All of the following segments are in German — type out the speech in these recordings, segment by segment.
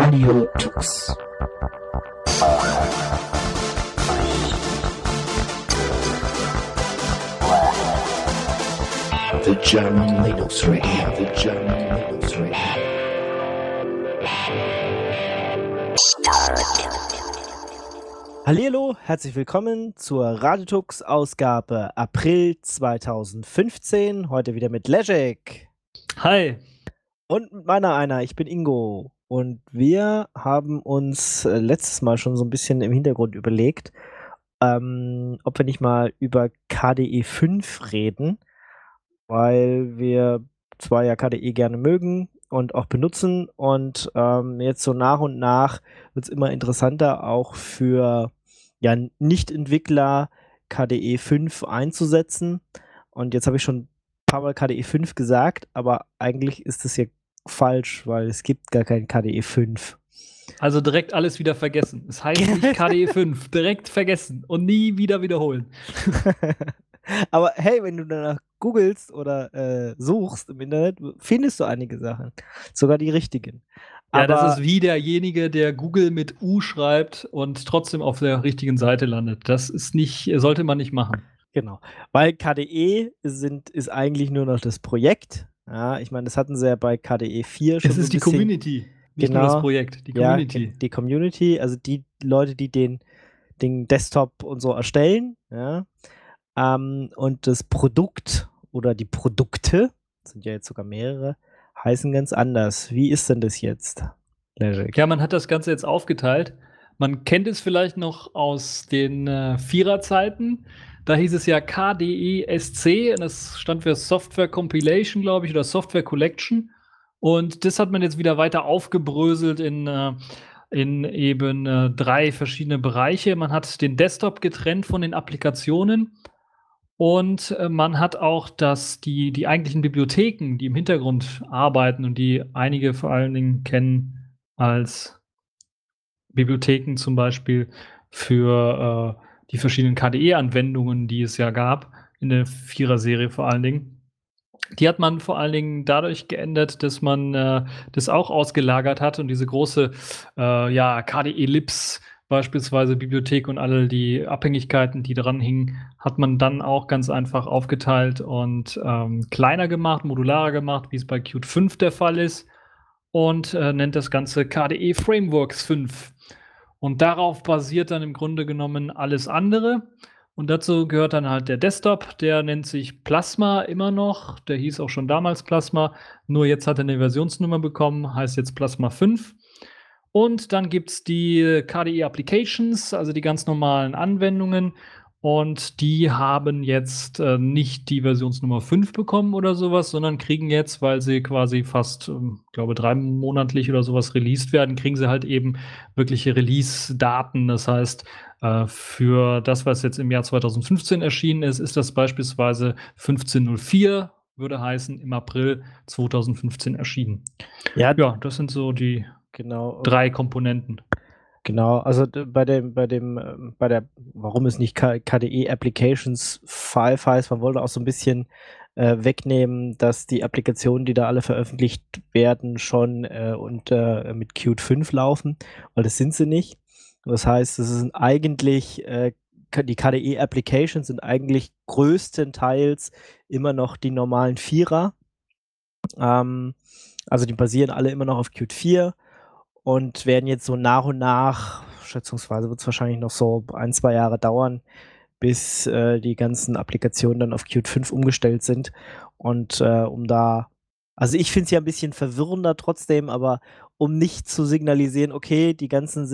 Radio Tux. The German Linux Radio. The German Linux Radio. Hallihallo, herzlich willkommen zur Radiotux Ausgabe April 2015. Heute wieder mit Leszek. Hi. Und mit meiner einer, ich bin Ingo. Und wir haben uns letztes Mal schon so ein bisschen im Hintergrund überlegt, ob wir nicht mal über KDE 5 reden, weil wir zwar ja KDE gerne mögen und auch benutzen und jetzt so nach und nach wird es immer interessanter, auch für Nicht-Entwickler KDE 5 einzusetzen. Und jetzt habe ich schon ein paar Mal KDE 5 gesagt, aber eigentlich ist das hier falsch, weil es gibt gar kein KDE 5. Also direkt alles wieder vergessen. Es heißt nicht KDE 5. Direkt vergessen und nie wieder wiederholen. Aber hey, wenn du danach googelst oder suchst im Internet, findest du einige Sachen. Sogar die richtigen. Ja, Aber das ist wie derjenige, der Google mit U schreibt und trotzdem auf der richtigen Seite landet. Das ist nicht, sollte man nicht machen. genau, weil KDE ist eigentlich nur noch das Projekt. Ja, ich meine, das hatten sie ja bei KDE 4 schon Es so ist ein die bisschen. Community, nicht nur Genau. das Projekt. Die Ja, Community. die Community, also die Leute, die den Desktop und so erstellen. Ja. Und das Produkt oder die Produkte, sind ja jetzt sogar mehrere, heißen ganz anders. Wie ist denn das jetzt, Leszek? Ja, man hat das Ganze jetzt aufgeteilt. Man kennt es vielleicht noch aus den Viererzeiten. Da hieß es ja KDE-SC, und das stand für Software Compilation, glaube ich, oder Software Collection. Und das hat man jetzt wieder weiter aufgebröselt in eben 3 verschiedene Bereiche. Man hat den Desktop getrennt von den Applikationen. Und man hat auch die eigentlichen Bibliotheken, die im Hintergrund arbeiten und die einige vor allen Dingen kennen als Bibliotheken zum Beispiel für die verschiedenen KDE-Anwendungen, die es ja gab, in der Vierer-Serie vor allen Dingen. Die hat man vor allen Dingen dadurch geändert, dass man das auch ausgelagert hat und diese große KDE-Libs beispielsweise Bibliothek und alle die Abhängigkeiten, die dran hingen, hat man dann auch ganz einfach aufgeteilt und kleiner gemacht, modularer gemacht, wie es bei Qt 5 der Fall ist, und nennt das Ganze KDE Frameworks 5. Und darauf basiert dann im Grunde genommen alles andere. Und dazu gehört dann halt der Desktop, der nennt sich Plasma immer noch. Der hieß auch schon damals Plasma, nur jetzt hat er eine Versionsnummer bekommen, heißt jetzt Plasma 5. Und dann gibt es die KDE Applications, also die ganz normalen Anwendungen. Und die haben jetzt nicht die Versionsnummer 5 bekommen oder sowas, sondern kriegen jetzt, weil sie quasi fast, glaube 3 monatlich oder sowas released werden, kriegen sie halt eben wirkliche Release-Daten. Das heißt, für das, was jetzt im Jahr 2015 erschienen ist, ist das beispielsweise 15.04, würde heißen, im April 2015 erschienen. Ja, das sind so die Genau. 3 Komponenten. Genau, also warum es nicht KDE Applications 5 heißt, man wollte auch so ein bisschen wegnehmen, dass die Applikationen, die da alle veröffentlicht werden, schon mit Qt 5 laufen, weil das sind sie nicht. Das heißt, es sind eigentlich, die KDE Applications sind eigentlich größtenteils immer noch die normalen Vierer. Also die basieren alle immer noch auf Qt 4. Und werden jetzt so nach und nach, schätzungsweise wird es wahrscheinlich noch so 1-2 Jahre dauern, bis die ganzen Applikationen dann auf Qt 5 umgestellt sind. Und also ich finde es ja ein bisschen verwirrender trotzdem, aber um nicht zu signalisieren, okay, die ganzen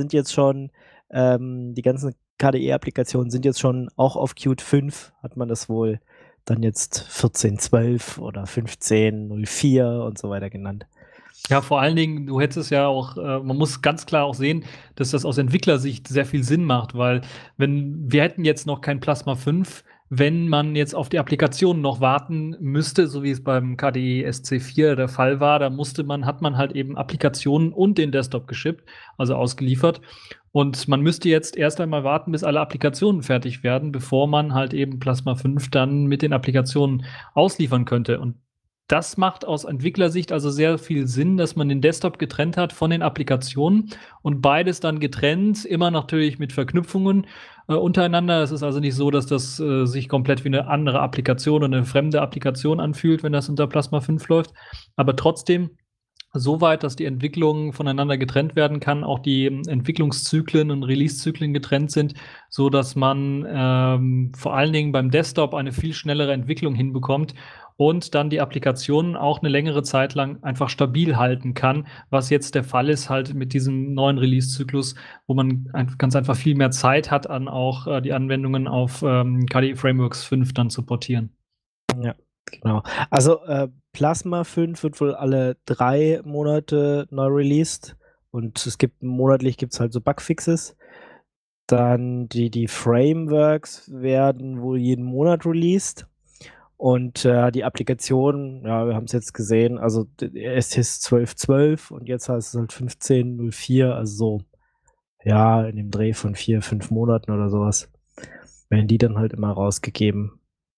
KDE-Applikationen sind jetzt schon auch auf Qt 5, hat man das wohl dann jetzt 14.12 oder 15.04 und so weiter genannt. Ja, vor allen Dingen, du hättest es ja auch, man muss ganz klar auch sehen, dass das aus Entwicklersicht sehr viel Sinn macht, weil wir hätten jetzt noch kein Plasma 5, wenn man jetzt auf die Applikation noch warten müsste, so wie es beim KDE SC4 der Fall war, da hat man halt eben Applikationen und den Desktop geschippt, also ausgeliefert. Und man müsste jetzt erst einmal warten, bis alle Applikationen fertig werden, bevor man halt eben Plasma 5 dann mit den Applikationen ausliefern könnte. Und das macht aus Entwicklersicht also sehr viel Sinn, dass man den Desktop getrennt hat von den Applikationen und beides dann getrennt, immer natürlich mit Verknüpfungen untereinander. Es ist also nicht so, dass das sich komplett wie eine andere Applikation oder eine fremde Applikation anfühlt, wenn das unter Plasma 5 läuft. Aber trotzdem so weit, dass die Entwicklung voneinander getrennt werden kann, auch die Entwicklungszyklen und Release-Zyklen getrennt sind, so dass man vor allen Dingen beim Desktop eine viel schnellere Entwicklung hinbekommt und dann die Applikationen auch eine längere Zeit lang einfach stabil halten kann, was jetzt der Fall ist halt mit diesem neuen Release-Zyklus, wo man ganz einfach viel mehr Zeit hat, an auch die Anwendungen auf KDE Frameworks 5 dann zu portieren. Ja, genau. Also Plasma 5 wird wohl alle 3 Monate neu released und monatlich gibt es halt so Bugfixes. Dann die Frameworks werden wohl jeden Monat released. Und die Applikation, ja, wir haben es jetzt gesehen, also es ist 12.12 und jetzt heißt es halt 15.04, also so, ja, in dem Dreh von 4, 5 Monaten oder sowas, werden die dann halt immer rausgegeben.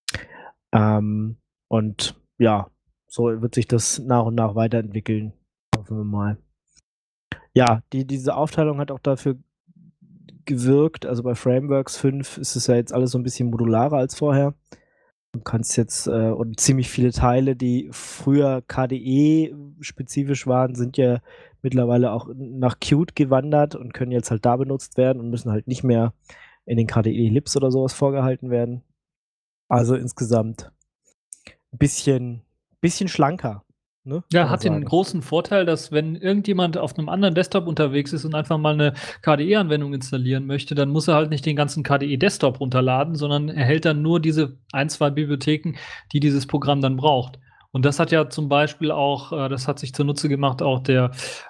Und ja, so wird sich das nach und nach weiterentwickeln, hoffen wir mal. Ja, diese Aufteilung hat auch dafür gewirkt, also bei Frameworks 5 ist es ja jetzt alles so ein bisschen modularer als vorher. Du kannst jetzt und ziemlich viele Teile, die früher KDE-spezifisch waren, sind ja mittlerweile auch nach Qt gewandert und können jetzt halt da benutzt werden und müssen halt nicht mehr in den KDE-Libs oder sowas vorgehalten werden. Also insgesamt ein bisschen schlanker. Ne? Ja, Kann man hat den sagen. großen Vorteil, dass wenn irgendjemand auf einem anderen Desktop unterwegs ist und einfach mal eine KDE-Anwendung installieren möchte, dann muss er halt nicht den ganzen KDE-Desktop runterladen, sondern erhält dann nur diese 1, 2 Bibliotheken, die dieses Programm dann braucht. Und das hat ja zum Beispiel auch das hat sich zunutze gemacht, auch der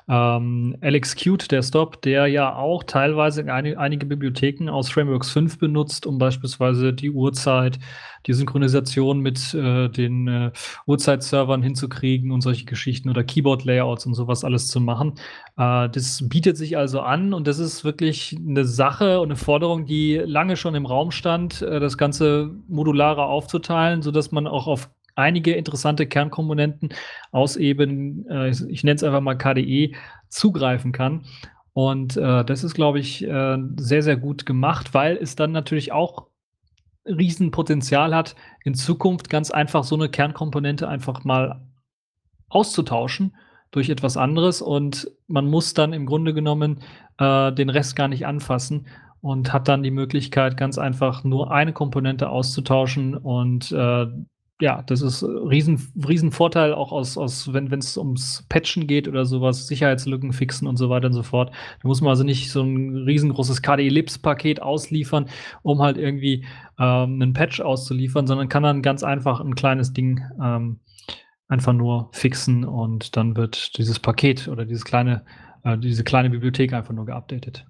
LXQt Desktop, der ja auch teilweise einige Bibliotheken aus Frameworks 5 benutzt, um beispielsweise die Uhrzeit, die Synchronisation mit den Uhrzeitservern hinzukriegen und solche Geschichten oder Keyboard-Layouts und sowas alles zu machen. Das bietet sich also an und das ist wirklich eine Sache und eine Forderung, die lange schon im Raum stand, das Ganze modularer aufzuteilen, sodass man auch auf einige interessante Kernkomponenten aus eben, ich nenne es einfach mal KDE, zugreifen kann. Und das ist, glaube ich, sehr, sehr gut gemacht, weil es dann natürlich auch Riesenpotenzial hat, in Zukunft ganz einfach so eine Kernkomponente einfach mal auszutauschen durch etwas anderes und man muss dann im Grunde genommen den Rest gar nicht anfassen und hat dann die Möglichkeit, ganz einfach nur eine Komponente auszutauschen und ja, das ist riesen Vorteil auch wenn es ums Patchen geht oder sowas, Sicherheitslücken fixen und so weiter und so fort. Da muss man also nicht so ein riesengroßes KDE-Libs-Paket ausliefern, um halt irgendwie 'nen Patch auszuliefern, sondern kann dann ganz einfach ein kleines Ding einfach nur fixen und dann wird dieses Paket oder diese kleine Bibliothek einfach nur geupdatet.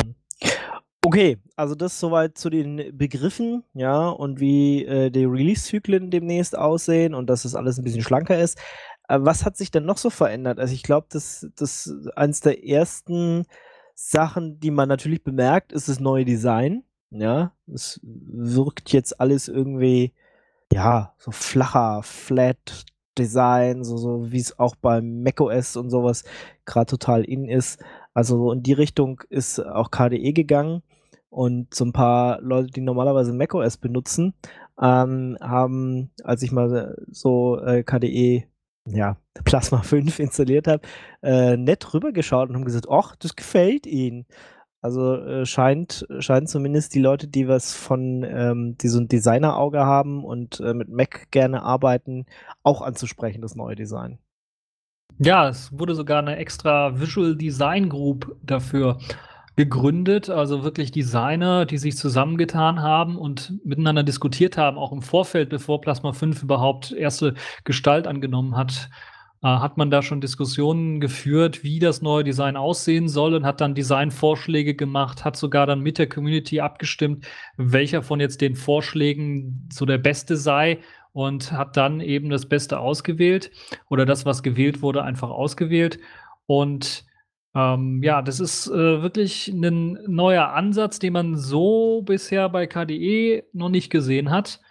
Okay, also das soweit zu den Begriffen, ja, und wie die Release-Zyklen demnächst aussehen und dass es alles ein bisschen schlanker ist. Was hat sich denn noch so verändert? Also ich glaube, das eins der ersten Sachen, die man natürlich bemerkt, ist das neue Design. Ja, es wirkt jetzt alles irgendwie, ja, so flacher, Flat Design, so wie es auch beim macOS und sowas gerade total in ist. Also so in die Richtung ist auch KDE gegangen und so ein paar Leute, die normalerweise macOS benutzen, haben, als ich mal so KDE, ja, Plasma 5 installiert habe, nett rübergeschaut und haben gesagt: „Och, das gefällt ihnen.“ Also, scheint zumindest die Leute, die was von die so 'n Designerauge haben und mit Mac gerne arbeiten, auch anzusprechen, das neue Design. Ja, es wurde sogar eine extra Visual Design Group dafür gegründet, also wirklich Designer, die sich zusammengetan haben und miteinander diskutiert haben, auch im Vorfeld, bevor Plasma 5 überhaupt erste Gestalt angenommen hat, hat man da schon Diskussionen geführt, wie das neue Design aussehen soll und hat dann Designvorschläge gemacht, hat sogar dann mit der Community abgestimmt, welcher von jetzt den Vorschlägen so der beste sei und hat dann eben das Beste ausgewählt oder das, was gewählt wurde, einfach ausgewählt. Und ja, das ist wirklich ein neuer Ansatz, den man so bisher bei KDE noch nicht gesehen hat.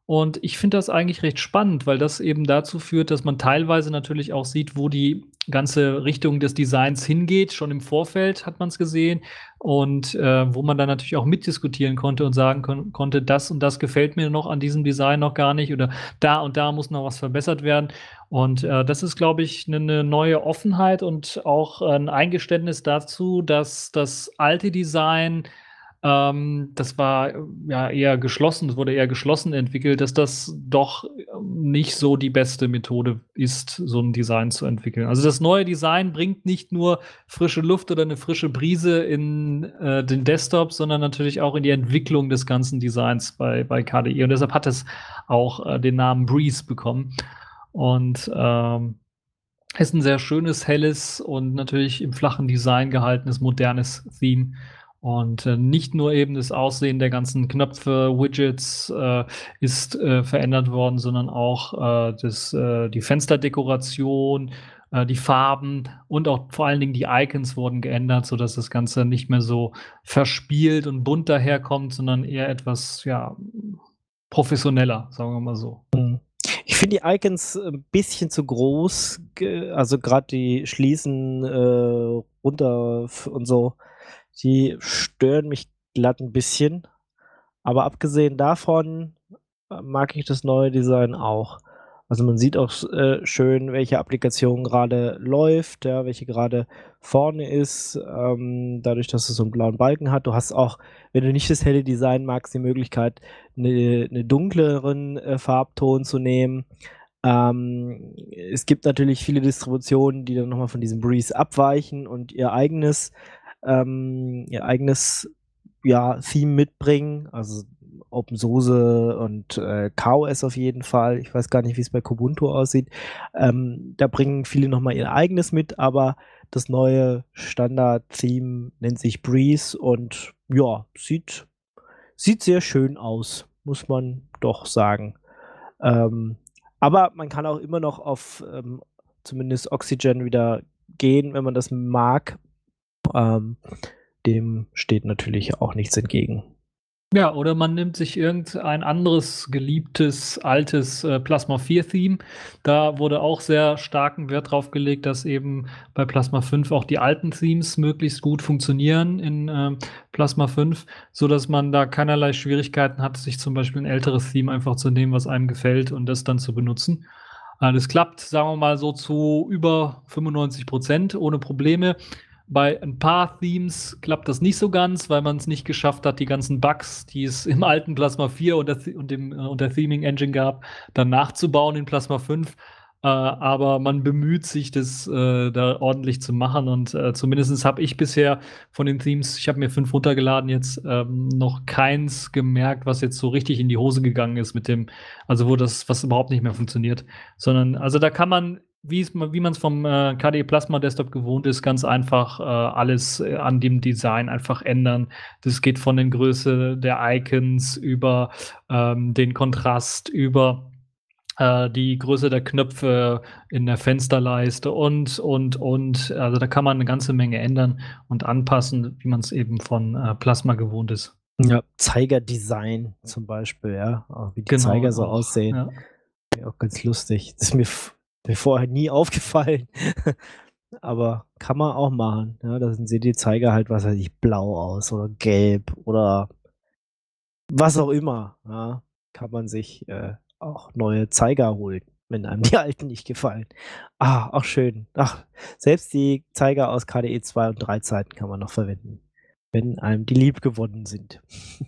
Und ich finde das eigentlich recht spannend, weil das eben dazu führt, dass man teilweise natürlich auch sieht, wo die ganze Richtung des Designs hingeht. Schon im Vorfeld hat man es gesehen und, wo man dann natürlich auch mitdiskutieren konnte und sagen konnte: „Das und das gefällt mir noch an diesem Design noch gar nicht“ oder „da und da muss noch was verbessert werden.“ Und, das ist, glaube ich, eine neue Offenheit und auch ein Eingeständnis dazu, dass das alte Design das war, ja eher geschlossen, das wurde eher geschlossen entwickelt, dass das doch nicht so die beste Methode ist, so 'n Design zu entwickeln. Also, das neue Design bringt nicht nur frische Luft oder 'ne frische Brise in, den Desktop, sondern natürlich auch in die Entwicklung des ganzen Designs bei KDE. Und deshalb hat es auch, den Namen Breeze bekommen. Und, ist 'n sehr schönes, helles und natürlich im flachen Design gehaltenes, modernes Theme. Und, nicht nur eben das Aussehen der ganzen Knöpfe, Widgets, ist, verändert worden, sondern auch, die Fensterdekoration, die Farben und auch vor allen Dingen die Icons wurden geändert, sodass das Ganze nicht mehr so verspielt und bunt daherkommt, sondern eher etwas, ja, professioneller, sagen wir mal so. Mhm. Ich finde die Icons 'n bisschen zu groß, also gerade die Schließen, runter und so, die stören mich glatt ein bisschen. Aber abgesehen davon, mag ich das neue Design auch. Also, man sieht auch schön, welche Applikation gerade läuft, ja, welche gerade vorne ist, dadurch, dass es so einen blauen Balken hat. Du hast auch, wenn du nicht das helle Design magst, die Möglichkeit, 'ne dunkleren, Farbton zu nehmen. Es gibt natürlich viele Distributionen, die dann noch mal von diesem Breeze abweichen und ihr eigenes, ja, Theme mitbringen, also OpenSUSE und, KOS auf jeden Fall. Ich weiß gar nicht, wie es bei Kubuntu aussieht. Da bringen viele noch mal ihr eigenes mit, aber das neue Standard-Theme nennt sich Breeze und ja, sieht sehr schön aus, muss man doch sagen. Ähm, aber man kann auch immer noch auf, zumindest Oxygen wieder gehen, wenn man das mag. Ähm, dem steht natürlich auch nichts entgegen. Ja, oder man nimmt sich irgendein anderes geliebtes, altes, Plasma 4 Theme. Da wurde auch sehr starken Wert drauf gelegt, dass eben bei Plasma 5 auch die alten Themes möglichst gut funktionieren in, Plasma 5, sodass man da keinerlei Schwierigkeiten hat, sich zum Beispiel ein älteres Theme einfach zu nehmen, was einem gefällt und das dann zu benutzen. Das klappt, sagen wir mal so, zu über 95% ohne Probleme. Bei ein paar Themes klappt das nicht so ganz, weil man es nicht geschafft hat, die ganzen Bugs, die es im alten Plasma 4 und der Theming Engine gab, dann nachzubauen in Plasma 5. Aber man bemüht sich, das, da ordentlich zu machen und, zumindest habe ich bisher von den Themes ich habe mir 5 runtergeladen jetzt, noch keins gemerkt, was jetzt so richtig in die Hose gegangen ist mit dem also, wo das was überhaupt nicht mehr funktioniert. Sondern also, da kann man wie man es vom, KDE Plasma Desktop gewohnt ist, ganz einfach, alles, an dem Design einfach ändern. Das geht von den Größe der Icons über, den Kontrast, über, die Größe der Knöpfe in der Fensterleiste und. Also, da kann man eine ganze Menge ändern und anpassen, wie man es eben von, Plasma gewohnt ist. Ja, Zeigerdesign zum Beispiel, ja, auch wie die Genau, Zeiger so auch, aussehen, ja. wäre auch ganz lustig. Das ist mir vorher nie aufgefallen, aber kann man auch machen, ja? Da sehen die Zeiger halt, was weiß ich, blau aus oder gelb oder was auch immer, ja? Kann man sich, auch neue Zeiger holen, wenn einem die alten nicht gefallen. Ah, auch schön. Ach, selbst die Zeiger aus KDE 2 und 3 Zeiten kann man noch verwenden, wenn einem die lieb gewonnen sind.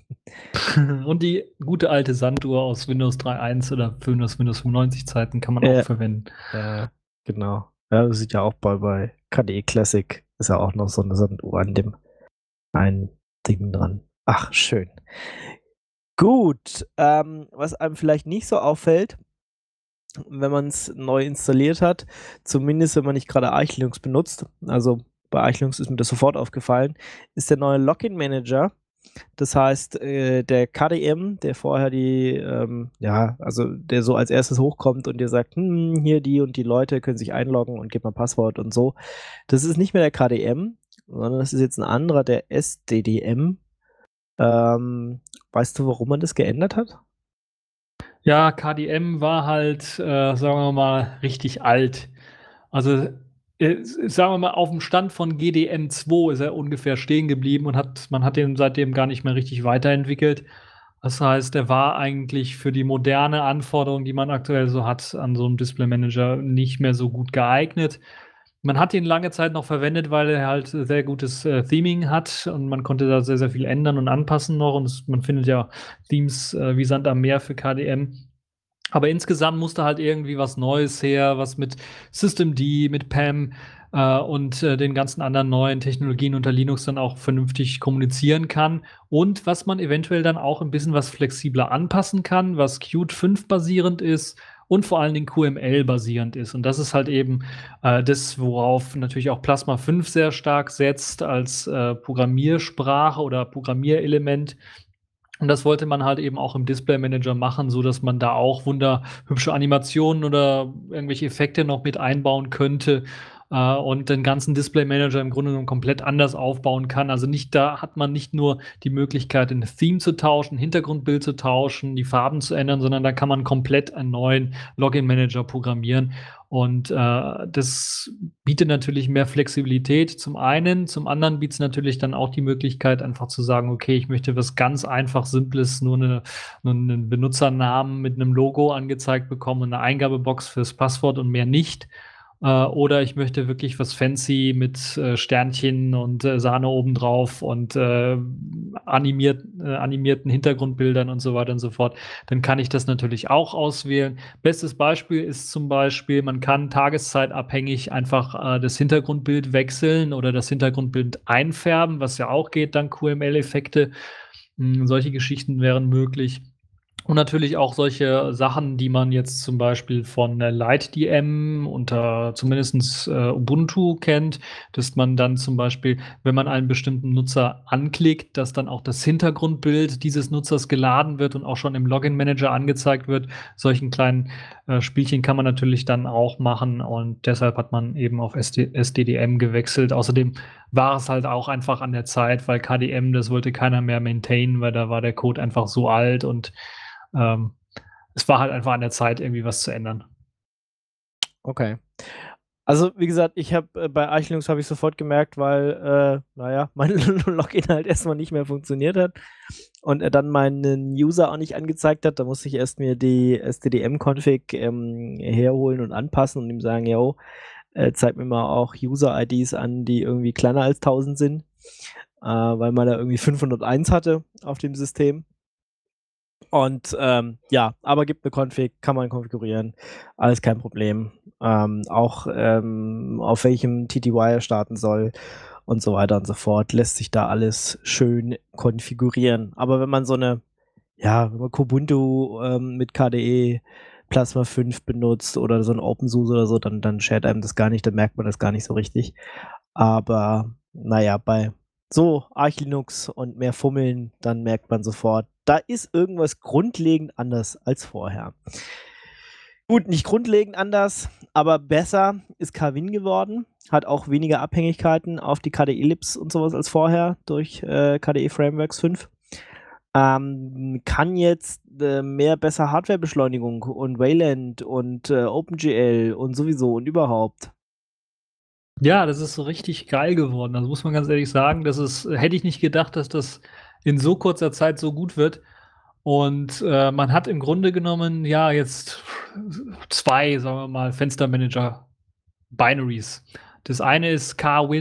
Und die gute alte Sanduhr aus Windows 3.1 oder für Windows 95 Zeiten kann man auch Äh, verwenden. genau. Ja, das sieht ja auch bei KDE Classic ist ja auch noch so 'ne Sanduhr an dem einen Ding dran. Ach, schön. Gut, was einem vielleicht nicht so auffällt, wenn man's neu installiert hat, zumindest wenn man nicht grade Arch Linux benutzt, also, bei Arch Linux ist mir das sofort aufgefallen, ist der neue Login Manager. Das heißt, der KDM, der vorher ja, also der so als erstes hochkommt und dir sagt: hier die und die Leute können sich einloggen und gib mal Passwort und so. Das ist nicht mehr der KDM, sondern das ist jetzt ein anderer, der SDDM. Weißt du, warum man das geändert hat? Ja, KDM war halt, sagen wir mal, richtig alt. Also, sagen wir mal, auf dem Stand von GDM 2 ist er ungefähr stehen geblieben und man hat den seitdem gar nicht mehr richtig weiterentwickelt. Das heißt, er war eigentlich für die moderne Anforderung, die man aktuell so hat, an so 'nem Display-Manager nicht mehr so gut geeignet. Man hat ihn lange Zeit noch verwendet, weil er halt sehr gutes, Theming hat und man konnte da sehr, sehr viel ändern und anpassen noch und man findet ja Themes, wie Sand am Meer für KDM. Aber insgesamt musste halt irgendwie was Neues her, was mit Systemd, mit PAM, und, den ganzen anderen neuen Technologien unter Linux dann auch vernünftig kommunizieren kann und was man eventuell dann auch ein bisschen was flexibler anpassen kann, was Qt 5 basierend ist und vor allen Dingen QML basierend ist. Und das ist halt eben, das, worauf natürlich auch Plasma 5 sehr stark setzt als, Programmiersprache oder Programmierelement. Und das wollte man halt eben auch im Display Manager machen, so dass man da auch wunderhübsche Animationen oder irgendwelche Effekte noch mit einbauen könnte, und den ganzen Display Manager im Grunde genommen komplett anders aufbauen kann. Also da hat man nicht nur die Möglichkeit, 'n Theme zu tauschen, 'n Hintergrundbild zu tauschen, die Farben zu ändern, sondern da kann man komplett einen neuen Login Manager programmieren. Und, das bietet natürlich mehr Flexibilität zum einen. Zum anderen bietet's natürlich dann auch die Möglichkeit, einfach zu sagen: „Okay, ich möchte was ganz einfach Simples, nur 'nen Benutzernamen mit 'nem Logo angezeigt bekommen und 'ne Eingabebox fürs Passwort und mehr nicht. Oder ich möchte wirklich was fancy mit, Sternchen und, Sahne obendrauf und, animierten Hintergrundbildern und so weiter und so fort. Dann kann ich das natürlich auch auswählen. Bestes Beispiel ist zum Beispiel, man kann tageszeitabhängig einfach, das Hintergrundbild wechseln oder das Hintergrundbild einfärben, was ja auch geht dank QML-Effekte. Solche Geschichten wären möglich. Und natürlich auch solche Sachen, die man jetzt zum Beispiel von, LightDM unter zumindestens, Ubuntu kennt, dass man dann zum Beispiel, wenn man einen bestimmten Nutzer anklickt, dass dann auch das Hintergrundbild dieses Nutzers geladen wird und auch schon im Login-Manager angezeigt wird. Solchen kleinen, Spielchen kann man natürlich dann auch machen und deshalb hat man eben auf SDDM gewechselt. Außerdem war es halt auch einfach an der Zeit, weil KDM, das wollte keiner mehr maintainen, weil da war der Code einfach so alt und ähm, es war halt einfach an der Zeit, irgendwie was zu ändern. Okay. Also, wie gesagt, ich habe bei Arch Linux habe ich sofort gemerkt, weil, na ja, mein Login halt erst mal nicht mehr funktioniert hat und er dann meinen User auch nicht angezeigt hat. Da musste ich erst mir die SDDM-Config, herholen und anpassen und ihm sagen: „Jo, zeig mir mal auch User-IDs an, die irgendwie kleiner als 1.000 sind“, weil man da irgendwie 501 hatte auf dem System. Und, ja, aber gibt 'ne Config, kann man konfigurieren, alles kein Problem. Auch, auf welchem TTY er starten soll und so weiter und so fort, lässt sich da alles schön konfigurieren. Aber wenn man so 'ne ja, wenn man Kubuntu, mit KDE Plasma 5 benutzt oder so 'n OpenSUSE oder so, dann schert einem das gar nicht, dann merkt man das gar nicht so richtig. Aber na ja, bei so Arch Linux und mehr Fummeln, dann merkt man sofort, da ist irgendwas grundlegend anders als vorher. Gut, nicht grundlegend anders, aber besser ist Kwin geworden, hat auch weniger Abhängigkeiten auf die KDE-Libs und so was als vorher durch, KDE Frameworks 5. Kann jetzt, mehr besser Hardwarebeschleunigung und Wayland und, OpenGL und sowieso und überhaupt. Ja, das ist so richtig geil geworden. Also, muss man ganz ehrlich sagen, hätte ich nicht gedacht, dass das in so kurzer Zeit so gut wird. Und, man hat im Grunde genommen, ja, jetzt 2, sagen wir mal, Fenstermanager-Binaries. Das eine ist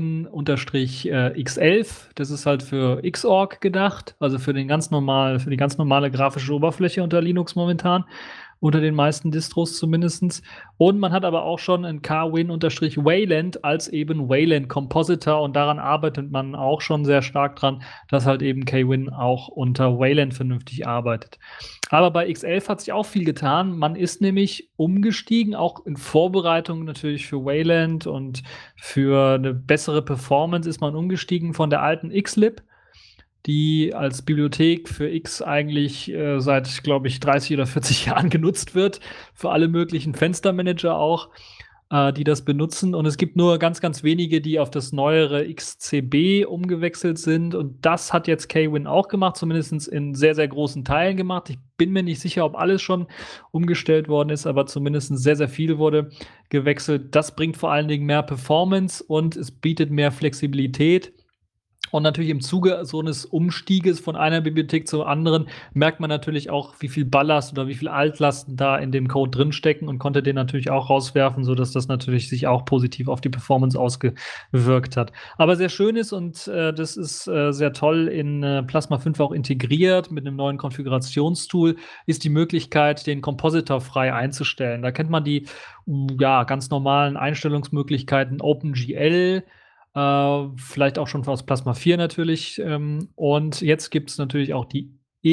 kwin-x11. Das ist halt für Xorg gedacht, also für die ganz normale grafische Oberfläche unter Linux momentan, unter den meisten Distros zumindestens. Und man hat aber auch schon 'n kwin-Wayland als eben Wayland Compositor und daran arbeitet man auch schon sehr stark dran, dass halt eben Kwin auch unter Wayland vernünftig arbeitet. Aber bei X11 hat sich auch viel getan. Man ist nämlich umgestiegen, auch in Vorbereitung natürlich für Wayland und für 'ne bessere Performance ist man umgestiegen von der alten Xlib, die als Bibliothek für X eigentlich, seit, glaube ich, 30 oder 40 Jahren genutzt wird, für alle möglichen Fenstermanager auch. die das benutzen. Und es gibt nur ganz, ganz wenige, die auf das neuere XCB umgewechselt sind. Und das hat jetzt Kwin auch gemacht, zumindest in sehr, sehr großen Teilen gemacht. Ich bin mir nicht sicher, ob alles schon umgestellt worden ist, aber zumindest sehr, sehr viel wurde gewechselt. Das bringt vor allen Dingen mehr Performance und es bietet mehr Flexibilität. Und natürlich im Zuge so eines Umstieges von einer Bibliothek zur anderen merkt man natürlich auch, wie viel Ballast oder wie viel Altlasten da in dem Code drinstecken und konnte den natürlich auch rauswerfen, sodass das natürlich sich auch positiv auf die Performance ausgewirkt hat. Aber sehr schön ist und das ist sehr toll in Plasma 5 auch integriert mit einem neuen Konfigurationstool, ist die Möglichkeit, den Compositor frei einzustellen. Da kennt man die ganz normalen Einstellungsmöglichkeiten OpenGL, vielleicht auch schon aus Plasma 4 natürlich. Und jetzt gibt es natürlich auch die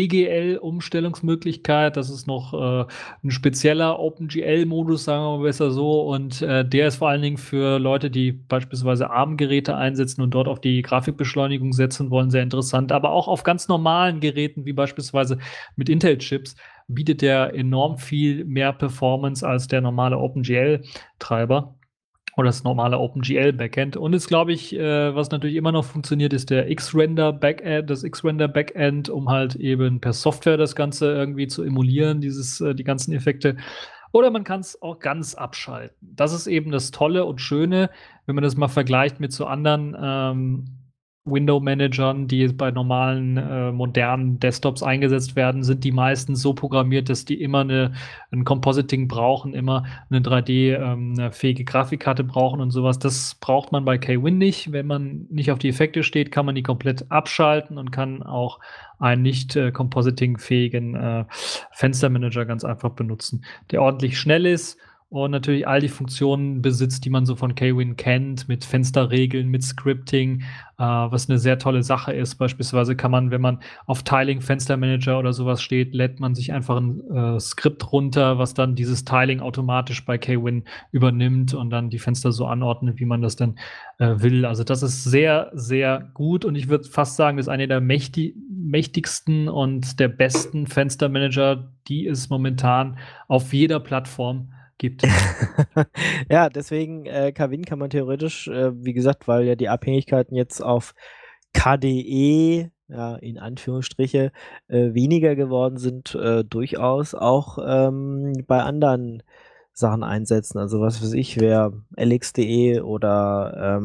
EGL-Umstellungsmöglichkeit. Das ist noch ein spezieller OpenGL-Modus, sagen wir mal besser so. Und der ist vor allen Dingen für Leute, die beispielsweise ARM-Geräte einsetzen und dort auf die Grafikbeschleunigung setzen wollen, sehr interessant. Aber auch auf ganz normalen Geräten, wie beispielsweise mit Intel-Chips, bietet der enorm viel mehr Performance als der normale OpenGL-Treiber. Oder das normale OpenGL-Backend. Und jetzt glaube ich, was natürlich immer noch funktioniert, ist der X-Render-Backend, das X-Render-Backend, um halt eben per Software das Ganze irgendwie zu emulieren, die ganzen Effekte. Oder man kann es auch ganz abschalten. Das ist eben das Tolle und Schöne, wenn man das mal vergleicht mit so anderen Window-Managern, die bei normalen, modernen Desktops eingesetzt werden, sind die meisten so programmiert, dass die immer ein Compositing brauchen, immer eine 3D-fähige Grafikkarte brauchen und sowas. Das braucht man bei Kwin nicht. Wenn man nicht auf die Effekte steht, kann man die komplett abschalten und kann auch einen nicht Compositing-fähigen Fenstermanager ganz einfach benutzen, der ordentlich schnell ist und natürlich all die Funktionen besitzt, die man so von Kwin kennt, mit Fensterregeln, mit Scripting, was eine sehr tolle Sache ist. Beispielsweise kann man, wenn man auf Tiling Fenstermanager oder sowas steht, lädt man sich einfach ein Skript runter, was dann dieses Tiling automatisch bei Kwin übernimmt und dann die Fenster so anordnet, wie man das dann will. Also das ist sehr, sehr gut und ich würde fast sagen, das ist eine der mächtigsten und der besten Fenstermanager, die es momentan auf jeder Plattform gibt. Ja, deswegen Kwin kann man theoretisch, wie gesagt, weil ja die Abhängigkeiten jetzt auf KDE, ja, in Anführungsstriche, weniger geworden sind, durchaus auch bei anderen Sachen einsetzen. Also was weiß ich, wer LX.de oder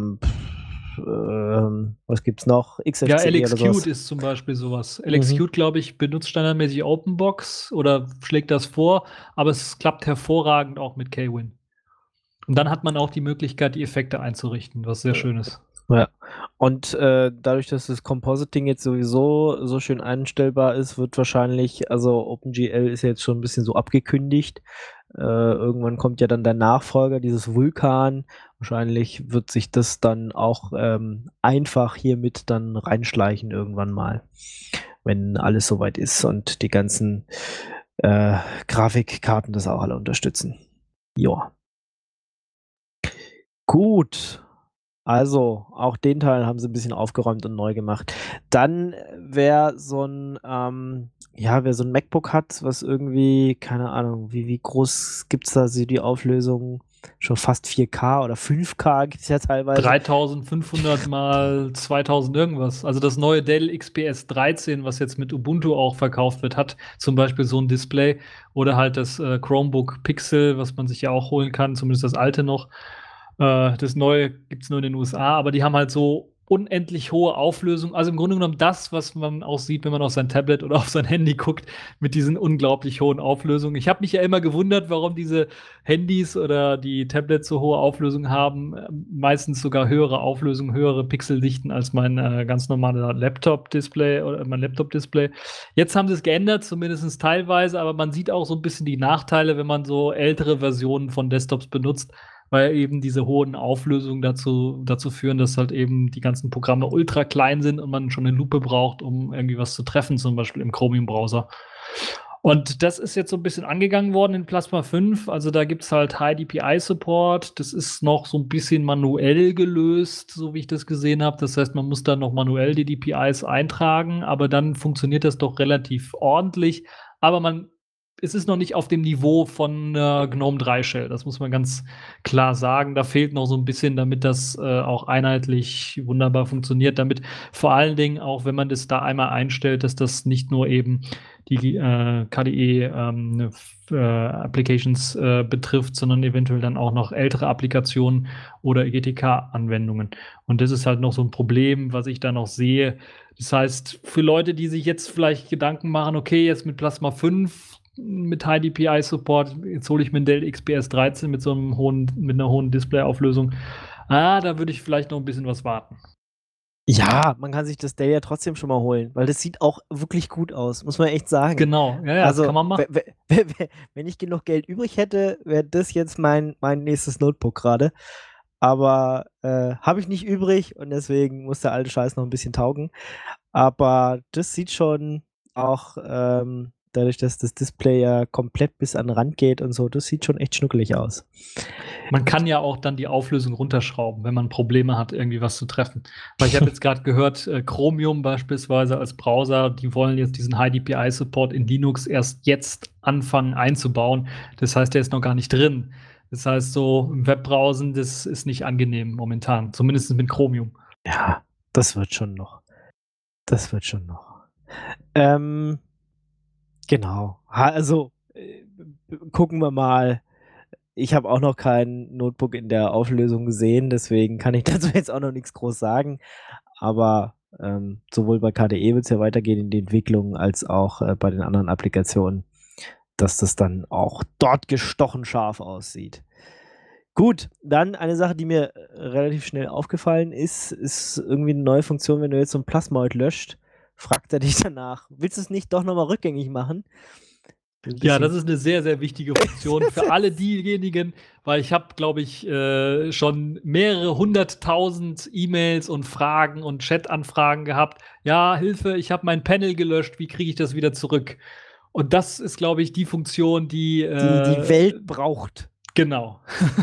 was gibt's noch? Ja, XFCE oder sowas. LXQt ist zum Beispiel sowas. LXQt, glaube ich, benutzt standardmäßig OpenBox oder schlägt das vor, aber es klappt hervorragend auch mit Kwin. Und dann hat man auch die Möglichkeit, die Effekte einzurichten, was sehr schön ist. Ja, und dadurch, dass das Compositing jetzt sowieso so schön einstellbar ist, wird wahrscheinlich, also OpenGL ist ja jetzt schon ein bisschen so abgekündigt. Irgendwann kommt ja dann der Nachfolger, dieses Vulkan. Wahrscheinlich wird sich das dann auch einfach hiermit dann reinschleichen irgendwann mal, wenn alles soweit ist und die ganzen Grafikkarten das auch alle unterstützen. Ja. Gut. Also, auch den Teil haben sie ein bisschen aufgeräumt und neu gemacht. Dann, wer so ein MacBook hat, was irgendwie, keine Ahnung, wie groß gibt's da so die Auflösung? Schon fast 4K oder 5K gibt's ja teilweise. 3500 mal 2000 irgendwas. Also das neue Dell XPS 13, was jetzt mit Ubuntu auch verkauft wird, hat zum Beispiel so ein Display. Oder halt das Chromebook Pixel, was man sich ja auch holen kann, zumindest das alte noch. Das neue gibt es nur in den USA, aber die haben halt so unendlich hohe Auflösung. Also im Grunde genommen das, was man auch sieht, wenn man auf sein Tablet oder auf sein Handy guckt, mit diesen unglaublich hohen Auflösungen. Ich habe mich ja immer gewundert, warum diese Handys oder die Tablets so hohe Auflösung haben. Meistens sogar höhere Auflösung, höhere Pixeldichten als mein ganz normaler Laptop-Display oder mein Laptop-Display. Jetzt haben sie es geändert, zumindest teilweise, aber man sieht auch so ein bisschen die Nachteile, wenn man so ältere Versionen von Desktops benutzt, weil eben diese hohen Auflösungen dazu führen, dass halt eben die ganzen Programme ultra klein sind und man schon eine Lupe braucht, um irgendwie was zu treffen, zum Beispiel im Chromium-Browser. Und das ist jetzt so ein bisschen angegangen worden in Plasma 5. Also da gibt es halt High DPI-Support. Das ist noch so ein bisschen manuell gelöst, so wie ich das gesehen habe. Das heißt, man muss dann noch manuell die DPIs eintragen, aber dann funktioniert das doch relativ ordentlich. Aber man es ist noch nicht auf dem Niveau von GNOME 3 Shell. Das muss man ganz klar sagen. Da fehlt noch so ein bisschen, damit das auch einheitlich wunderbar funktioniert. Damit vor allen Dingen auch, wenn man das da einmal einstellt, dass das nicht nur eben die KDE Applications betrifft, sondern eventuell dann auch noch ältere Applikationen oder GTK-Anwendungen. Und das ist halt noch so ein Problem, was ich da noch sehe. Das heißt, für Leute, die sich jetzt vielleicht Gedanken machen, okay, jetzt mit Plasma 5 mit High DPI Support, jetzt hole ich mir einen Dell XPS 13 mit einer hohen Displayauflösung. Da würde ich vielleicht noch ein bisschen was warten. Ja, man kann sich das Dell ja trotzdem schon mal holen, weil das sieht auch wirklich gut aus, muss man echt sagen. Genau, ja, Also, das kann man machen. wenn ich genug Geld übrig hätte, wäre das jetzt mein nächstes Notebook gerade. Aber habe ich nicht übrig und deswegen muss der alte Scheiß noch ein bisschen taugen. Aber das sieht schon auch dadurch, dass das Display ja komplett bis an den Rand geht und so, das sieht schon echt schnuckelig aus. Man kann ja auch dann die Auflösung runterschrauben, wenn man Probleme hat, irgendwie was zu treffen. Weil ich habe jetzt gerade gehört, Chromium beispielsweise als Browser, die wollen jetzt diesen High DPI Support in Linux erst jetzt anfangen einzubauen. Das heißt, der ist noch gar nicht drin. Das heißt, so im Webbrowsen, das ist nicht angenehm momentan, zumindest mit Chromium. Ja, das wird schon noch. Das wird schon noch. Genau. Also, gucken wir mal. Ich habe auch noch kein Notebook in der Auflösung gesehen, deswegen kann ich dazu jetzt auch noch nichts groß sagen. Aber sowohl bei KDE wird es ja weitergehen in die Entwicklung, als auch bei den anderen Applikationen, dass das dann auch dort gestochen scharf aussieht. Gut, dann eine Sache, die mir relativ schnell aufgefallen ist irgendwie eine neue Funktion, wenn du jetzt so ein Plasmoid löscht, fragt er dich danach, willst du es nicht doch nochmal rückgängig machen? Ja, das ist eine sehr, sehr wichtige Funktion für alle diejenigen, weil ich habe, glaube ich, schon mehrere 100.000 E-Mails und Fragen und Chat-Anfragen gehabt. Ja, Hilfe, ich habe mein Panel gelöscht, wie kriege ich das wieder zurück? Und das ist, glaube ich, die Funktion, die die Welt braucht. Genau.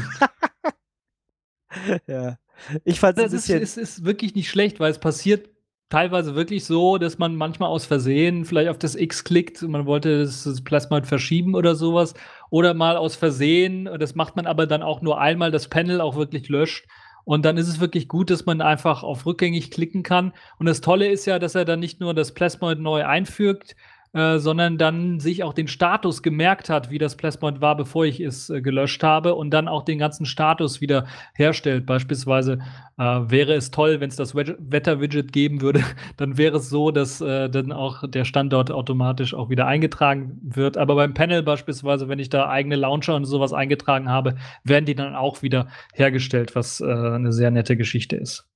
Ja. Ich fand es ist wirklich nicht schlecht, weil es passiert teilweise wirklich so, dass man manchmal aus Versehen vielleicht auf das X klickt und man wollte das Plasmoid verschieben oder sowas. Oder mal aus Versehen, das macht man aber dann auch nur einmal, das Panel auch wirklich löscht. Und dann ist es wirklich gut, dass man einfach auf rückgängig klicken kann. Und das Tolle ist ja, dass er dann nicht nur das Plasmoid neu einfügt, sondern dann sich auch den Status gemerkt hat, wie das Plasmoid war, bevor ich es gelöscht habe und dann auch den ganzen Status wieder herstellt. Beispielsweise wäre es toll, wenn es das Wetter-Widget geben würde, dann wäre es so, dass dann auch der Standort automatisch auch wieder eingetragen wird. Aber beim Panel beispielsweise, wenn ich da eigene Launcher und sowas eingetragen habe, werden die dann auch wieder hergestellt, was eine sehr nette Geschichte ist.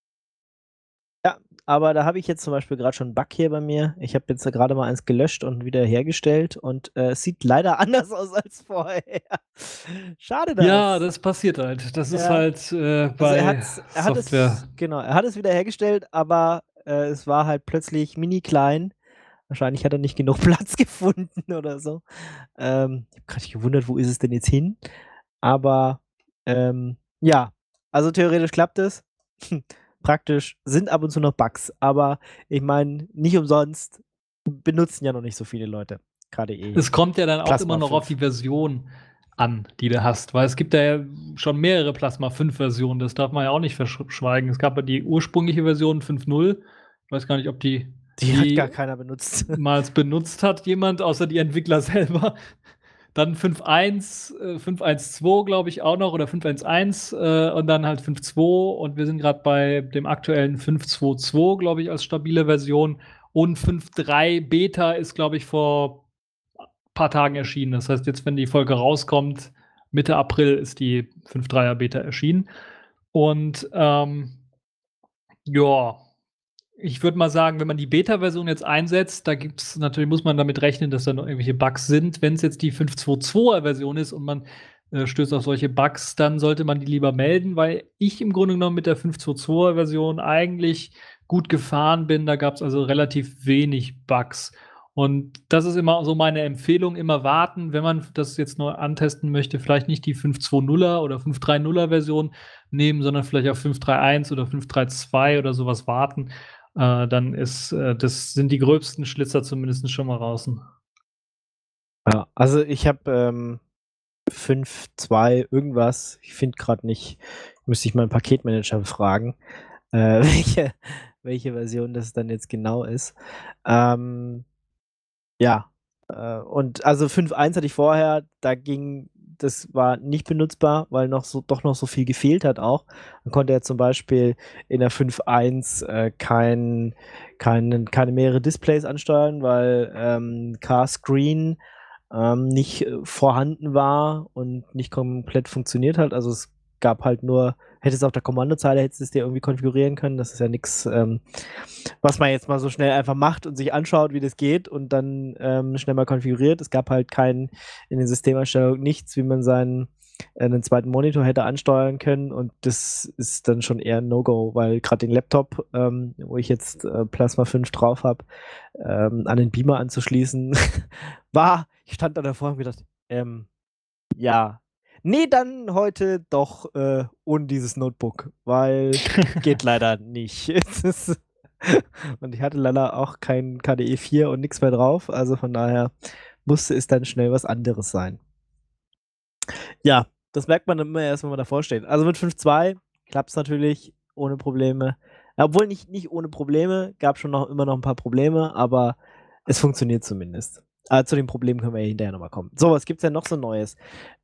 Ja, aber da habe ich jetzt zum Beispiel gerade schon einen Bug hier bei mir. Ich habe jetzt gerade mal eins gelöscht und wieder hergestellt und es sieht leider anders aus als vorher. Schade das. Ja, das passiert halt. Das ist halt bei Software. Er hat es wieder hergestellt, aber es war halt plötzlich mini klein. Wahrscheinlich hat er nicht genug Platz gefunden oder so. Ich habe gerade gewundert, wo ist es denn jetzt hin? Aber ja, also theoretisch klappt es. Praktisch sind ab und zu noch Bugs, aber ich meine, nicht umsonst benutzen ja noch nicht so viele Leute KDE. Es kommt ja dann auch Plasma immer noch 5. auf die Version an, die du hast, weil es gibt ja schon mehrere Plasma 5 Versionen, das darf man ja auch nicht verschweigen. Es gab ja die ursprüngliche Version 5.0, ich weiß gar nicht, ob die hat gar keiner benutzt. Mal benutzt hat jemand, außer die Entwickler selber. Dann 5.1, 5.1.2, glaube ich, auch noch, oder 5.1.1 und dann halt 5.2 und wir sind gerade bei dem aktuellen 5.2.2, glaube ich, als stabile Version. Und 5.3 Beta ist, glaube ich, vor ein paar Tagen erschienen. Das heißt, jetzt, wenn die Folge rauskommt, Mitte April ist die 5.3er Beta erschienen. Und ja, ich würde mal sagen, wenn man die Beta-Version jetzt einsetzt, da gibt's natürlich, muss man damit rechnen, dass da noch irgendwelche Bugs sind. Wenn es jetzt die 5.2.2er-Version ist und man stößt auf solche Bugs, dann sollte man die lieber melden, weil ich im Grunde genommen mit der 5.2.2er-Version eigentlich gut gefahren bin. Da gab es also relativ wenig Bugs. Und das ist immer so meine Empfehlung, immer warten, wenn man das jetzt neu antesten möchte, vielleicht nicht die 5.2.0er oder 5.3.0er Version nehmen, sondern vielleicht auf 5.3.1 oder 5.3.2 oder sowas warten. Dann ist das sind die gröbsten Schlitzer zumindest schon mal draußen. Ja, also ich habe 5.2 irgendwas. Ich finde gerade nicht, müsste ich meinen Paketmanager befragen, welche, welche Version das dann jetzt genau ist. Ähm, ja, und also 5.1 hatte ich vorher, das war nicht benutzbar, weil doch noch so viel gefehlt hat auch. Man konnte ja zum Beispiel in der 5.1 keine mehrere Displays ansteuern, weil Car-Screen nicht vorhanden war und nicht komplett funktioniert hat. Also es gab halt nur, hättest du auf der Kommandozeile hättest du es dir irgendwie konfigurieren können. Das ist ja nichts, was man jetzt mal so schnell einfach macht und sich anschaut, wie das geht und dann schnell mal konfiguriert. Es gab halt in den Systemeinstellungen nichts, wie man einen zweiten Monitor hätte ansteuern können, und das ist dann schon eher ein No-Go, weil gerade den Laptop, wo ich jetzt Plasma 5 drauf habe, an den Beamer anzuschließen, ich stand da davor und gedacht, ja, nee, dann heute doch ohne dieses Notebook, weil geht leider nicht. Und ich hatte leider auch kein KDE 4 und nichts mehr drauf, also von daher musste es dann schnell was anderes sein. Ja, das merkt man dann immer erst, wenn man davor steht. Also mit 5.2 klappt es natürlich ohne Probleme. Ja, obwohl nicht ohne Probleme, gab schon immer noch ein paar Probleme, aber es funktioniert zumindest. Zu den Problemen können wir ja hinterher nochmal kommen. So, was gibt's denn noch so Neues?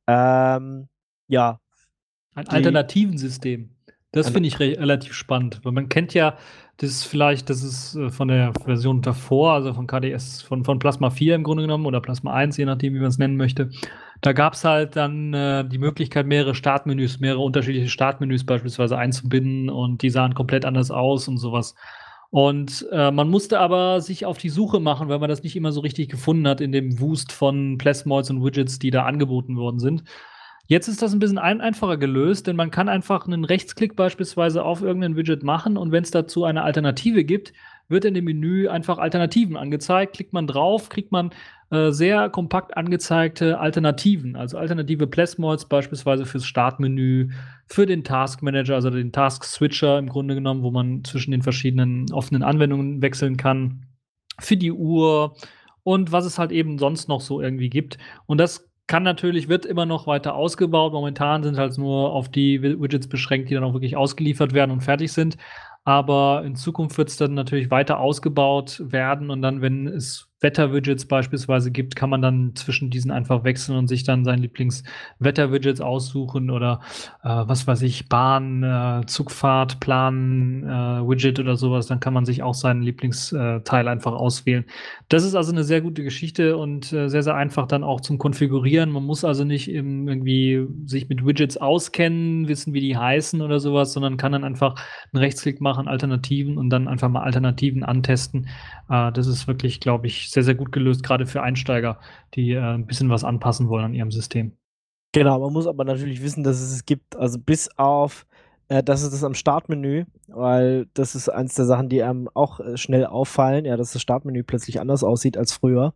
Ja, Ein alternativen System. Das finde ich relativ spannend, weil man kennt ja das ist von der Version davor, also von KDS, von Plasma 4 im Grunde genommen oder Plasma 1, je nachdem, wie man es nennen möchte. Da gab es halt dann die Möglichkeit, mehrere unterschiedliche Startmenüs beispielsweise einzubinden, und die sahen komplett anders aus und sowas. Und man musste aber sich auf die Suche machen, weil man das nicht immer so richtig gefunden hat in dem Wust von Plasmoids und Widgets, die da angeboten worden sind. Jetzt ist das ein bisschen einfacher gelöst, denn man kann einfach einen Rechtsklick beispielsweise auf irgendein Widget machen, und wenn es dazu eine Alternative gibt, wird in dem Menü einfach Alternativen angezeigt. Klickt man drauf, kriegt man sehr kompakt angezeigte Alternativen, also alternative Plasmoids beispielsweise fürs Startmenü, für den Task Manager, also den Task Switcher im Grunde genommen, wo man zwischen den verschiedenen offenen Anwendungen wechseln kann, für die Uhr und was es halt eben sonst noch so irgendwie gibt. Und das wird immer noch weiter ausgebaut. Momentan sind halt nur auf die Widgets beschränkt, die dann auch wirklich ausgeliefert werden und fertig sind. Aber in Zukunft wird es dann natürlich weiter ausgebaut werden, und dann, wenn es Wetter-Widgets beispielsweise gibt, kann man dann zwischen diesen einfach wechseln und sich dann seinen Lieblings-Wetter-Widgets aussuchen, oder was weiß ich, Bahn, Zugfahrt, Plan, Widget oder sowas. Dann kann man sich auch seinen Lieblingsteil einfach auswählen. Das ist also eine sehr gute Geschichte und sehr, sehr einfach dann auch zum Konfigurieren. Man muss also nicht irgendwie sich mit Widgets auskennen, wissen, wie die heißen oder sowas, sondern kann dann einfach einen Rechtsklick machen, Alternativen, und dann einfach mal Alternativen antesten. Das ist wirklich, glaube ich, sehr, sehr gut gelöst, gerade für Einsteiger, die ein bisschen was anpassen wollen an ihrem System. genau, man muss aber natürlich wissen, dass es gibt, also bis auf, das ist das am Startmenü, weil das ist eins der Sachen, die einem auch schnell auffallen, ja, dass das Startmenü plötzlich anders aussieht als früher.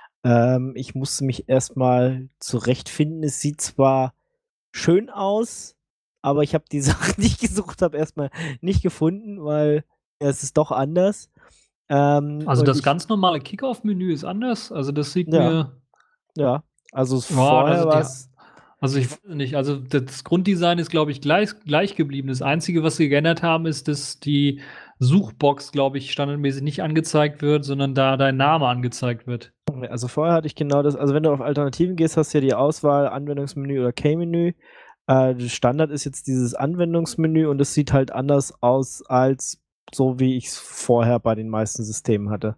Ich musste mich erstmal zurechtfinden. Es sieht zwar schön aus, aber ich habe die Sachen, die ich gesucht habe, erstmal nicht gefunden, weil es ist doch anders. Also Und das ganz normale Kickoff-Menü ist anders. Also das sieht ja, mir. ja, also Ja, vorher war es. also ich weiß nicht, also das Grunddesign ist, glaube ich, gleich geblieben. Das Einzige, was sie geändert haben, ist, dass die Suchbox, glaube ich, standardmäßig nicht angezeigt wird, sondern da dein Name angezeigt wird. Also vorher hatte ich genau das, also wenn du auf Alternativen gehst, hast du ja die Auswahl Anwendungsmenü oder K-Menü. Standard ist jetzt dieses Anwendungsmenü, und es sieht halt anders aus als so, wie ich es vorher bei den meisten Systemen hatte.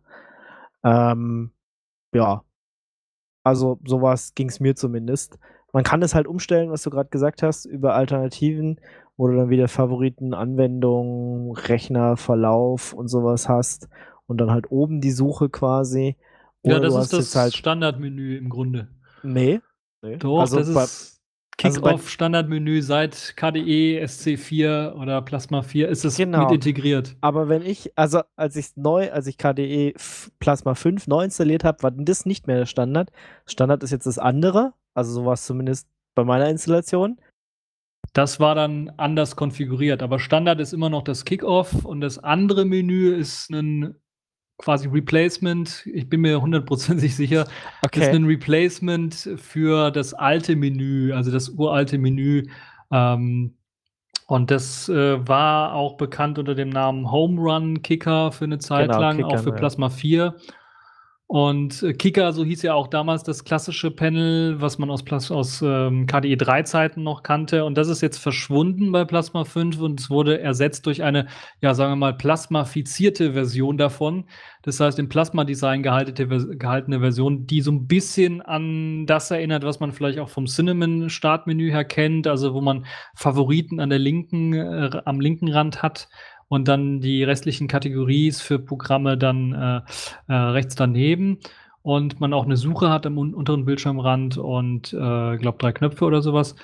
Ja, also sowas ging es mir zumindest. Man kann es halt umstellen, was du gerade gesagt hast, über Alternativen, wo du dann wieder Favoriten, Anwendungen, Rechnerverlauf und sowas hast, und dann halt oben die Suche quasi. Ja, Oder das du ist hast jetzt das halt. Standardmenü im Grunde. Nee. Doch, Also das ist Kickoff Standardmenü seit KDE SC4 oder Plasma 4 ist es mit genau. integriert. Aber als ich KDE Plasma 5 neu installiert habe, war das nicht mehr der Standard. Standard ist jetzt das andere. Also so war es zumindest bei meiner Installation. Das war dann anders konfiguriert, aber Standard ist immer noch das Kickoff, und das andere Menü ist ein quasi Replacement. Ich bin mir hundertprozentig sicher. Das ist Okay. ein Replacement für das alte Menü, also das uralte Menü. Und das war auch bekannt unter dem Namen Home Run Kicker für eine Zeit Genau, lang, auch Kicker, für ja. Plasma 4. Und Kicker, so hieß ja auch damals das klassische Panel, was man aus KDE 3-Zeiten noch kannte. Und das ist jetzt verschwunden bei Plasma 5 und es wurde ersetzt durch eine, ja, sagen wir mal, plasmafizierte Version davon. Das heißt, im Plasma-Design gehaltene Version, die so ein bisschen an das erinnert, was man vielleicht auch vom Cinnamon-Startmenü her kennt, also wo man Favoriten am linken Rand hat und dann die restlichen Kategories für Programme dann rechts daneben und man auch eine Suche hat am unteren Bildschirmrand und glaube 3 Knöpfe oder sowas.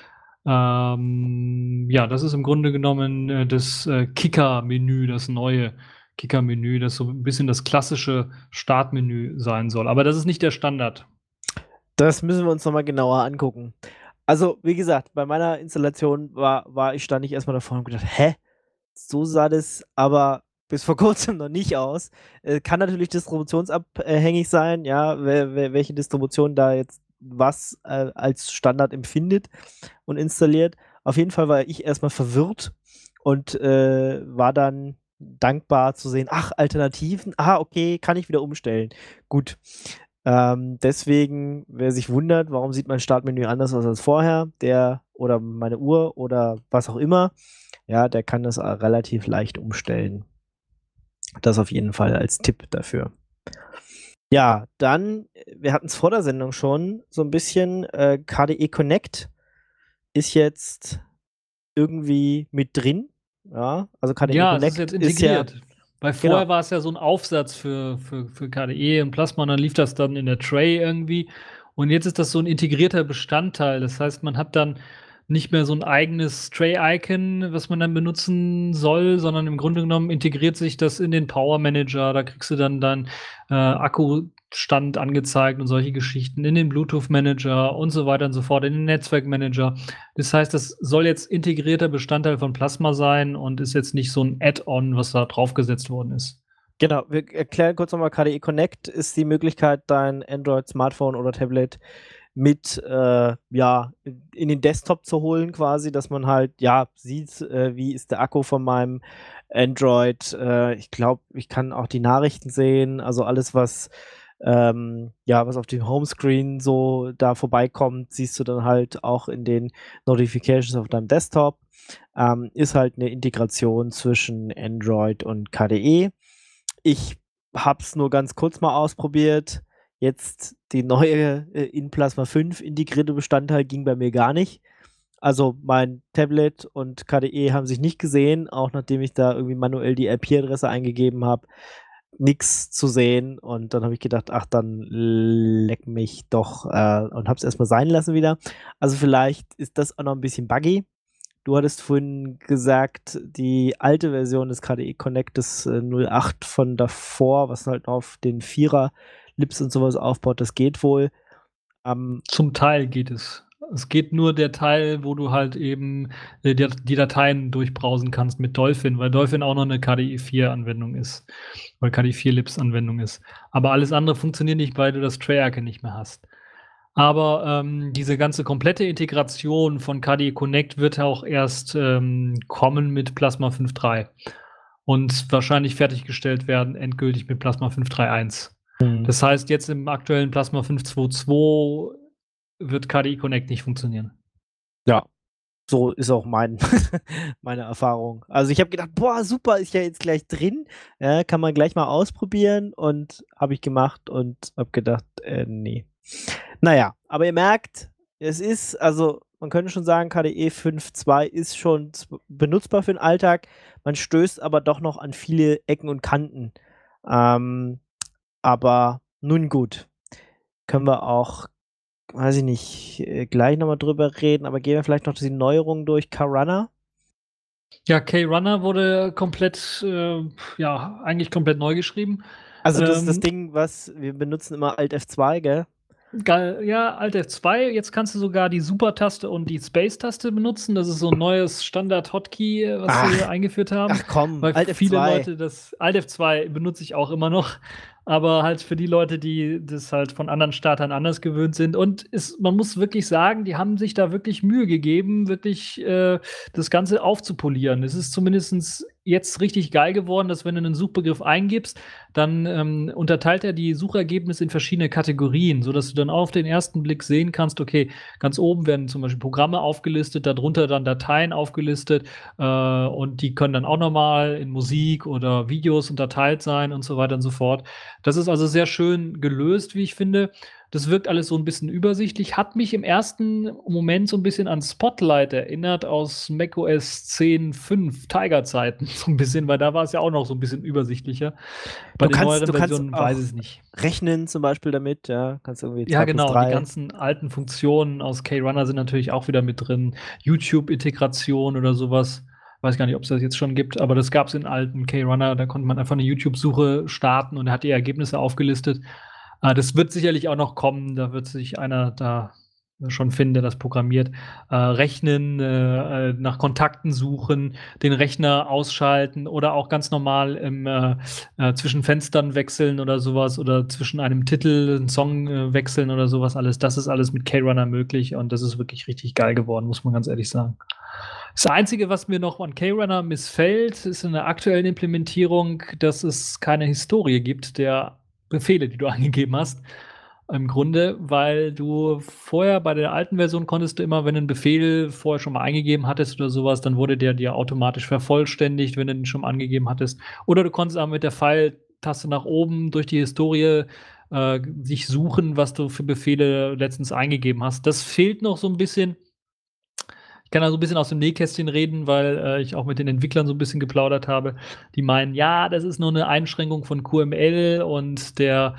Ja, das ist im Grunde genommen das Kicker-Menü, das neue Kicker-Menü, das so ein bisschen das klassische Startmenü sein soll. Aber das ist nicht der Standard. Das müssen wir uns nochmal genauer angucken. Also, wie gesagt, bei meiner Installation stand ich erstmal davor und gedacht, hä? So sah das aber bis vor Kurzem noch nicht aus. Kann natürlich distributionsabhängig sein, ja, welche Distribution da jetzt was als Standard empfindet und installiert. Auf jeden Fall war ich erstmal verwirrt und war dann dankbar zu sehen, ach, Alternativen, okay, kann ich wieder umstellen. Gut. Deswegen, wer sich wundert, warum sieht mein Startmenü anders aus als vorher, der oder meine Uhr oder was auch immer, ja, der kann das relativ leicht umstellen. Das auf jeden Fall als Tipp dafür. Ja, dann, wir hatten es vor der Sendung schon so ein bisschen, KDE Connect ist jetzt irgendwie mit drin. Ja, also KDE Ja, es ist Connect jetzt ist ja integriert. Weil vorher genau. war es ja so ein Aufsatz für KDE und Plasma und dann lief das dann in der Tray irgendwie. Und jetzt ist das so ein integrierter Bestandteil. Das heißt, man hat dann nicht mehr so ein eigenes Tray-Icon, was man dann benutzen soll, sondern im Grunde genommen integriert sich das in den Power Manager. Da kriegst du dann Akkustand angezeigt und solche Geschichten in den Bluetooth Manager und so weiter und so fort, in den Netzwerkmanager. Das heißt, das soll jetzt integrierter Bestandteil von Plasma sein und ist jetzt nicht so ein Add-on, was da draufgesetzt worden ist. Genau, wir erklären kurz nochmal, KDE Connect ist die Möglichkeit, dein Android-Smartphone oder Tablet mit ja, in den Desktop zu holen quasi, dass man halt ja sieht, wie ist der Akku von meinem Android. Ich glaube, ich kann auch die Nachrichten sehen, also alles, was ja, was auf dem Homescreen so da vorbeikommt, siehst du dann halt auch in den Notifications auf deinem Desktop. Ist halt eine Integration zwischen Android und KDE. Ich habe es nur ganz kurz mal ausprobiert. Jetzt die neue in Plasma 5 integrierte Bestandteil ging bei mir gar nicht. Also mein Tablet und KDE haben sich nicht gesehen, auch nachdem ich da irgendwie manuell die IP-Adresse eingegeben habe. Nix zu sehen und dann habe ich gedacht, ach, dann leck mich doch und habe es erstmal sein lassen wieder. Also vielleicht ist das auch noch ein bisschen buggy. Du hattest vorhin gesagt, die alte Version des KDE Connect, das 08 von davor, was halt auf den 4er Lips und sowas aufbaut, das geht wohl. Zum Teil geht es. Es geht nur der Teil, wo du halt eben die Dateien durchbrausen kannst mit Dolphin, weil Dolphin auch noch eine KDE 4-Anwendung ist, weil KDE 4 Lips-Anwendung ist. Aber alles andere funktioniert nicht, weil du das Tray-Icon nicht mehr hast. Aber diese ganze komplette Integration von KDE Connect wird auch erst kommen mit Plasma 5.3 und wahrscheinlich fertiggestellt werden endgültig mit Plasma 5.3.1. Das heißt, jetzt im aktuellen Plasma 5.2.2 wird KDE Connect nicht funktionieren. Ja, so ist auch meine Erfahrung. Also ich habe gedacht, boah, super, ist ja jetzt gleich drin. Kann man gleich mal ausprobieren und habe ich gemacht und habe gedacht, nee. Naja, aber ihr merkt, es ist, also man könnte schon sagen, KDE 5.2 ist schon benutzbar für den Alltag. Man stößt aber doch noch an viele Ecken und Kanten. Aber nun gut, können wir auch, weiß ich nicht, gleich nochmal drüber reden, aber gehen wir vielleicht noch die Neuerungen durch. KRunner? Ja, K-Runner wurde komplett, ja, eigentlich komplett neu geschrieben. Also das ist das Ding, was wir benutzen immer Alt F2, gell? Geil, ja, Alt F2, jetzt kannst du sogar die Super-Taste und die Space-Taste benutzen. Das ist so ein neues Standard-Hotkey, was sie eingeführt haben. Ach komm, Weil Alt viele F2. Leute Alt F2 benutze ich auch immer noch, aber halt für die Leute, die das halt von anderen Startern anders gewöhnt sind. Und man muss wirklich sagen, die haben sich da wirklich Mühe gegeben, wirklich das Ganze aufzupolieren. Es ist zumindest jetzt richtig geil geworden, dass wenn du einen Suchbegriff eingibst, dann unterteilt er die Suchergebnisse in verschiedene Kategorien, sodass du dann auf den ersten Blick sehen kannst, okay, ganz oben werden zum Beispiel Programme aufgelistet, darunter dann Dateien aufgelistet und die können dann auch nochmal in Musik oder Videos unterteilt sein und so weiter und so fort. Das ist also sehr schön gelöst, wie ich finde. Das wirkt alles so ein bisschen übersichtlich, hat mich im ersten Moment so ein bisschen an Spotlight erinnert aus macOS 10.5 Tiger-Zeiten, so ein bisschen, weil da war es ja auch noch so ein bisschen übersichtlicher. Bei Du den kannst, neueren du kannst Versionen auch weiß ich es nicht. rechnen zum Beispiel damit, ja. Kannst irgendwie 2 Ja, plus genau, die 3. ganzen alten Funktionen aus K-Runner sind natürlich auch wieder mit drin. YouTube-Integration oder sowas. Weiß gar nicht, ob es das jetzt schon gibt, aber das gab es in alten K-Runner. Da konnte man einfach eine YouTube-Suche starten und er hat die Ergebnisse aufgelistet. Das wird sicherlich auch noch kommen. Da wird sich einer da schon finden, der das programmiert. Rechnen, nach Kontakten suchen, den Rechner ausschalten oder auch ganz normal zwischen Fenstern wechseln oder sowas oder zwischen einem Titel, einen Song wechseln oder sowas alles. Das ist alles mit K-Runner möglich und das ist wirklich richtig geil geworden, muss man ganz ehrlich sagen. Das Einzige, was mir noch an K-Runner missfällt, ist in der aktuellen Implementierung, dass es keine Historie gibt der Befehle, die du angegeben hast. Im Grunde, weil du vorher bei der alten Version konntest du immer, wenn du einen Befehl vorher schon mal eingegeben hattest oder sowas, dann wurde der dir automatisch vervollständigt, wenn du den schon mal angegeben hattest. Oder du konntest aber mit der Pfeiltaste nach oben durch die Historie sich suchen, was du für Befehle letztens eingegeben hast. Das fehlt noch so ein bisschen. Ich kann da so ein bisschen aus dem Nähkästchen reden, weil ich auch mit den Entwicklern so ein bisschen geplaudert habe. Die meinen, ja, das ist nur eine Einschränkung von QML und der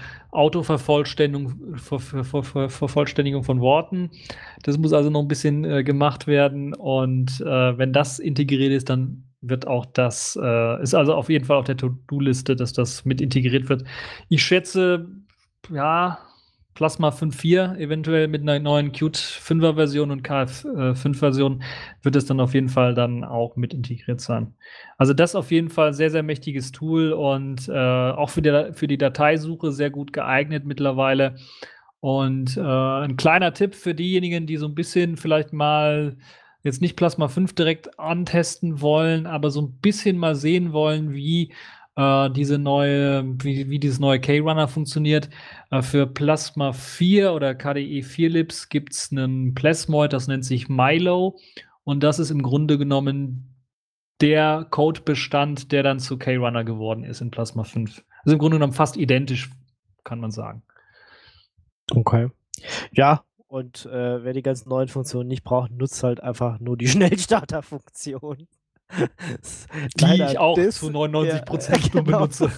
Vervollständigung von Worten. Das muss also noch ein bisschen gemacht werden. Und wenn das integriert ist, dann wird auch das, ist also auf jeden Fall auf der To-Do-Liste, dass das mit integriert wird. Ich schätze, ja, Plasma 5.4, eventuell mit einer neuen Qt 5er Version und KF 5 Version wird es dann auf jeden Fall dann auch mit integriert sein. Also das auf jeden Fall sehr, sehr mächtiges Tool und auch für die Dateisuche sehr gut geeignet mittlerweile. Und ein kleiner Tipp für diejenigen, die so ein bisschen vielleicht mal jetzt nicht Plasma 5 direkt antesten wollen, aber so ein bisschen mal sehen wollen, wie dieses neue K-Runner funktioniert. Für Plasma 4 oder KDE 4 Libs gibt es einen Plasmoid, das nennt sich Milo. Und das ist im Grunde genommen der Codebestand, der dann zu K-Runner geworden ist in Plasma 5. Also im Grunde genommen fast identisch, kann man sagen. Okay. Ja, und wer die ganzen neuen Funktionen nicht braucht, nutzt halt einfach nur die Schnellstarter-Funktion. Die ich auch zu 99% nur benutze.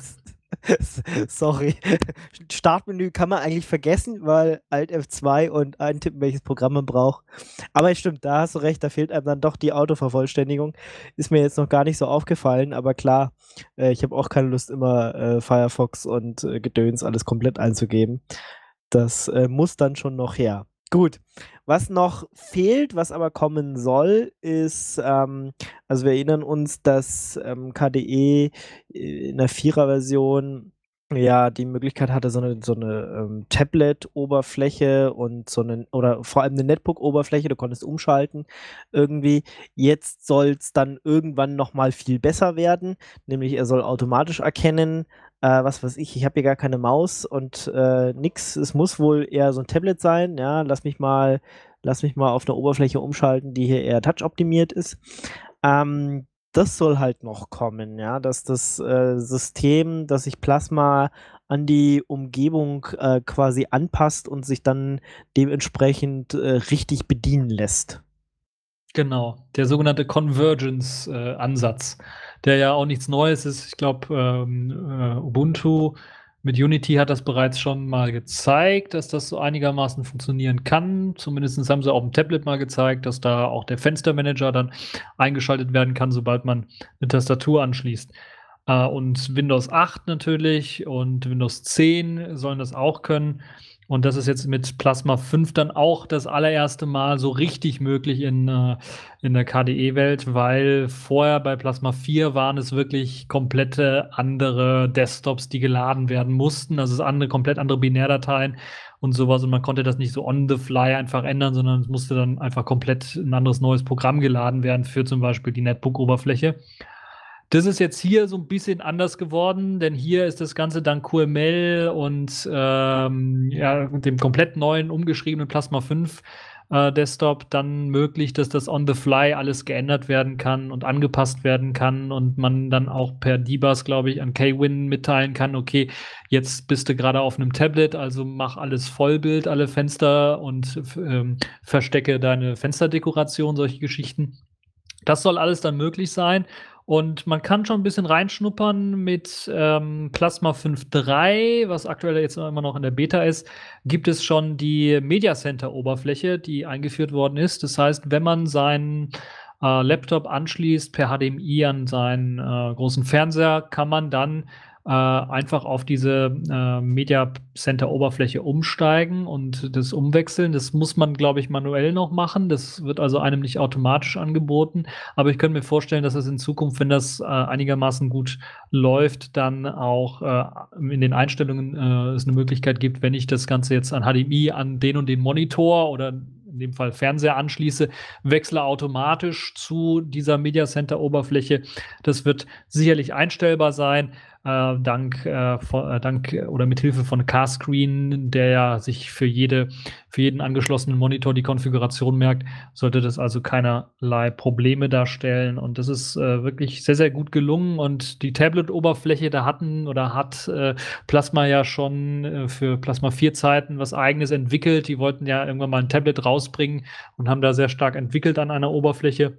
Sorry. Startmenü kann man eigentlich vergessen, weil Alt F2 und eintippen, welches Programm man braucht. Aber es stimmt, da hast du recht, da fehlt einem dann doch die Autovervollständigung. Ist mir jetzt noch gar nicht so aufgefallen, aber klar, ich habe auch keine Lust, immer Firefox und Gedöns alles komplett einzugeben. Das muss dann schon noch her. Gut. Was noch fehlt, was aber kommen soll, ist, also wir erinnern uns, dass KDE in der 4er-Version ja die Möglichkeit hatte, so eine Tablet-Oberfläche und oder vor allem eine Netbook-Oberfläche, du konntest umschalten irgendwie. Jetzt soll es dann irgendwann nochmal viel besser werden, nämlich er soll automatisch erkennen, was weiß ich habe hier gar keine Maus und nix. Es muss wohl eher so ein Tablet sein, ja, lass mich mal auf eine Oberfläche umschalten, die hier eher touch-optimiert ist. Das soll halt noch kommen, ja, dass das System, dass sich Plasma an die Umgebung quasi anpasst und sich dann dementsprechend richtig bedienen lässt. Genau, der sogenannte Convergence-Ansatz, der ja auch nichts Neues ist. Ich glaube, Ubuntu mit Unity hat das bereits schon mal gezeigt, dass das so einigermaßen funktionieren kann. Zumindest haben sie auf dem Tablet mal gezeigt, dass da auch der Fenstermanager dann eingeschaltet werden kann, sobald man eine Tastatur anschließt. Und Windows 8 natürlich und Windows 10 sollen das auch können. Und das ist jetzt mit Plasma 5 dann auch das allererste Mal so richtig möglich in der KDE-Welt, weil vorher bei Plasma 4 waren es wirklich komplette andere Desktops, die geladen werden mussten. Also komplett andere Binärdateien und sowas. Und man konnte das nicht so on the fly einfach ändern, sondern es musste dann einfach komplett ein anderes neues Programm geladen werden für zum Beispiel die Netbook-Oberfläche. Das ist jetzt hier so ein bisschen anders geworden, denn hier ist das Ganze dank QML und dem komplett neuen, umgeschriebenen Plasma 5 Desktop dann möglich, dass das on the fly alles geändert werden kann und angepasst werden kann und man dann auch per Dbus, glaube ich, an KWin mitteilen kann, okay, jetzt bist du gerade auf einem Tablet, also mach alles Vollbild, alle Fenster und verstecke deine Fensterdekoration, solche Geschichten. Das soll alles dann möglich sein. Und man kann schon ein bisschen reinschnuppern mit Plasma 5.3, was aktuell jetzt immer noch in der Beta ist, gibt es schon die Media Center-Oberfläche, die eingeführt worden ist. Das heißt, wenn man seinen Laptop anschließt per HDMI an seinen großen Fernseher, kann man dann einfach auf diese Media Center Oberfläche umsteigen und das umwechseln. Das muss man, glaube ich, manuell noch machen. Das wird also einem nicht automatisch angeboten. Aber ich könnte mir vorstellen, dass es in Zukunft, wenn das einigermaßen gut läuft, dann auch in den Einstellungen es eine Möglichkeit gibt, wenn ich das Ganze jetzt an HDMI an den und den Monitor oder in dem Fall Fernseher anschließe, wechsle automatisch zu dieser Media Center Oberfläche. Das wird sicherlich einstellbar sein. Dank oder mit Hilfe von Carscreen, der ja sich für jeden angeschlossenen Monitor die Konfiguration merkt, sollte das also keinerlei Probleme darstellen. Und das ist wirklich sehr, sehr gut gelungen. Und die Tablet-Oberfläche, da hat Plasma ja schon für Plasma 4 Zeiten was Eigenes entwickelt. Die wollten ja irgendwann mal ein Tablet rausbringen und haben da sehr stark entwickelt an einer Oberfläche.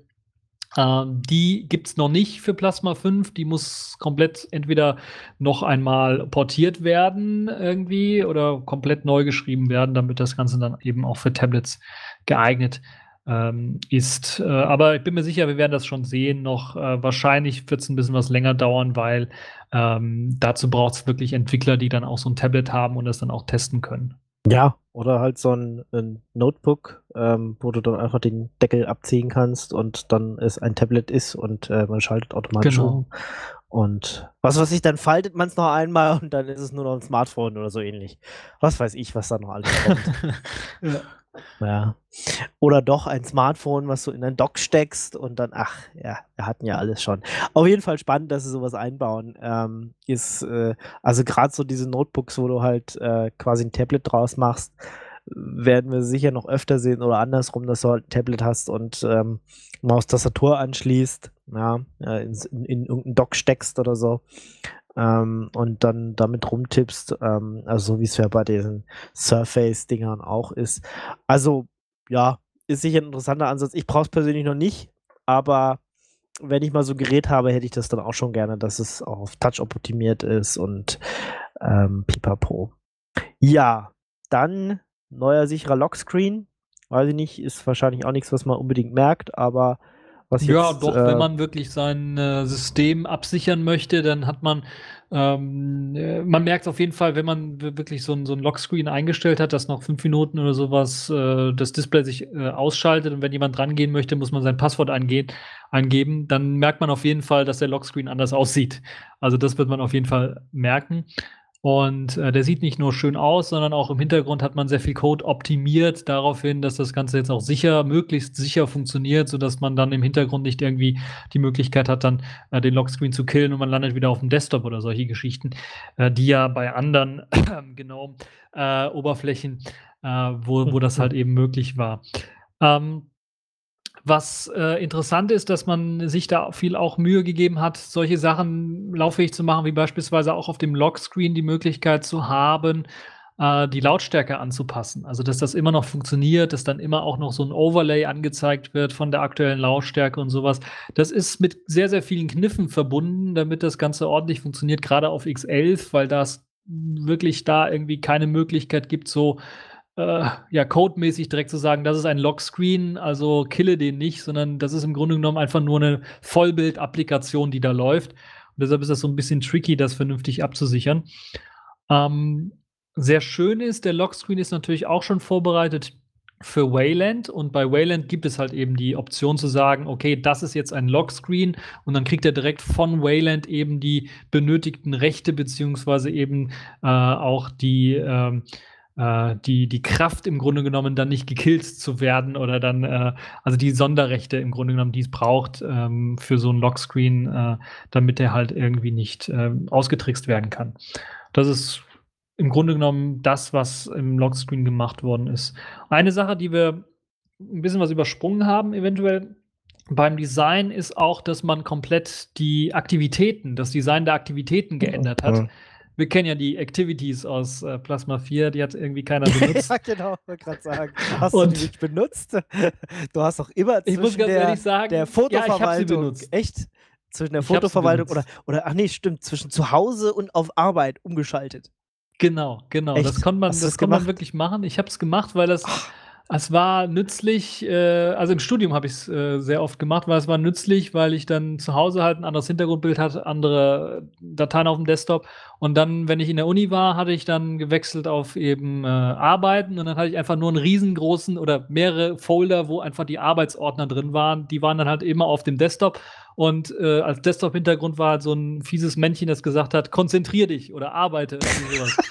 Die gibt es noch nicht für Plasma 5. Die muss komplett entweder noch einmal portiert werden irgendwie oder komplett neu geschrieben werden, damit das Ganze dann eben auch für Tablets geeignet ist. Aber ich bin mir sicher, wir werden das schon sehen noch. Wahrscheinlich wird es ein bisschen was länger dauern, weil dazu braucht es wirklich Entwickler, die dann auch so ein Tablet haben und das dann auch testen können. Ja, oder halt so ein Notebook, wo du dann einfach den Deckel abziehen kannst und dann es ein Tablet ist und man schaltet automatisch um. Und was weiß ich, dann faltet man es noch einmal und dann ist es nur noch ein Smartphone oder so ähnlich. Was weiß ich, was da noch alles kommt. Ja. Oder doch ein Smartphone, was du in ein Dock steckst und dann, ach ja, wir hatten ja alles schon. Auf jeden Fall spannend, dass sie sowas einbauen. Also gerade so diese Notebooks, wo du halt quasi ein Tablet draus machst, werden wir sicher noch öfter sehen oder andersrum, dass du halt ein Tablet hast und Maustastatur anschließt, ja, in irgendein Dock steckst oder so. Und dann damit rumtippst, also so wie es ja bei diesen Surface-Dingern auch ist. Also, ja, ist sicher ein interessanter Ansatz. Ich brauche es persönlich noch nicht, aber wenn ich mal so ein Gerät habe, hätte ich das dann auch schon gerne, dass es auch auf Touch optimiert ist und pipapo. Ja, dann neuer sicherer Lockscreen. Weiß ich nicht, ist wahrscheinlich auch nichts, was man unbedingt merkt, aber was jetzt... Ja, doch, wenn man wirklich sein System absichern möchte, dann hat man merkt auf jeden Fall, wenn man wirklich so ein Lockscreen eingestellt hat, dass nach 5 Minuten oder sowas das Display sich ausschaltet und wenn jemand rangehen möchte, muss man sein Passwort eingeben, dann merkt man auf jeden Fall, dass der Lockscreen anders aussieht. Also das wird man auf jeden Fall merken. Und der sieht nicht nur schön aus, sondern auch im Hintergrund hat man sehr viel Code optimiert darauf hin, dass das Ganze jetzt auch möglichst sicher funktioniert, sodass man dann im Hintergrund nicht irgendwie die Möglichkeit hat, dann den Lockscreen zu killen und man landet wieder auf dem Desktop oder solche Geschichten, die ja bei anderen Oberflächen, wo das halt eben möglich war. Was interessant ist, dass man sich da viel auch Mühe gegeben hat, solche Sachen lauffähig zu machen, wie beispielsweise auch auf dem Lockscreen die Möglichkeit zu haben, die Lautstärke anzupassen. Also, dass das immer noch funktioniert, dass dann immer auch noch so ein Overlay angezeigt wird von der aktuellen Lautstärke und sowas. Das ist mit sehr, sehr vielen Kniffen verbunden, damit das Ganze ordentlich funktioniert, gerade auf X11, weil das wirklich da irgendwie keine Möglichkeit gibt, so codemäßig direkt zu sagen, das ist ein Lockscreen, also kille den nicht, sondern das ist im Grunde genommen einfach nur eine Vollbild-Applikation, die da läuft. Und deshalb ist das so ein bisschen tricky, das vernünftig abzusichern. sehr schön ist, der Lockscreen ist natürlich auch schon vorbereitet für Wayland und bei Wayland gibt es halt eben die Option zu sagen: „Okay, das ist jetzt ein Lockscreen“ und dann kriegt er direkt von Wayland eben die benötigten Rechte beziehungsweise eben, auch die Kraft im Grunde genommen dann nicht gekillt zu werden oder dann, also die Sonderrechte im Grunde genommen, die es braucht, für so 'n Lockscreen, damit der halt irgendwie nicht, ausgetrickst werden kann. Das ist im Grunde genommen das, was im Lockscreen gemacht worden ist. Eine Sache, die wir 'n bisschen was übersprungen haben eventuell beim Design, ist auch, dass man komplett das Design der Aktivitäten geändert hat. Mhm. Wir kennen ja die Activities aus, Plasma 4, die hat irgendwie keiner benutzt. Ja, genau, wollte grad sagen. Hast du die Und nicht benutzt? Du hast doch immer ich muss zwischen ganz ehrlich der sagen, ja, ich habe sie Fotoverwaltung benutzt. echt? Zwischen der Ich habe sie Fotoverwaltung benutzt. oder ach ne, stimmt, zwischen zu Hause und auf Arbeit umgeschaltet. Genau, genau. Das Echt? konnte man Hast du das das konnte man gemacht? wirklich machen. Ich habe es gemacht, weil Ah, es war nützlich, also im Studium habe ich's, sehr oft gemacht, weil es war nützlich, weil ich dann zu Hause halt 'n anderes Hintergrundbild hatte, andere Dateien aufm Desktop und dann, wenn ich in der Uni war, hatte ich dann gewechselt auf eben, Arbeiten und dann hatte ich einfach nur 'n riesengroßen oder mehrere Folder, wo einfach die Arbeitsordner drin waren. Die waren dann halt immer auf dem Desktop und, als Desktop-Hintergrund war halt so 'n fieses Männchen, das gesagt hat: „Konzentrier dich“ oder „Arbeite“, irgendwie so was.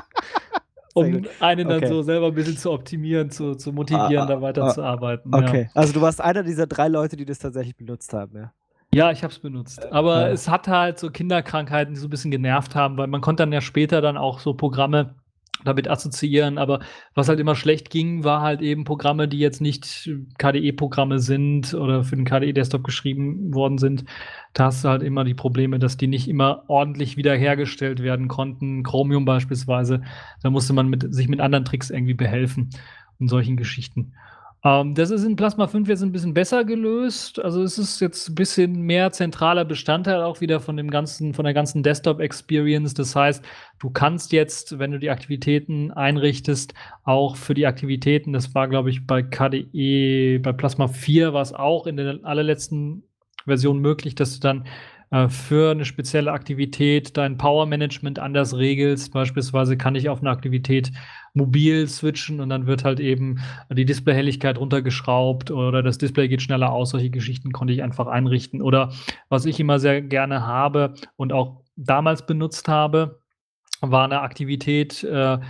sehr gut. Um einen dann Okay. so selber 'n bisschen zu optimieren, zu Ah, motivieren, da ah, weiterzuarbeiten, ja. okay. Also, du warst einer dieser 3 Leute, die das tatsächlich benutzt haben, ja? Ja, ich habe es benutzt. Aber Ja. es hatte halt so Kinderkrankheiten, die so 'n bisschen genervt haben, weil man konnte dann ja später dann auch so Programme damit assoziieren, aber was halt immer schlecht ging, war halt eben Programme, die jetzt nicht KDE-Programme sind oder für den KDE-Desktop geschrieben worden sind. Da hast du halt immer die Probleme, dass die nicht immer ordentlich wiederhergestellt werden konnten. Chromium beispielsweise, da musste man sich mit anderen Tricks irgendwie behelfen und solchen Geschichten. Das ist in Plasma 5 jetzt 'n bisschen besser gelöst. Also, es ist jetzt 'n bisschen mehr zentraler Bestandteil auch wieder von der ganzen Desktop-Experience. Das heißt, du kannst jetzt, wenn du die Aktivitäten einrichtest, auch für die Aktivitäten das war, glaube ich, bei KDE bei Plasma 4 war's auch in der allerletzten Version möglich, dass du dann, für 'ne spezielle Aktivität dein Power-Management anders regelst. Beispielsweise kann ich auf 'ne Aktivität mobil switchen und dann wird halt eben die Displayhelligkeit runtergeschraubt oder das Display geht schneller aus. Solche Geschichten konnte ich einfach einrichten. Oder was ich immer sehr gerne habe und auch damals benutzt habe, war 'ne Aktivität,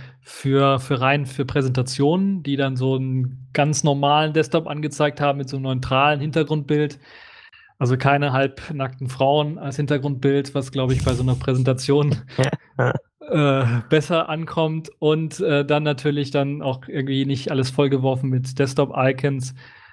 für Präsentationen, die dann so 'n ganz normalen Desktop angezeigt haben mit so 'nem neutralen Hintergrundbild. Also, keine halbnackten Frauen als Hintergrundbild, was, glaube ich, bei so 'ner Präsentation besser ankommt und, dann natürlich dann auch irgendwie nicht alles vollgeworfen mit Desktop-Icons,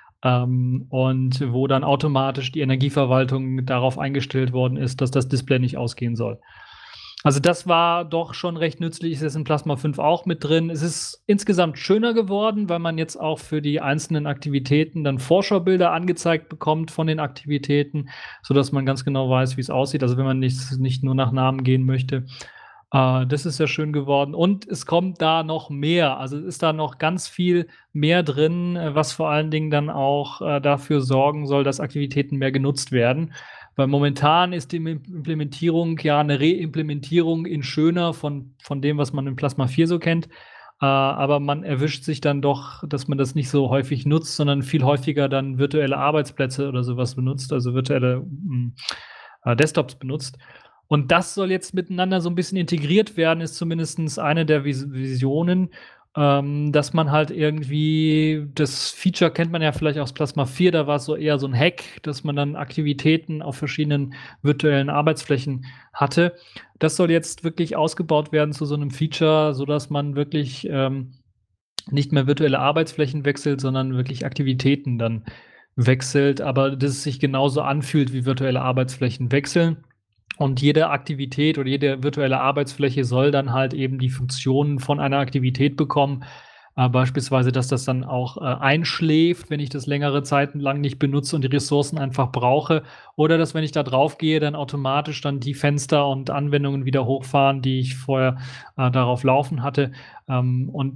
und wo dann automatisch die Energieverwaltung darauf eingestellt worden ist, dass das Display nicht ausgehen soll. Also, das war doch schon recht nützlich, ist jetzt in Plasma 5 auch mit drin. Es ist insgesamt schöner geworden, weil man jetzt auch für die einzelnen Aktivitäten dann Vorschaubilder angezeigt bekommt von den Aktivitäten, sodass man ganz genau weiß, wie's aussieht. Also, wenn man nicht nur nach Namen gehen möchte. Das ist sehr schön geworden und es kommt da noch mehr. Also, es ist da noch ganz viel mehr drin, was vor allen Dingen dann auch, dafür sorgen soll, dass Aktivitäten mehr genutzt werden. Weil momentan ist die Implementierung ja 'ne Reimplementierung in schöner von dem, was man in Plasma 4 so kennt. Aber man erwischt sich dann doch, dass man das nicht so häufig nutzt, sondern viel häufiger dann virtuelle Arbeitsplätze oder so was benutzt, also virtuelle, Desktops benutzt. Und das soll jetzt miteinander so 'n bisschen integriert werden, ist zumindestens eine der Visionen, dass man halt irgendwie das Feature kennt man ja vielleicht aus Plasma 4, da war's so eher so 'n Hack, dass man dann Aktivitäten auf verschiedenen virtuellen Arbeitsflächen hatte. Das soll jetzt wirklich ausgebaut werden zu so 'nem Feature, sodass man wirklich, nicht mehr virtuelle Arbeitsflächen wechselt, sondern wirklich Aktivitäten dann wechselt, aber dass es sich genauso anfühlt wie virtuelle Arbeitsflächen wechseln. Und jede Aktivität oder jede virtuelle Arbeitsfläche soll dann halt eben die Funktionen von einer Aktivität bekommen. Beispielsweise, dass das dann auch, einschläft, wenn ich das längere Zeiten lang nicht benutze und die Ressourcen einfach brauche. Oder dass, wenn ich da draufgehe, dann automatisch dann die Fenster und Anwendungen wieder hochfahren, die ich vorher, darauf laufen hatte. Und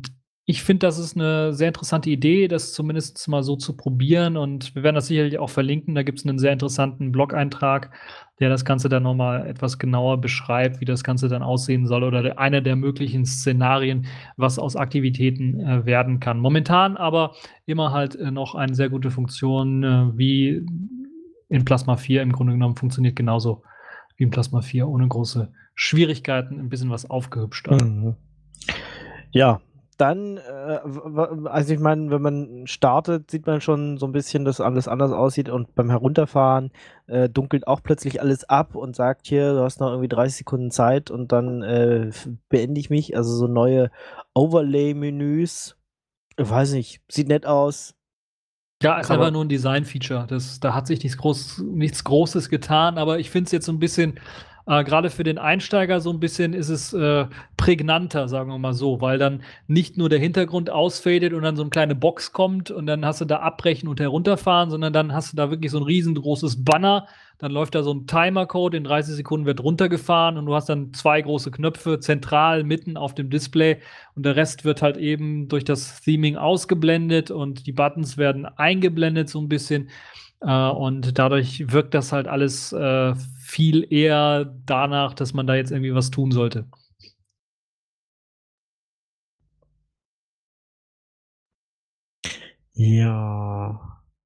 Ich finde, das ist eine sehr interessante Idee, das zumindest mal so zu probieren, und wir werden das sicherlich auch verlinken. Da gibt's einen sehr interessanten Blog-Eintrag, der das Ganze dann noch mal etwas genauer beschreibt, wie das Ganze dann aussehen soll, oder eine der möglichen Szenarien, was aus Aktivitäten, werden kann. Momentan aber immer halt, noch eine sehr gute Funktion, wie in Plasma 4 im Grunde genommen, funktioniert genauso wie in Plasma 4 ohne große Schwierigkeiten, ein bisschen was aufgehübschter. Mhm. Ja, dann, also ich meine, wenn man startet, sieht man schon so ein bisschen, dass alles anders aussieht, und beim Herunterfahren dunkelt auch plötzlich alles ab und sagt: „Hier, du hast noch irgendwie 30 Sekunden Zeit und dann beende ich mich." Also so neue Overlay-Menüs. Ich weiß nicht, sieht nett aus. Ja, ist Kann einfach man. nur 'n Design-Feature. Da hat sich nichts Großes getan, aber ich finde es jetzt so 'n bisschen, grade für den Einsteiger so 'n bisschen ist es, prägnanter, sagen wir mal so, weil dann nicht nur der Hintergrund ausfadet und dann so 'ne kleine Box kommt und dann hast du da Abbrechen und Herunterfahren, sondern dann hast du da wirklich so 'n riesengroßes Banner. Dann läuft da so 'n Timer-Code, in 30 Sekunden wird runtergefahren und du hast dann 2 große Knöpfe zentral mitten auf dem Display, und der Rest wird halt eben durch das Theming ausgeblendet und die Buttons werden eingeblendet so ein bisschen. Und dadurch wirkt das halt alles, viel eher danach, dass man da jetzt irgendwie was tun sollte. Ja.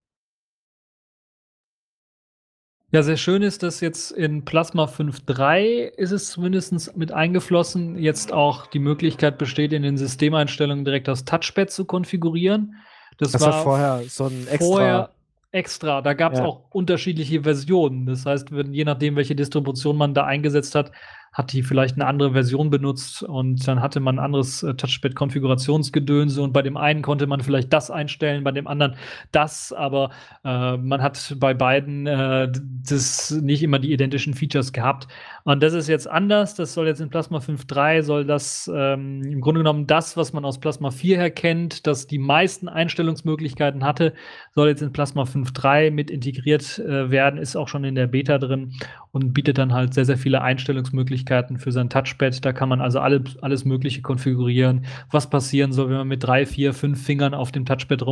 Ja, sehr schön ist, dass jetzt in Plasma 5.3 ist es zumindest mit eingeflossen, jetzt auch die Möglichkeit besteht, in den Systemeinstellungen direkt das Touchpad zu konfigurieren. Das Das war war vorher so ein extra. vorher extra. Da gab es Ja. auch unterschiedliche Versionen. Das heißt, wenn je nachdem, welche Distribution man da eingesetzt hat, hat die vielleicht eine andere Version benutzt, und dann hatte man 'n anderes, Touchpad-Konfigurationsgedönse, und bei dem einen konnte man vielleicht das einstellen, bei dem anderen das, aber, man hat bei beiden, das nicht immer die identischen Features gehabt. Und das ist jetzt anders. Das soll jetzt in Plasma 5.3 soll das, im Grunde genommen das, was man aus Plasma 4 her kennt, das die meisten Einstellungsmöglichkeiten hatte, soll jetzt in Plasma 5.3 mit integriert, werden, ist auch schon in der Beta drin und bietet dann halt sehr, sehr viele Einstellungsmöglichkeiten für sein Touchpad. Da kann man also alles Mögliche konfigurieren, was passieren soll, wenn man mit 3, 4, 5 Fingern auf dem Touchpad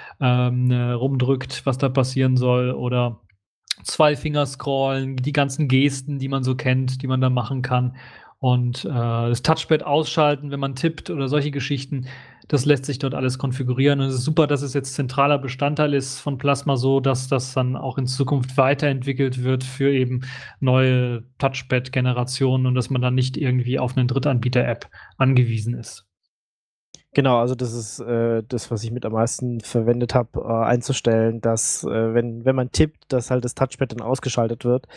rumdrückt, was da passieren soll, oder 2 Finger scrollen, die ganzen Gesten, die man so kennt, die man da machen kann. Und, das Touchpad ausschalten, wenn man tippt oder solche Geschichten, das lässt sich dort alles konfigurieren. Und es ist super, dass es jetzt zentraler Bestandteil ist von Plasma, so dass das dann auch in Zukunft weiterentwickelt wird für eben neue Touchpad-Generationen und dass man dann nicht irgendwie auf 'nen Drittanbieter-App angewiesen ist. Genau, also das ist das, was ich mit am meisten verwendet habe, einzustellen, dass, wenn man tippt, dass halt das Touchpad dann ausgeschaltet wird.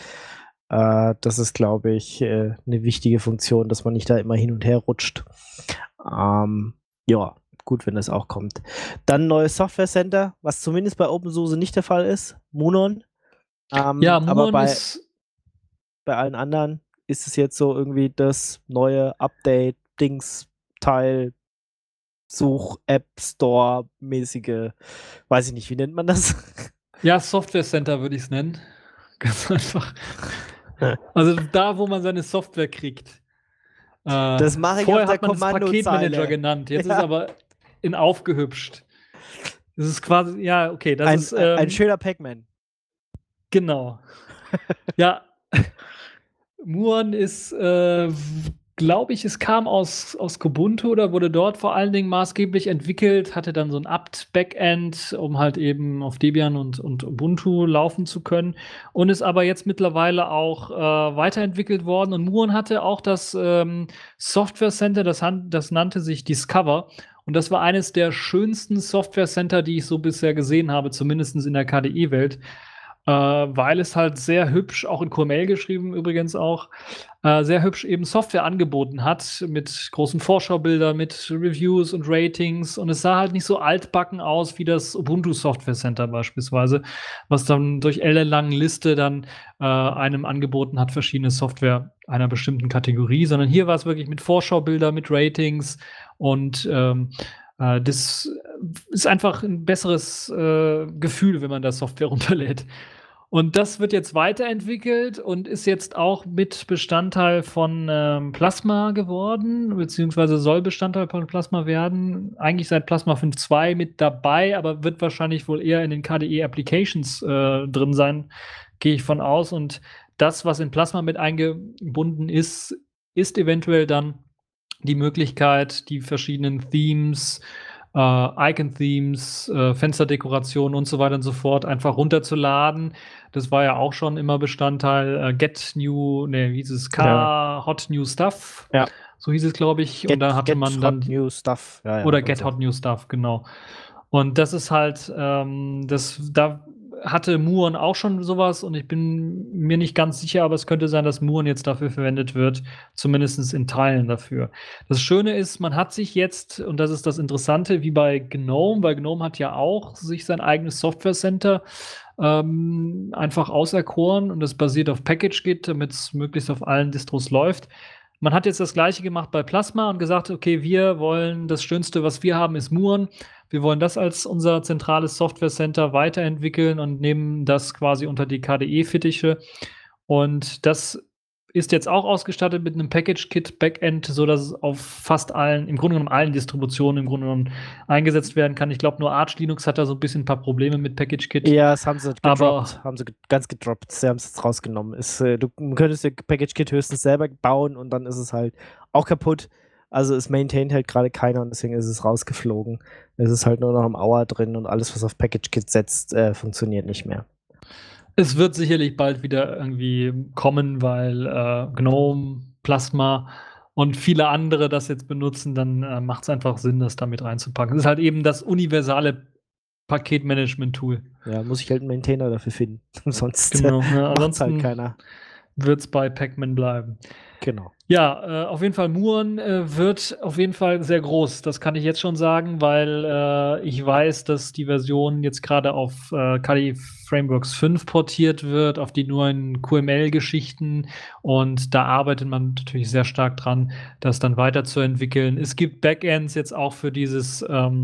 Das ist, glaube ich, 'ne wichtige Funktion, dass man nicht da immer hin und her rutscht. Ähm, ja, gut, wenn das auch kommt. Dann neues Software Center, was zumindest bei OpenSUSE nicht der Fall ist, Munon. Ja, Aber Muon bei ist allen anderen ist es jetzt so irgendwie das neue Update-Dings-Teil, Such-App Store-mäßige, weiß ich nicht, wie nennt man das? ja, Software Center würde ich's nennen. Ganz einfach. Also, da, wo man seine Software kriegt. Das mache ich auf Vorher der hat man es Paketmanager Kommandozeile. genannt, jetzt ist Ja, aber in aufgehübscht. Das ist quasi, ja, okay, das ein ist, ein schöner Pac-Man. genau. Ja, Muon ist, glaube ich, es kam aus Kubuntu oder wurde dort vor allen Dingen maßgeblich entwickelt, hatte dann so 'n apt-Backend, um halt eben auf Debian und Ubuntu laufen zu können, und ist aber jetzt mittlerweile auch, weiterentwickelt worden. Und Muon hatte auch das, Software Center, das nannte sich Discover, und das war eines der schönsten Software Center, die ich so bisher gesehen habe, zumindest in der KDE-Welt, weil es halt sehr hübsch, auch in QML geschrieben übrigens auch, sehr hübsch eben Software angeboten hat mit großen Vorschaubildern, mit Reviews und Ratings, und es sah halt nicht so altbacken aus wie das Ubuntu Software Center beispielsweise, was dann durch ellenlange Liste dann, einem angeboten hat, verschiedene Software einer bestimmten Kategorie, sondern hier war es wirklich mit Vorschaubilder, mit Ratings, und, das ist einfach ein besseres, Gefühl, wenn man da Software runterlädt. Und das wird jetzt weiterentwickelt und ist jetzt auch mit Bestandteil von Plasma geworden, beziehungsweise soll Bestandteil von Plasma werden. Eigentlich seit Plasma 5.2 mit dabei, aber wird wahrscheinlich wohl eher in den KDE Applications drin sein, gehe ich von aus. Und das, was in Plasma mit eingebunden ist, ist eventuell dann die Möglichkeit, die verschiedenen Themes, Icon-Themes, Fensterdekorationen und so weiter und so fort einfach runterzuladen. Das war ja auch schon immer Bestandteil wie hieß es? Hot New Stuff. Ja. So hieß es, glaube ich. Und da hatte man dann. Hot New Stuff. Ja, Oder Get Hot New Stuff, genau. Und das ist halt, da hatte Muon auch schon sowas und ich bin mir nicht ganz sicher, aber es könnte sein, dass Muon jetzt dafür verwendet wird, zumindest in Teilen dafür. Das Schöne ist, man hat sich jetzt, und das ist das Interessante, wie bei GNOME, weil GNOME hat ja auch sich sein eigenes Software Center einfach auserkoren und das basiert auf PackageKit, damit es möglichst auf allen Distros läuft. Man hat jetzt das Gleiche gemacht bei Plasma und gesagt, okay, wir wollen das Schönste, was wir haben, ist Muon. Wir wollen das als unser zentrales Software Center weiterentwickeln und nehmen das quasi unter die KDE-Fittiche. Und das ist jetzt auch ausgestattet mit einem Package-Kit-Backend, sodass es auf fast allen, im Grunde genommen allen Distributionen im Grunde genommen eingesetzt werden kann. Ich glaube, nur Arch Linux hat da so ein bisschen ein paar Probleme mit Package-Kit. Ja, das haben sie gedroppt. Aber- Haben sie ganz gedroppt. Sie haben es jetzt rausgenommen. Du könntest dir PackageKit höchstens selber bauen und dann ist es halt auch kaputt. Also es maintaint halt gerade keiner und deswegen ist es rausgeflogen. Es ist halt nur noch im Hour drin und alles, was auf PackageKit setzt, funktioniert nicht mehr. Es wird sicherlich bald wieder irgendwie kommen, weil GNOME, Plasma und viele andere das jetzt benutzen, dann macht es einfach Sinn, das damit reinzupacken. Das ist halt eben das universale Paketmanagement-Tool. Ja, muss ich halt einen Maintainer dafür finden. Sonst Genau, ja, macht's ansonsten halt keiner. wird es bei Pacman bleiben. Genau. Ja, auf jeden Fall, Muon wird auf jeden Fall sehr groß. Das kann ich jetzt schon sagen, weil ich weiß, dass die Version jetzt gerade auf KDE Frameworks 5 portiert wird, auf die neuen QML-Geschichten. Und da arbeitet man natürlich sehr stark dran, das dann weiterzuentwickeln. Es gibt Backends jetzt auch für dieses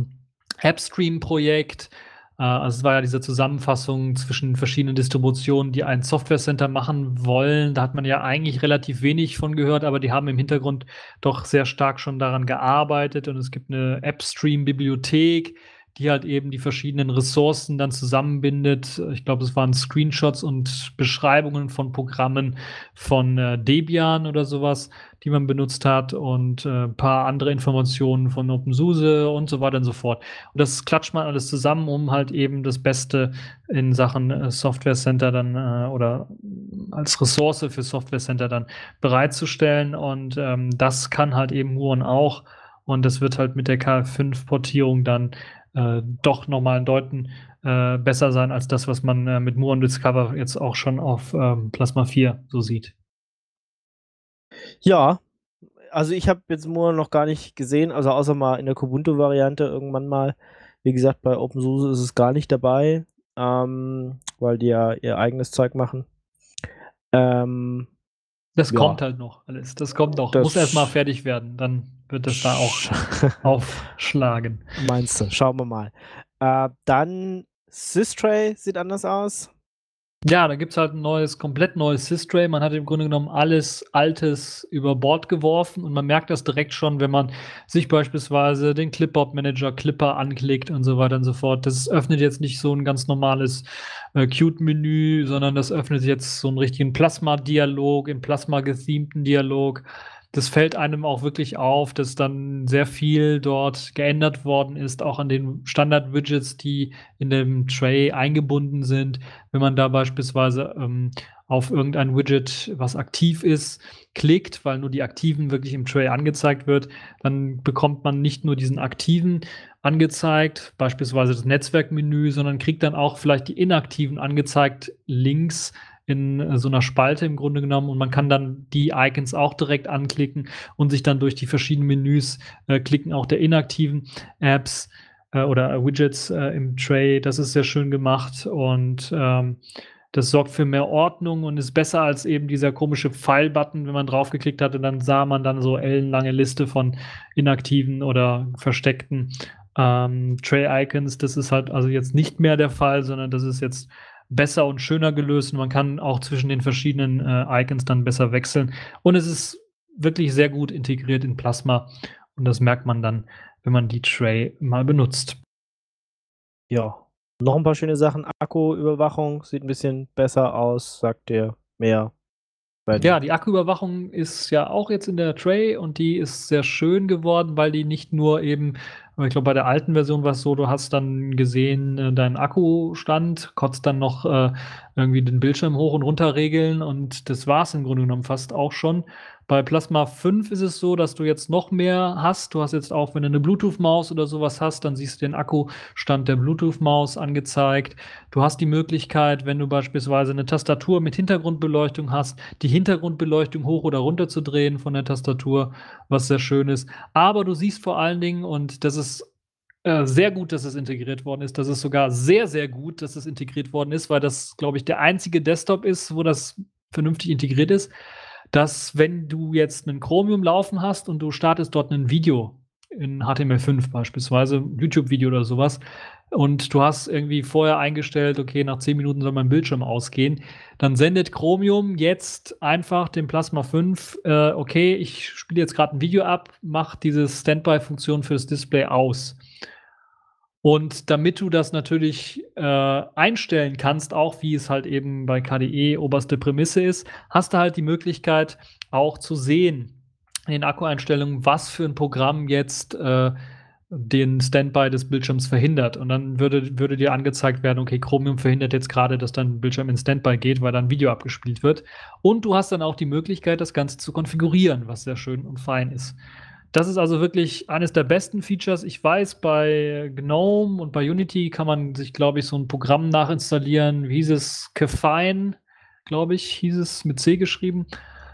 AppStream-Projekt. Also es war ja diese Zusammenfassung zwischen verschiedenen Distributionen, die ein Software Center machen wollen. Da hat man ja eigentlich relativ wenig von gehört, aber die haben im Hintergrund doch sehr stark schon daran gearbeitet. Und es gibt eine AppStream-Bibliothek, die halt eben die verschiedenen Ressourcen dann zusammenbindet. Ich glaube, es waren Screenshots und Beschreibungen von Programmen von Debian oder sowas, die man benutzt hat und ein paar andere Informationen von OpenSUSE und so weiter und so fort. Und das klatscht man alles zusammen, um halt eben das Beste in Sachen Software Center dann oder als Ressource für Software Center dann bereitzustellen. Und das kann halt eben Muon auch. Und das wird halt mit der KF5-Portierung dann doch nochmal ein Deuten besser sein als das, was man mit Muon Discover jetzt auch schon auf Plasma 4 so sieht. Ja, also ich habe jetzt Muon noch gar nicht gesehen, also außer mal in der Kubuntu-Variante irgendwann mal. Wie gesagt, bei OpenSUSE ist es gar nicht dabei, weil die ja ihr eigenes Zeug machen. Das Ja. kommt halt noch alles. Das kommt noch. Das- Muss erstmal fertig werden. Dann wird es da auch aufschlagen. Meinst du? Schauen wir mal. Dann Systray sieht anders aus. Ja, da gibt es halt ein komplett neues Systray. Man hat im Grunde genommen alles Altes über Bord geworfen und man merkt das direkt schon, wenn man sich beispielsweise den Clipboard-Manager Clipper anklickt und so weiter und so fort. Das öffnet jetzt nicht so ein ganz normales Qt-Menü, sondern das öffnet jetzt so einen richtigen Plasma-Dialog, im Plasma gethemten Dialog. Das fällt einem auch wirklich auf, dass dann sehr viel dort geändert worden ist, auch an den Standard-Widgets, die in dem Tray eingebunden sind. Wenn man da beispielsweise auf irgendein Widget, was aktiv ist, klickt, weil nur die Aktiven wirklich im Tray angezeigt wird, dann bekommt man nicht nur diesen Aktiven angezeigt, beispielsweise das Netzwerkmenü, sondern kriegt dann auch vielleicht die Inaktiven angezeigt links in so einer Spalte im Grunde genommen und man kann dann die Icons auch direkt anklicken und sich dann durch die verschiedenen Menüs klicken, auch der inaktiven Apps oder Widgets im Tray. Das ist sehr schön gemacht und das sorgt für mehr Ordnung und ist besser als eben dieser komische Pfeil-Button, wenn man draufgeklickt hatte, dann sah man dann so ellenlange Liste von inaktiven oder versteckten Tray-Icons. Das ist halt also jetzt nicht mehr der Fall, sondern das ist jetzt besser und schöner gelöst und man kann auch zwischen den verschiedenen Icons dann besser wechseln. Und es ist wirklich sehr gut integriert in Plasma und das merkt man dann, wenn man die Tray mal benutzt. Ja. Noch ein paar schöne Sachen. Akkuüberwachung sieht ein bisschen besser aus, sagt ihr mehr. Ja, die Akkuüberwachung ist ja auch jetzt in der Tray und die ist sehr schön geworden, weil die nicht nur eben ich glaube, bei der alten Version war es so, du hast dann gesehen, deinen Akkustand, konntest dann noch irgendwie den Bildschirm hoch und runter regeln und das war's im Grunde genommen fast auch schon. Bei Plasma 5 ist es so, dass du jetzt noch mehr hast. Du hast jetzt auch, wenn du eine Bluetooth-Maus oder sowas hast, dann siehst du den Akkustand der Bluetooth-Maus angezeigt. Du hast die Möglichkeit, wenn du beispielsweise eine Tastatur mit Hintergrundbeleuchtung hast, die Hintergrundbeleuchtung hoch oder runter zu drehen von der Tastatur, was sehr schön ist. Aber du siehst vor allen Dingen, und das ist sehr gut, dass es integriert worden ist. Das ist sogar sehr, sehr gut, dass es integriert worden ist, weil das, glaube ich, der einzige Desktop ist, wo das vernünftig integriert ist, dass wenn du jetzt einen Chromium laufen hast und du startest dort ein Video in HTML5 beispielsweise, ein YouTube-Video oder sowas, und du hast irgendwie vorher eingestellt, okay, nach 10 Minuten soll mein Bildschirm ausgehen, dann sendet Chromium jetzt einfach dem Plasma 5, okay, ich spiele jetzt gerade ein Video ab, mach diese Standby-Funktion fürs Display aus. Und damit du das natürlich einstellen kannst, auch wie es halt eben bei KDE oberste Prämisse ist, hast du halt die Möglichkeit auch zu sehen in den Akkueinstellungen, was für ein Programm jetzt den Standby des Bildschirms verhindert. Und dann würde dir angezeigt werden, okay, Chromium verhindert jetzt gerade, dass dein Bildschirm in Standby geht, weil dann ein Video abgespielt wird. Und du hast dann auch die Möglichkeit, das Ganze zu konfigurieren, was sehr schön und fein ist. Das ist also wirklich eines der besten Features. Ich weiß, bei GNOME und bei Unity kann man sich, glaube ich, so ein Programm nachinstallieren. Wie hieß es? Kefine, glaube ich, hieß es mit C geschrieben,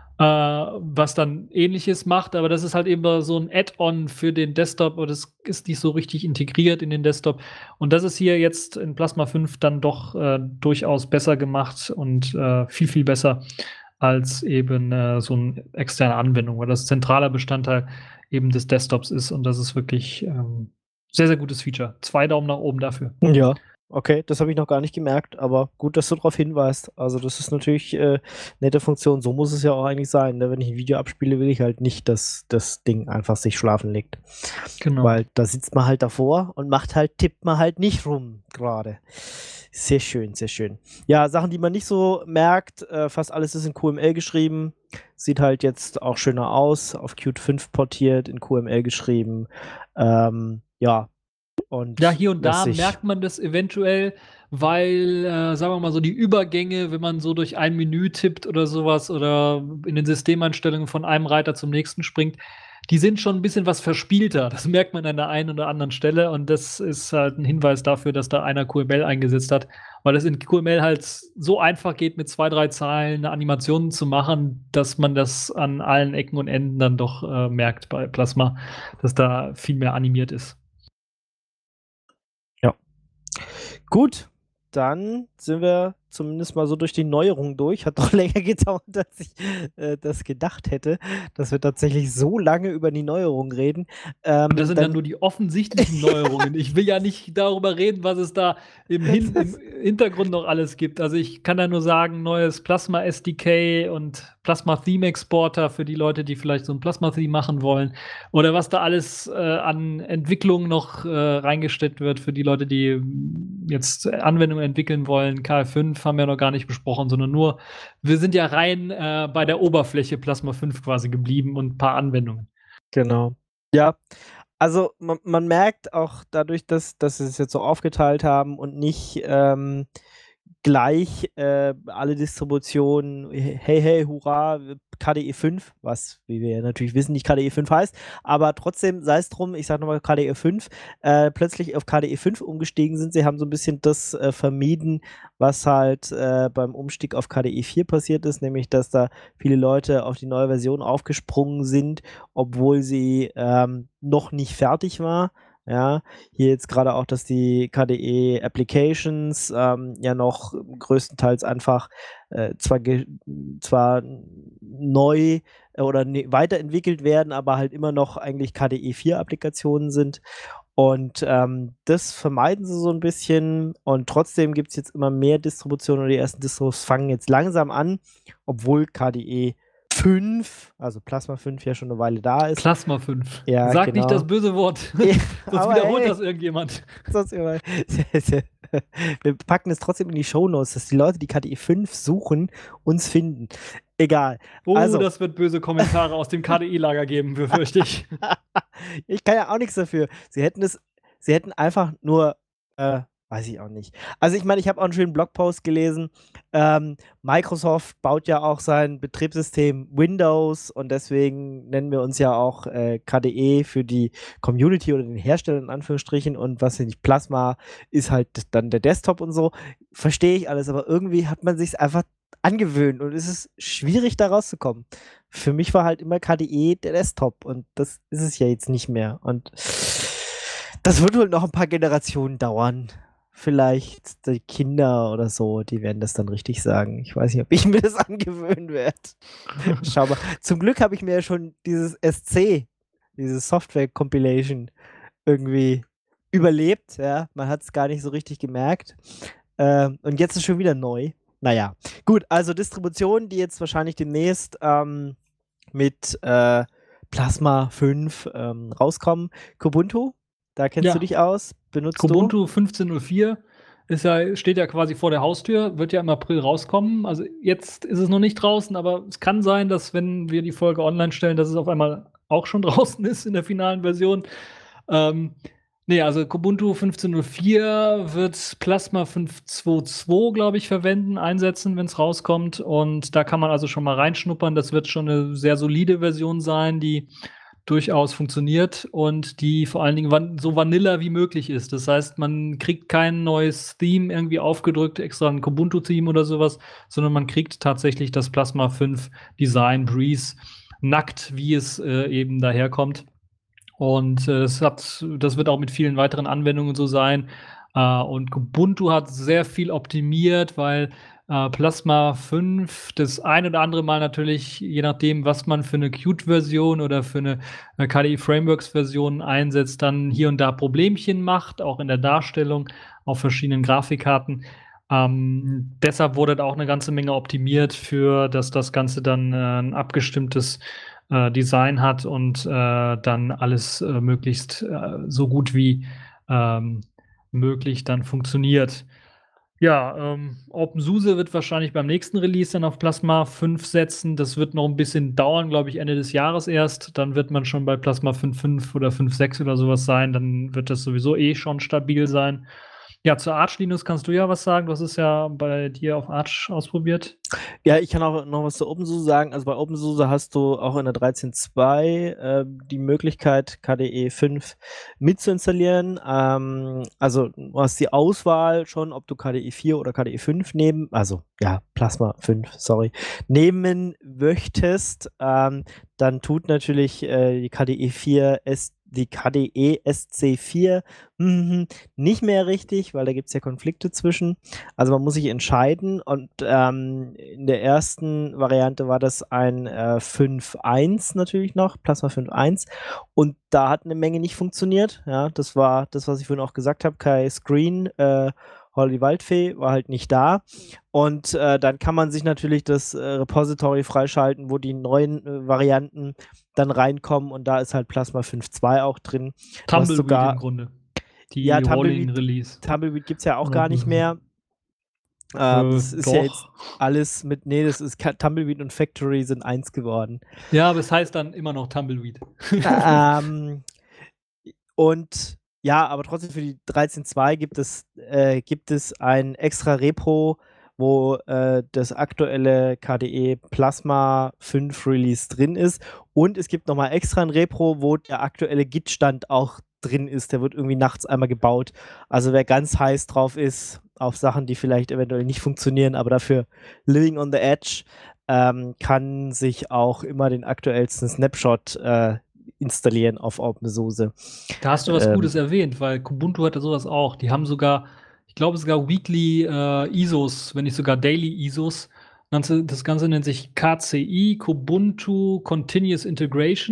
was dann Ähnliches macht. Aber das ist halt eben so ein Add-on für den Desktop und das ist nicht so richtig integriert in den Desktop. Und das ist hier jetzt in Plasma 5 dann doch durchaus besser gemacht und viel, viel besser als eben so eine externe Anwendung, weil das zentraler Bestandteil eben des Desktops ist und das ist wirklich sehr, sehr gutes Feature. 2 Daumen nach oben dafür. Ja, okay, das habe ich noch gar nicht gemerkt, aber gut, dass du darauf hinweist. Also das ist natürlich nette Funktion. So muss es ja auch eigentlich sein. Ne? Wenn ich ein Video abspiele, will ich halt nicht, dass das Ding einfach sich schlafen legt. Genau. Weil da sitzt man halt davor und tippt man halt nicht rum gerade. Sehr schön, sehr schön. Ja, Sachen, die man nicht so merkt, fast alles ist in QML geschrieben. Sieht halt jetzt auch schöner aus, auf Qt 5 portiert, in QML geschrieben. Ja. Und ja, hier und da merkt man das eventuell, weil, sagen wir mal so, die Übergänge, wenn man so durch ein Menü tippt oder sowas oder in den Systemeinstellungen von einem Reiter zum nächsten springt, die sind schon ein bisschen was verspielter. Das merkt man an der einen oder anderen Stelle und das ist halt ein Hinweis dafür, dass da einer QML eingesetzt hat, weil es in QML halt so einfach geht, mit 2, 3 Zeilen eine Animation zu machen, dass man das an allen Ecken und Enden dann doch merkt bei Plasma, dass da viel mehr animiert ist. Ja. Gut, dann sind wir zumindest mal so durch die Neuerungen durch. Hat doch länger gedauert, als ich das gedacht hätte, dass wir tatsächlich so lange über die Neuerungen reden. Das sind dann nur die offensichtlichen Neuerungen. Ich will ja nicht darüber reden, was es da im Hintergrund noch alles gibt. Also ich kann da nur sagen, neues Plasma SDK und Plasma Theme Exporter für die Leute, die vielleicht so ein Plasma Theme machen wollen. Oder was da alles an Entwicklung noch reingesteckt wird für die Leute, die jetzt Anwendungen entwickeln wollen. KF5 haben wir noch gar nicht besprochen, sondern nur, wir sind ja rein bei der Oberfläche Plasma 5 quasi geblieben und ein paar Anwendungen. Genau. Ja, also man merkt auch dadurch, dass sie es jetzt so aufgeteilt haben und nicht gleich alle Distributionen, hey, hurra, KDE 5, was, wie wir natürlich wissen, nicht KDE 5 heißt, aber trotzdem, sei es drum, ich sage nochmal KDE 5, plötzlich auf KDE 5 umgestiegen sind. Sie haben so ein bisschen das vermieden, was halt beim Umstieg auf KDE 4 passiert ist, nämlich, dass da viele Leute auf die neue Version aufgesprungen sind, obwohl sie noch nicht fertig war. Ja, hier jetzt gerade auch, dass die KDE Applications ja noch größtenteils einfach zwar neu oder weiterentwickelt werden, aber halt immer noch eigentlich KDE 4 Applikationen sind. Und das vermeiden sie so ein bisschen. Und trotzdem gibt es jetzt immer mehr Distributionen, und die ersten Distros fangen jetzt langsam an, obwohl KDE 5, also Plasma 5 ja schon eine Weile da ist. Plasma 5. Ja, Sag nicht das genau. böse Wort. Ja, Sonst aber wiederholt hey, das irgendjemand. sonst immer. Wir packen es trotzdem in die Shownotes, dass die Leute, die KDE 5 suchen, uns finden. Egal. Oh, Also, das wird böse Kommentare aus dem KDE-Lager geben, befürchte ich. ich kann ja auch nichts dafür. Sie hätten einfach nur, weiß ich auch nicht. Also ich meine, ich habe auch einen schönen Blogpost gelesen. Microsoft baut ja auch sein Betriebssystem Windows, und deswegen nennen wir uns ja auch KDE für die Community oder den Hersteller in Anführungsstrichen, und was weiß ich, Plasma ist halt dann der Desktop und so. Verstehe ich alles, aber irgendwie hat man sich einfach angewöhnt und es ist schwierig, da rauszukommen. Für mich war halt immer KDE der Desktop, und das ist es ja jetzt nicht mehr. Und das wird wohl noch ein paar Generationen dauern. Vielleicht die Kinder oder so, die werden das dann richtig sagen. Ich weiß nicht, ob ich mir das angewöhnen werde. Schau mal. Zum Glück habe ich mir ja schon dieses SC, diese Software Compilation, irgendwie überlebt. Ja? Man hat es gar nicht so richtig gemerkt. Und jetzt ist schon wieder neu. Naja, gut, also Distributionen, die jetzt wahrscheinlich demnächst mit Plasma 5 rauskommen. Kubuntu, da kennst du dich aus? Benutzt Kubuntu 15.04 steht ja quasi vor der Haustür, wird ja im April rauskommen. Also jetzt ist es noch nicht draußen, aber es kann sein, dass, wenn wir die Folge online stellen, dass es auf einmal auch schon draußen ist in der finalen Version. Also Kubuntu 15.04 wird Plasma 5.2.2, glaube ich, einsetzen, wenn es rauskommt. Und da kann man also schon mal reinschnuppern. Das wird schon eine sehr solide Version sein, die durchaus funktioniert und die vor allen Dingen so Vanilla wie möglich ist. Das heißt, man kriegt kein neues Theme irgendwie aufgedrückt, extra ein Kubuntu-Theme oder sowas, sondern man kriegt tatsächlich das Plasma 5 Design Breeze nackt, wie es eben daherkommt. Und das wird auch mit vielen weiteren Anwendungen so sein. Und Kubuntu hat sehr viel optimiert, weil Plasma 5 das ein oder andere Mal natürlich, je nachdem, was man für eine Qt-Version oder für eine KDE Frameworks-Version einsetzt, dann hier und da Problemchen macht, auch in der Darstellung auf verschiedenen Grafikkarten. Deshalb wurde da auch eine ganze Menge optimiert, dass das Ganze dann ein abgestimmtes Design hat und dann alles möglichst so gut wie möglich dann funktioniert. Ja, OpenSUSE wird wahrscheinlich beim nächsten Release dann auf Plasma 5 setzen. Das wird noch ein bisschen dauern, glaube ich, Ende des Jahres erst. Dann wird man schon bei Plasma 5.5 oder 5.6 oder sowas sein. Dann wird das sowieso schon stabil sein. Ja, zur Arch Linux kannst du ja was sagen. Du hast es ja bei dir auf Arch ausprobiert. Ja, ich kann auch noch was zu OpenSUSE sagen. Also bei OpenSUSE hast du auch in der 13.2 die Möglichkeit, KDE 5 mitzuinstallieren. Also du hast die Auswahl schon, ob du KDE 4 oder KDE 5 Plasma 5, nehmen möchtest. Dann tut natürlich die KDE 4 die KDE SC4 nicht mehr richtig, weil da gibt es ja Konflikte zwischen. Also man muss sich entscheiden, und in der ersten Variante war das ein 5.1 natürlich noch, Plasma 5.1, und da hat eine Menge nicht funktioniert. Ja, das war das, was ich vorhin auch gesagt habe. Kai Screen, Holly Waldfee war halt nicht da. Und dann kann man sich natürlich das Repository freischalten, wo die neuen Varianten dann reinkommen, und da ist halt Plasma 5.2 auch drin. Tumbleweed im Grunde. Die Rolling Release. Tumbleweed gibt es ja auch gar nicht mehr. Das ist ja jetzt alles das ist Tumbleweed und Factory sind eins geworden. Ja, aber es heißt dann immer noch Tumbleweed. Und ja, aber trotzdem für die 13.2 gibt es ein extra Repo, wo das aktuelle KDE Plasma 5 Release drin ist. Und es gibt nochmal extra ein Repro, wo der aktuelle Git-Stand auch drin ist. Der wird irgendwie nachts einmal gebaut. Also wer ganz heiß drauf ist auf Sachen, die vielleicht eventuell nicht funktionieren, aber dafür living on the edge, kann sich auch immer den aktuellsten Snapshot installieren auf OpenSUSE. Da hast du was Gutes erwähnt, weil Kubuntu hatte sowas auch. Die haben sogar, ich glaube sogar Weekly ISOs, wenn nicht sogar Daily ISOs. Das Ganze nennt sich KCI, Kubuntu Continuous Integration.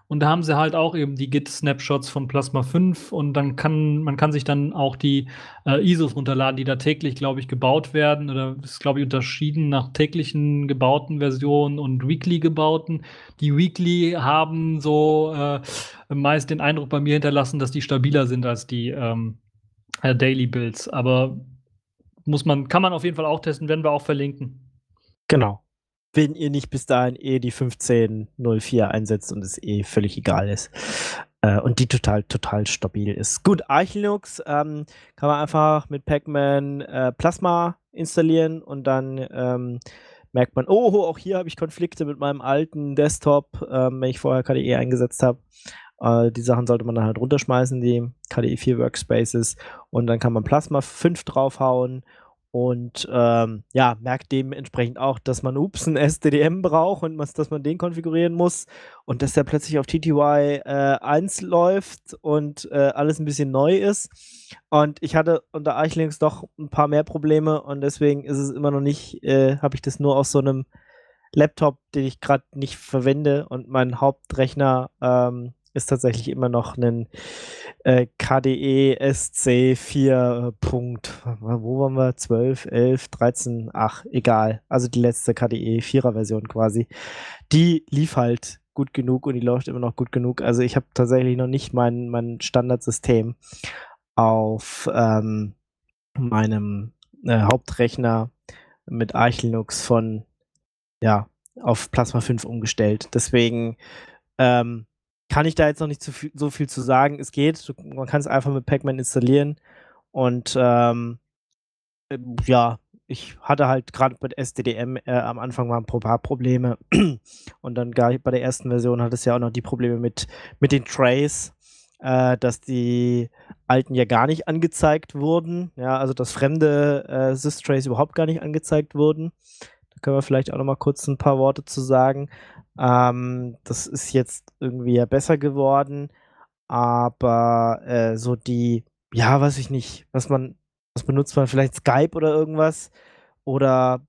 Und da haben sie halt auch eben die Git-Snapshots von Plasma 5 und dann man kann sich dann auch die ISOs runterladen, die da täglich, glaube ich, gebaut werden. Oder ist, glaube ich, unterschieden nach täglichen gebauten Versionen und weekly gebauten. Die Weekly haben so meist den Eindruck bei mir hinterlassen, dass die stabiler sind als die Daily Builds. Aber kann man auf jeden Fall auch testen, werden wir auch verlinken. Genau. Wenn ihr nicht bis dahin die 15.04 einsetzt und es völlig egal ist. Und die total stabil ist. Gut, Arch Linux kann man einfach mit Pacman Plasma installieren und dann merkt man, oh, auch hier habe ich Konflikte mit meinem alten Desktop, wenn ich vorher KDE eingesetzt habe. Die Sachen sollte man dann halt runterschmeißen, die KDE 4 Workspaces, und dann kann man Plasma 5 draufhauen und merkt dementsprechend auch, dass man ein SDDM braucht und dass man den konfigurieren muss und dass der plötzlich auf TTY 1 läuft und alles ein bisschen neu ist. Und ich hatte unter Arch Linux doch ein paar mehr Probleme und deswegen ist es immer noch nicht, habe ich das nur auf so einem Laptop, den ich gerade nicht verwende, und mein Hauptrechner ist tatsächlich immer noch ein KDE SC 4. Wo waren wir? 12, 11, 13, ach, egal. Also die letzte KDE 4er Version quasi. Die lief halt gut genug und die läuft immer noch gut genug. Also ich habe tatsächlich noch nicht mein Standardsystem auf meinem Hauptrechner mit Arch Linux auf Plasma 5 umgestellt. Deswegen kann ich da jetzt noch nicht so viel zu sagen. Es geht, man kann es einfach mit Pacman installieren und ich hatte halt gerade mit SDDM am Anfang mal ein paar Probleme und dann gar bei der ersten Version hat es ja auch noch die Probleme mit den Trays, dass die alten ja gar nicht angezeigt wurden, ja, also dass fremde Sys-Trays überhaupt gar nicht angezeigt wurden. Da können wir vielleicht auch noch mal kurz ein paar Worte zu sagen. Das ist jetzt irgendwie ja besser geworden, aber so weiß ich nicht, was benutzt man, vielleicht Skype oder irgendwas, oder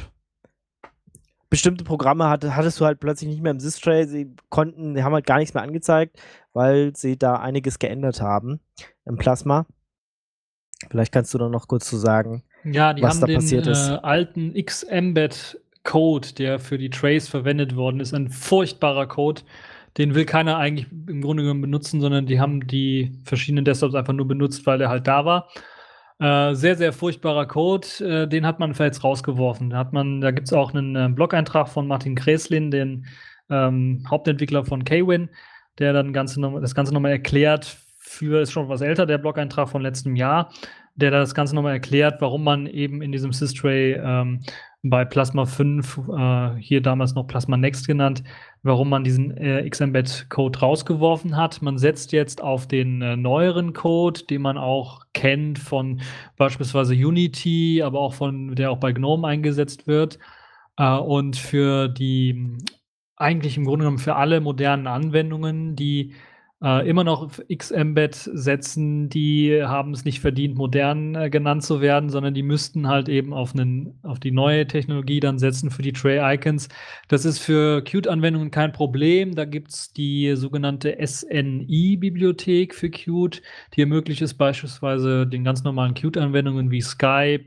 bestimmte Programme hattest du halt plötzlich nicht mehr im Sys-Tray, die haben halt gar nichts mehr angezeigt, weil sie da einiges geändert haben im Plasma. Vielleicht kannst du da noch kurz zu sagen, Ja, die was haben da passiert ist. den alten Xembed-Code, der für die Trays verwendet worden ist, ein furchtbarer Code. Den will keiner eigentlich im Grunde genommen benutzen, sondern die haben die verschiedenen Desktops einfach nur benutzt, weil er halt da war. Sehr, sehr furchtbarer Code, den hat man jetzt rausgeworfen. Da gibt es auch einen Blog-Eintrag von Martin Kreslin, den Hauptentwickler von Kwin, der dann das Ganze nochmal erklärt. Ist schon was älter, der Blog-Eintrag von letztem Jahr, der das Ganze nochmal erklärt, warum man eben in diesem Systray bei Plasma 5, hier damals noch Plasma Next genannt, warum man diesen Xembed-Code rausgeworfen hat. Man setzt jetzt auf den neueren Code, den man auch kennt von beispielsweise Unity, aber auch der auch bei GNOME eingesetzt wird. Und für eigentlich im Grunde genommen für alle modernen Anwendungen, die immer noch auf Xembed setzen, die haben es nicht verdient, modern genannt zu werden, sondern die müssten halt eben auf die neue Technologie dann setzen für die Tray-Icons. Das ist für Qt-Anwendungen kein Problem. Da gibt es die sogenannte SNI-Bibliothek für Qt, die ermöglicht es beispielsweise den ganz normalen Qt-Anwendungen wie Skype,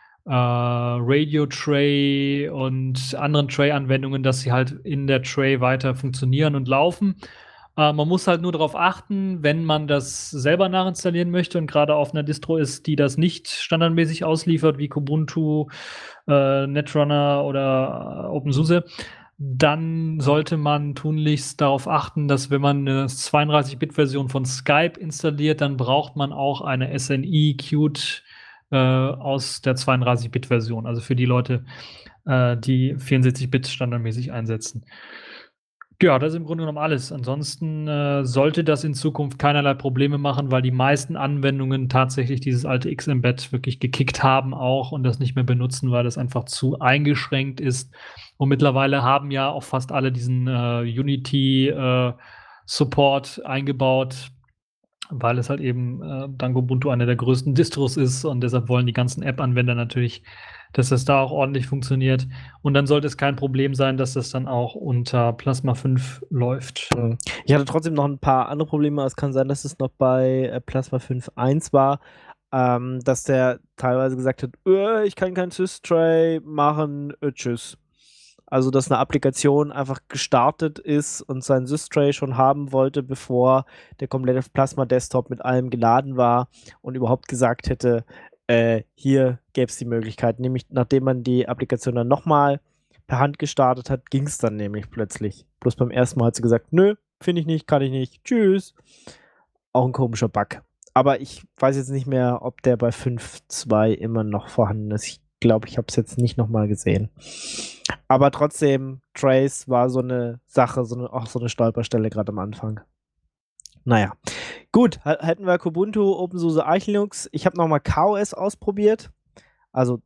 Radio Tray und anderen Tray-Anwendungen, dass sie halt in der Tray weiter funktionieren und laufen. Man muss halt nur darauf achten, wenn man das selber nachinstallieren möchte und gerade auf einer Distro ist, die das nicht standardmäßig ausliefert, wie Kubuntu, Netrunner oder OpenSUSE, dann sollte man tunlichst darauf achten, dass wenn man eine 32-Bit-Version von Skype installiert, dann braucht man auch eine SNI Qt aus der 32-Bit-Version, also für die Leute, die 64-Bit standardmäßig einsetzen. Ja, das ist im Grunde genommen alles. Ansonsten sollte das in Zukunft keinerlei Probleme machen, weil die meisten Anwendungen tatsächlich dieses alte Xembed wirklich gekickt haben auch und das nicht mehr benutzen, weil das einfach zu eingeschränkt ist. Und mittlerweile haben ja auch fast alle diesen Unity Support eingebaut. weil es halt eben dank Ubuntu einer der größten Distros ist und deshalb wollen die ganzen App-Anwender natürlich, dass das da auch ordentlich funktioniert. Und dann sollte es kein Problem sein, dass das dann auch unter Plasma 5 läuft. Ich hatte trotzdem noch ein paar andere Probleme. Es kann sein, dass es noch bei Plasma 5.1 war, dass der teilweise gesagt hat, ich kann kein Sys-Tray machen, tschüss. Also, dass eine Applikation einfach gestartet ist und sein Sys-Tray schon haben wollte, bevor der komplette Plasma-Desktop mit allem geladen war und überhaupt gesagt hätte, hier gäbe es die Möglichkeit. Nämlich, nachdem man die Applikation dann nochmal per Hand gestartet hat, ging es dann nämlich plötzlich. Bloß beim ersten Mal hat sie gesagt, nö, finde ich nicht, kann ich nicht, tschüss. Auch ein komischer Bug. Aber ich weiß jetzt nicht mehr, ob der bei 5.2 immer noch vorhanden ist. Ich glaube, ich habe es jetzt nicht nochmal gesehen. Aber trotzdem, Trace war so eine Sache, auch so eine Stolperstelle gerade am Anfang. Naja, gut, hätten wir Kubuntu, OpenSUSE, Arch Linux. Ich habe nochmal KOS ausprobiert. Also,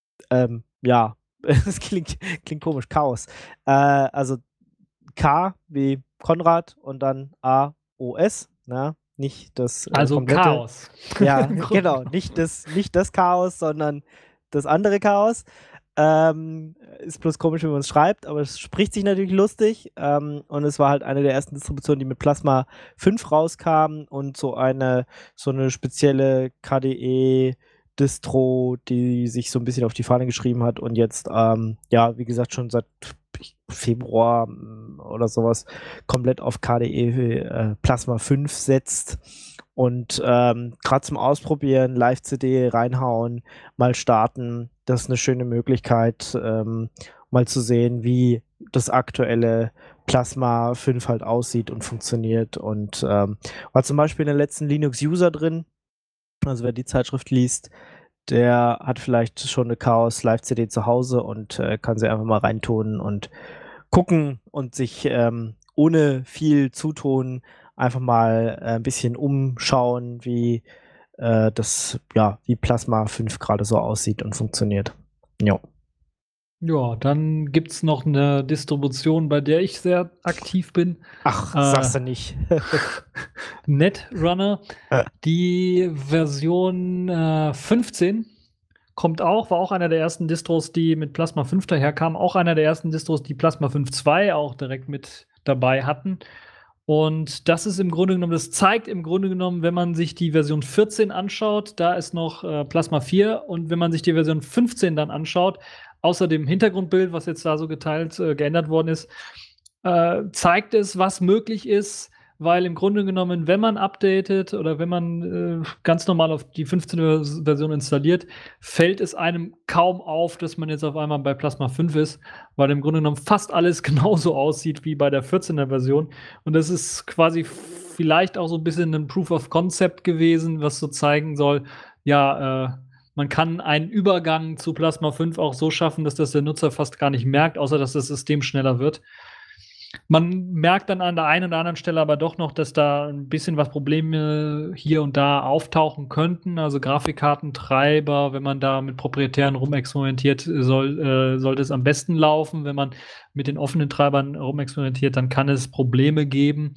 ja, es klingt komisch, Chaos. Also K wie Konrad und dann A-O-S, na? Nicht das Also komplette, Chaos. Ja, genau, nicht das Chaos, sondern das andere Chaos. Ist bloß komisch, wie man es schreibt, aber es spricht sich natürlich lustig. Und es war halt eine der ersten Distributionen, die mit Plasma 5 rauskam und so eine spezielle KDE-Distro, die sich so ein bisschen auf die Fahne geschrieben hat und jetzt, ja, wie gesagt, schon seit Februar oder sowas komplett auf KDE Plasma 5 setzt. Und gerade zum Ausprobieren, Live-CD reinhauen, mal starten, das ist eine schöne Möglichkeit, mal zu sehen, wie das aktuelle Plasma 5 halt aussieht und funktioniert. Und war zum Beispiel in der letzten Linux-User drin, also wer die Zeitschrift liest, der hat vielleicht schon eine Chaos Live-CD zu Hause und kann sie einfach mal reintun und gucken und sich ohne viel Zutun einfach mal ein bisschen umschauen, wie wie Plasma 5 gerade so aussieht und funktioniert. Ja. Ja, dann gibt es noch eine Distribution, bei der ich sehr aktiv bin. Ach, sagst du nicht. Netrunner. Die Version 15 kommt auch, war auch einer der ersten Distros, die mit Plasma 5 daherkam. Auch einer der ersten Distros, die Plasma 5.2 auch direkt mit dabei hatten. Und das ist im Grunde genommen, das zeigt im Grunde genommen, wenn man sich die Version 14 anschaut, da ist noch Plasma 4. Und wenn man sich die Version 15 dann anschaut, außer dem Hintergrundbild, was jetzt da so geteilt, geändert worden ist, zeigt es, was möglich ist, weil im Grunde genommen, wenn man updatet oder wenn man ganz normal auf die 15. Version installiert, fällt es einem kaum auf, dass man jetzt auf einmal bei Plasma 5 ist, weil im Grunde genommen fast alles genauso aussieht wie bei der 14er Version. Und das ist quasi vielleicht auch so ein bisschen ein Proof of Concept gewesen, was so zeigen soll, ja, man kann einen Übergang zu Plasma 5 auch so schaffen, dass das der Nutzer fast gar nicht merkt, außer dass das System schneller wird. Man merkt dann an der einen oder anderen Stelle aber doch noch, dass da ein bisschen was Probleme hier und da auftauchen könnten. Also Grafikkartentreiber, wenn man da mit proprietären rumexperimentiert, sollte es am besten laufen. Wenn man mit den offenen Treibern rumexperimentiert, dann kann es Probleme geben.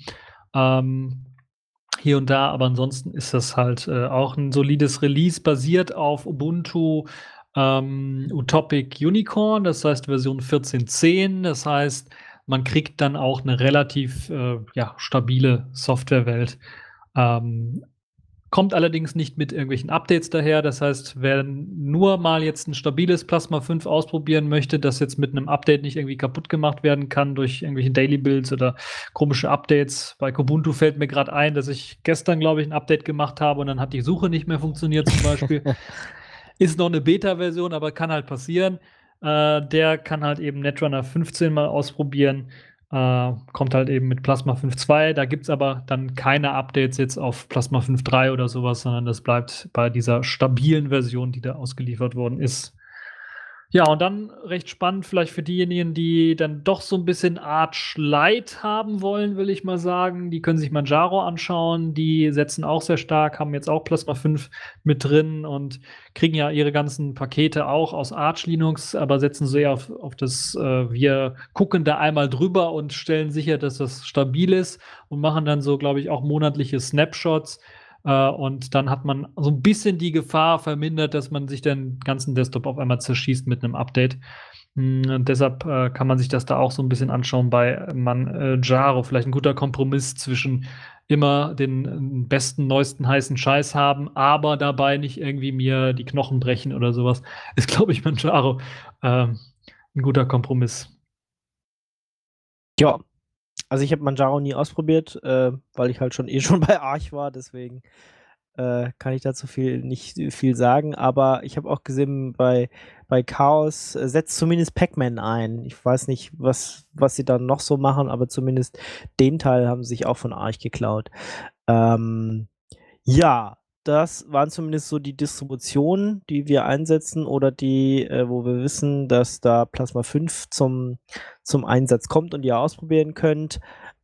Hier und da, aber ansonsten ist das halt auch ein solides Release, basiert auf Ubuntu Utopic Unicorn, das heißt Version 14.10. Das heißt, man kriegt dann auch eine relativ stabile Softwarewelt. Kommt allerdings nicht mit irgendwelchen Updates daher. Das heißt, wer nur mal jetzt ein stabiles Plasma 5 ausprobieren möchte, das jetzt mit einem Update nicht irgendwie kaputt gemacht werden kann durch irgendwelche Daily Builds oder komische Updates. Bei Kubuntu fällt mir gerade ein, dass ich gestern, glaube ich, ein Update gemacht habe und dann hat die Suche nicht mehr funktioniert zum Beispiel. Ist noch eine Beta-Version, aber kann halt passieren. Der kann halt eben Netrunner 15 mal ausprobieren. Kommt halt eben mit Plasma 5.2. Da gibt es aber dann keine Updates jetzt auf Plasma 5.3 oder sowas, sondern das bleibt bei dieser stabilen Version, die da ausgeliefert worden ist. Ja, und dann recht spannend vielleicht für diejenigen, die dann doch so ein bisschen Arch Light haben wollen, will ich mal sagen. Die können sich Manjaro anschauen. Die setzen auch sehr stark, haben jetzt auch Plasma 5 mit drin und kriegen ja ihre ganzen Pakete auch aus Arch Linux, aber setzen sehr auf das, wir gucken da einmal drüber und stellen sicher, dass das stabil ist und machen dann so, glaube ich, auch monatliche Snapshots. Und dann hat man so ein bisschen die Gefahr vermindert, dass man sich den ganzen Desktop auf einmal zerschießt mit einem Update. Und deshalb kann man sich das da auch so ein bisschen anschauen bei Manjaro. Vielleicht ein guter Kompromiss zwischen immer den besten, neuesten, heißen Scheiß haben, aber dabei nicht irgendwie mir die Knochen brechen oder sowas. Ist, glaube ich, Manjaro ein guter Kompromiss. Ja, also ich habe Manjaro nie ausprobiert, weil ich halt schon schon bei Arch war, deswegen kann ich dazu nicht viel sagen. Aber ich habe auch gesehen, bei Chaos setzt zumindest Pac-Man ein. Ich weiß nicht, was sie dann noch so machen, aber zumindest den Teil haben sie sich auch von Arch geklaut. Ja, das waren zumindest so die Distributionen, die wir einsetzen oder die, wo wir wissen, dass da Plasma 5 zum Einsatz kommt und ihr ausprobieren könnt.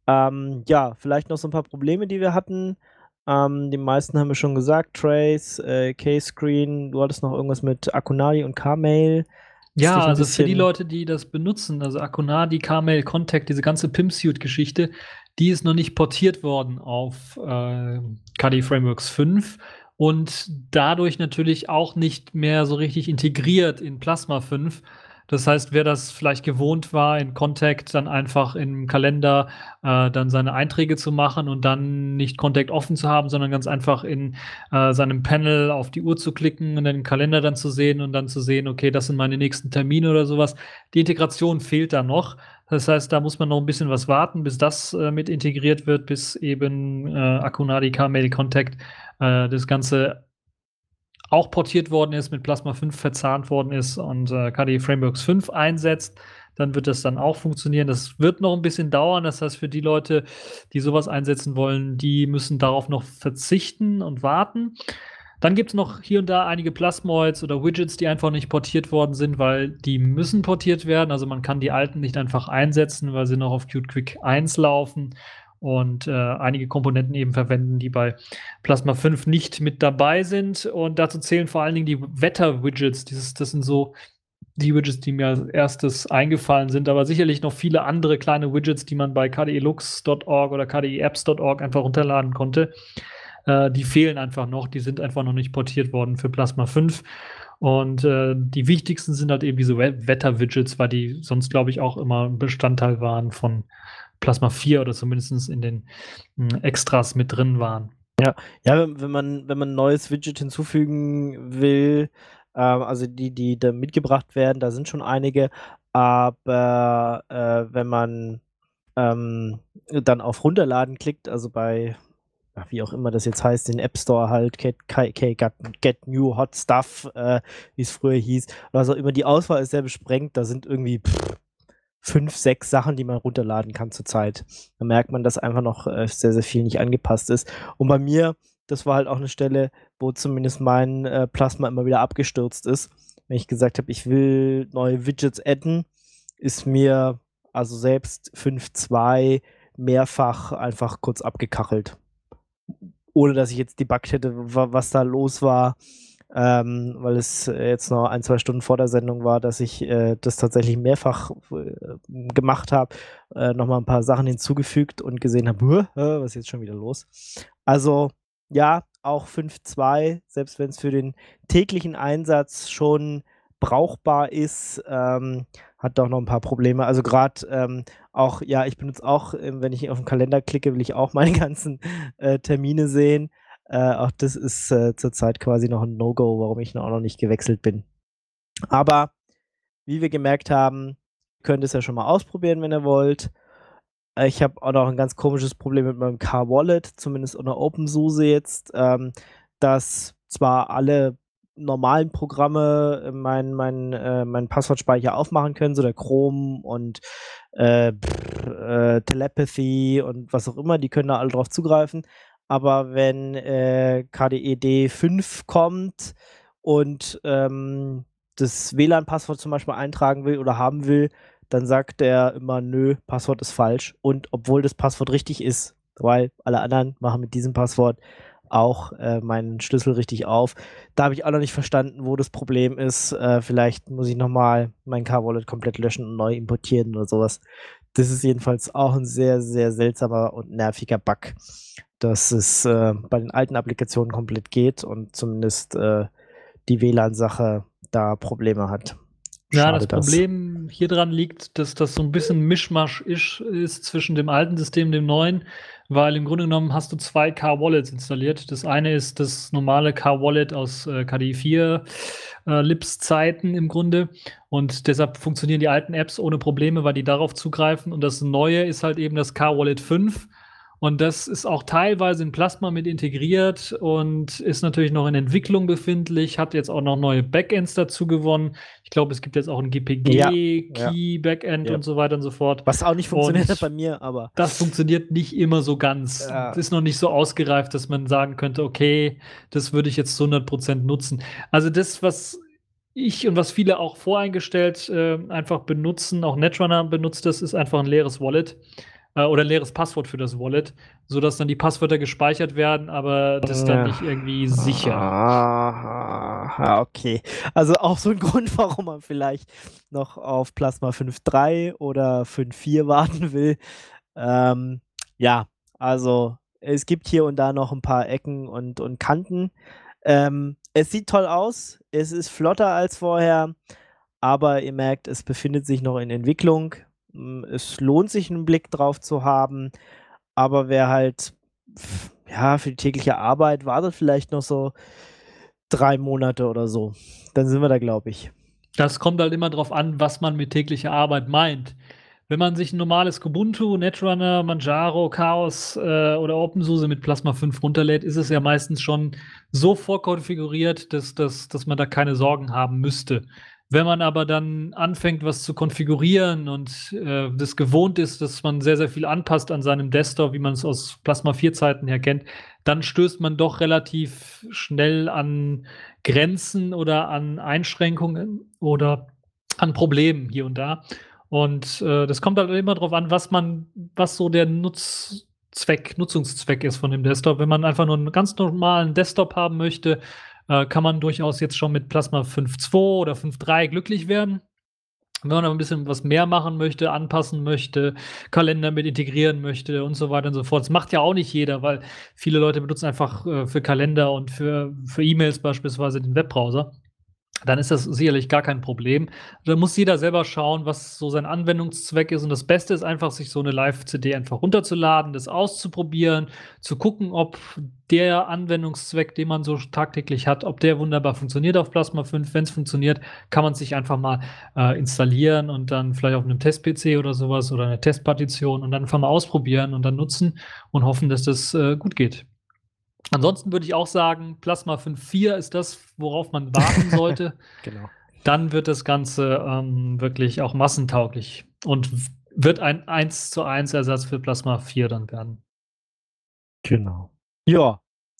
Ja, vielleicht noch so ein paar Probleme, die wir hatten. Die meisten haben wir schon gesagt, Trace, K-Screen, du hattest noch irgendwas mit Akunadi und Kmail. Ja, also für die Leute, die das benutzen, also Akunadi, Kmail, Contact, diese ganze Pimpsuit-Geschichte, die ist noch nicht portiert worden auf KDE Frameworks 5 und dadurch natürlich auch nicht mehr so richtig integriert in Plasma 5. Das heißt, wer das vielleicht gewohnt war, in Contact dann einfach im Kalender dann seine Einträge zu machen und dann nicht Contact offen zu haben, sondern ganz einfach in seinem Panel auf die Uhr zu klicken und den Kalender dann zu sehen und dann zu sehen, okay, das sind meine nächsten Termine oder sowas. Die Integration fehlt da noch. Das heißt, da muss man noch ein bisschen was warten, bis das mit integriert wird, bis eben Akunadi, Kmail, Contact das Ganze auch portiert worden ist, mit Plasma 5 verzahnt worden ist und KDE Frameworks 5 einsetzt, dann wird das dann auch funktionieren. Das wird noch ein bisschen dauern. Das heißt, für die Leute, die sowas einsetzen wollen, die müssen darauf noch verzichten und warten. Dann gibt es noch hier und da einige Plasmoids oder Widgets, die einfach nicht portiert worden sind, weil die müssen portiert werden. Also man kann die alten nicht einfach einsetzen, weil sie noch auf Qt Quick 1 laufen und einige Komponenten eben verwenden, die bei Plasma 5 nicht mit dabei sind. Und dazu zählen vor allen Dingen die Wetter-Widgets. Das sind so die Widgets, die mir als erstes eingefallen sind, aber sicherlich noch viele andere kleine Widgets, die man bei kdelux.org oder kdeapps.org einfach runterladen konnte. Die fehlen einfach noch, die sind einfach noch nicht portiert worden für Plasma 5. Und die wichtigsten sind halt eben diese Wetter-Widgets, weil die sonst, glaube ich, auch immer Bestandteil waren von Plasma 4 oder zumindest in den Extras mit drin waren. Ja, wenn man ein neues Widget hinzufügen will, also die da mitgebracht werden, da sind schon einige, aber wenn man dann auf Runterladen klickt, also bei, wie auch immer das jetzt heißt, den App Store halt, Get New Hot Stuff, wie es früher hieß, also immer die Auswahl ist sehr besprengt, da sind irgendwie 5, 6 Sachen, die man runterladen kann zurzeit. Da merkt man, dass einfach noch sehr, sehr viel nicht angepasst ist. Und bei mir, das war halt auch eine Stelle, wo zumindest mein Plasma immer wieder abgestürzt ist. Wenn ich gesagt habe, ich will neue Widgets adden, ist mir also selbst 5.2 mehrfach einfach kurz abgekachelt. Ohne dass ich jetzt debuggt hätte, was da los war. Weil es jetzt noch 1, 2 Stunden vor der Sendung war, dass ich das tatsächlich mehrfach gemacht habe, nochmal ein paar Sachen hinzugefügt und gesehen habe, was ist jetzt schon wieder los? Also ja, auch 5.2, selbst wenn es für den täglichen Einsatz schon brauchbar ist, hat doch noch ein paar Probleme. Also gerade auch, ja, ich benutze auch, wenn ich auf den Kalender klicke, will ich auch meine ganzen Termine sehen. Auch das ist zurzeit quasi noch ein No-Go, warum ich auch noch nicht gewechselt bin. Aber wie wir gemerkt haben, könnt ihr es ja schon mal ausprobieren, wenn ihr wollt. Ich habe auch noch ein ganz komisches Problem mit meinem Car-Wallet, zumindest unter OpenSUSE jetzt, dass zwar alle normalen Programme meinen Passwortspeicher aufmachen können, so der Chrome und Telepathy und was auch immer, die können da alle drauf zugreifen. Aber wenn KDE D5 kommt und das WLAN-Passwort zum Beispiel eintragen will oder haben will, dann sagt er immer, nö, Passwort ist falsch. Und obwohl das Passwort richtig ist, weil alle anderen machen mit diesem Passwort auch meinen Schlüssel richtig auf. Da habe ich auch noch nicht verstanden, wo das Problem ist. Vielleicht muss ich nochmal mein Car-Wallet komplett löschen und neu importieren oder sowas. Das ist jedenfalls auch ein sehr, sehr seltsamer und nerviger Bug, dass es bei den alten Applikationen komplett geht und zumindest die WLAN-Sache da Probleme hat. Ja, Schade, das Problem hier dran liegt, dass das so ein bisschen Mischmasch ist zwischen dem alten System und dem neuen, weil im Grunde genommen hast du 2 Car-Wallets installiert. Das eine ist das normale Car-Wallet aus KDE 4 Lips-Zeiten im Grunde und deshalb funktionieren die alten Apps ohne Probleme, weil die darauf zugreifen und das neue ist halt eben das Car-Wallet 5 und das ist auch teilweise in Plasma mit integriert und ist natürlich noch in Entwicklung befindlich, hat jetzt auch noch neue Backends dazu gewonnen. Ich glaube, es gibt jetzt auch ein GPG-Key-Backend und so weiter und so fort. Was auch nicht funktioniert hat bei mir, aber das funktioniert nicht immer so ganz. Ja. Das ist noch nicht so ausgereift, dass man sagen könnte, okay, das würde ich jetzt zu 100% nutzen. Also das, was ich und was viele auch voreingestellt einfach benutzen, auch Netrunner benutzt das, ist einfach ein leeres Wallet oder ein leeres Passwort für das Wallet, sodass dann die Passwörter gespeichert werden, aber das ist dann nicht irgendwie sicher. Ah, okay. Also auch so ein Grund, warum man vielleicht noch auf Plasma 5.3 oder 5.4 warten will. Ja, also es gibt hier und da noch ein paar Ecken und Kanten. Es sieht toll aus, es ist flotter als vorher, aber ihr merkt, es befindet sich noch in Entwicklung. Es lohnt sich, einen Blick drauf zu haben, aber wer halt für die tägliche Arbeit wartet vielleicht noch so 3 Monate oder so. Dann sind wir da, glaube ich. Das kommt halt immer drauf an, was man mit täglicher Arbeit meint. Wenn man sich ein normales Kubuntu, Netrunner, Manjaro, Chaos oder OpenSUSE mit Plasma 5 runterlädt, ist es ja meistens schon so vorkonfiguriert, dass man da keine Sorgen haben müsste. Wenn man aber dann anfängt, was zu konfigurieren und das gewohnt ist, dass man sehr, sehr viel anpasst an seinem Desktop, wie man es aus Plasma 4-Zeiten her kennt, dann stößt man doch relativ schnell an Grenzen oder an Einschränkungen oder an Problemen hier und da. Und das kommt halt immer darauf an, was so der Nutzungszweck ist von dem Desktop. Wenn man einfach nur einen ganz normalen Desktop haben möchte, kann man durchaus jetzt schon mit Plasma 5.2 oder 5.3 glücklich werden. Wenn man aber ein bisschen was mehr machen möchte, anpassen möchte, Kalender mit integrieren möchte und so weiter und so fort. Das macht ja auch nicht jeder, weil viele Leute benutzen einfach für Kalender und für E-Mails beispielsweise den Webbrowser. Dann ist das sicherlich gar kein Problem. Da muss jeder selber schauen, was so sein Anwendungszweck ist. Und das Beste ist einfach, sich so eine Live-CD einfach runterzuladen, das auszuprobieren, zu gucken, ob der Anwendungszweck, den man so tagtäglich hat, ob der wunderbar funktioniert auf Plasma 5. Wenn es funktioniert, kann man es sich einfach mal installieren und dann vielleicht auf einem Test-PC oder sowas oder eine Testpartition und dann einfach mal ausprobieren und dann nutzen und hoffen, dass das gut geht. Ansonsten würde ich auch sagen, Plasma 5.4 ist das, worauf man warten sollte. Genau. Dann wird das Ganze wirklich auch massentauglich und wird ein 1:1 Ersatz für Plasma 4 dann werden. Genau. Ja,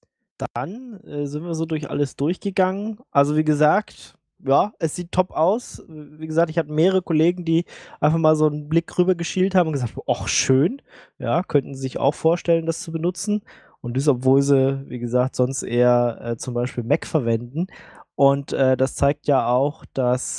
dann sind wir so durch alles durchgegangen. Also wie gesagt, ja, es sieht top aus. Wie gesagt, ich hatte mehrere Kollegen, die einfach mal so einen Blick rüber geschielt haben und gesagt, ach schön, ja, könnten sie sich auch vorstellen, das zu benutzen. Und das, obwohl sie, wie gesagt, sonst eher zum Beispiel Mac verwenden. Und das zeigt ja auch, dass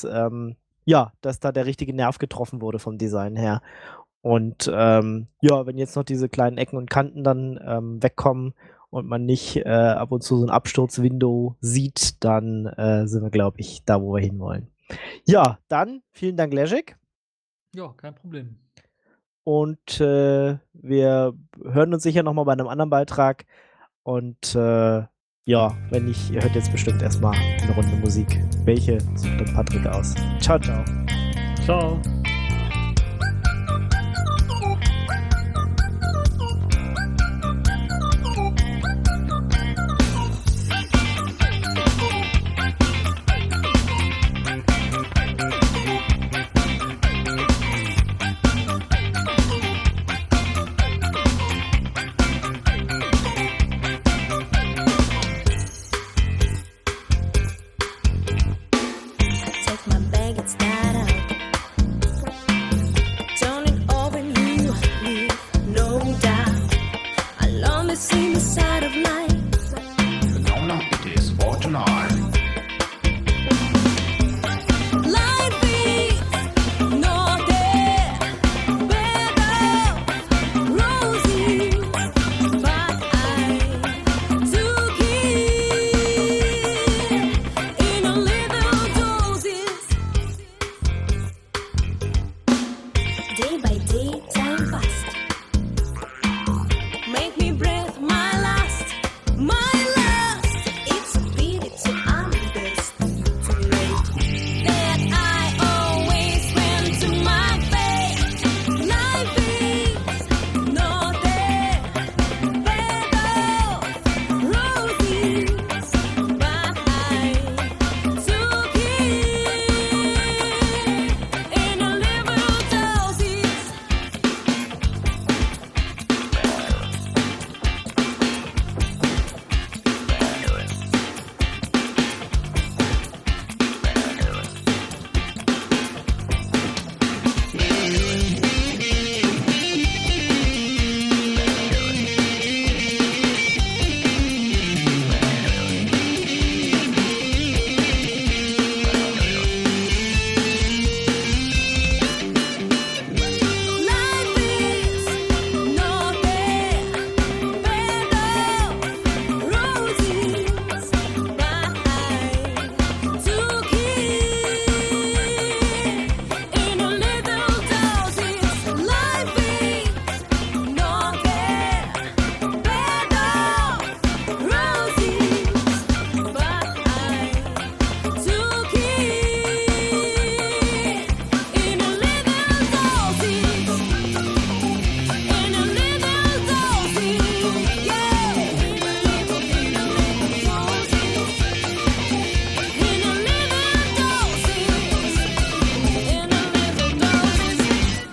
da der richtige Nerv getroffen wurde vom Design her. Und wenn jetzt noch diese kleinen Ecken und Kanten dann wegkommen und man nicht ab und zu so ein Absturzwindow sieht, dann sind wir, glaube ich, da, wo wir hinwollen. Ja, dann vielen Dank, Leszek. Ja, kein Problem. Und wir hören uns sicher nochmal bei einem anderen Beitrag. Und wenn nicht, ihr hört jetzt bestimmt erstmal eine Runde Musik. Welche sucht dann Patrick aus? Ciao, ciao. Ciao.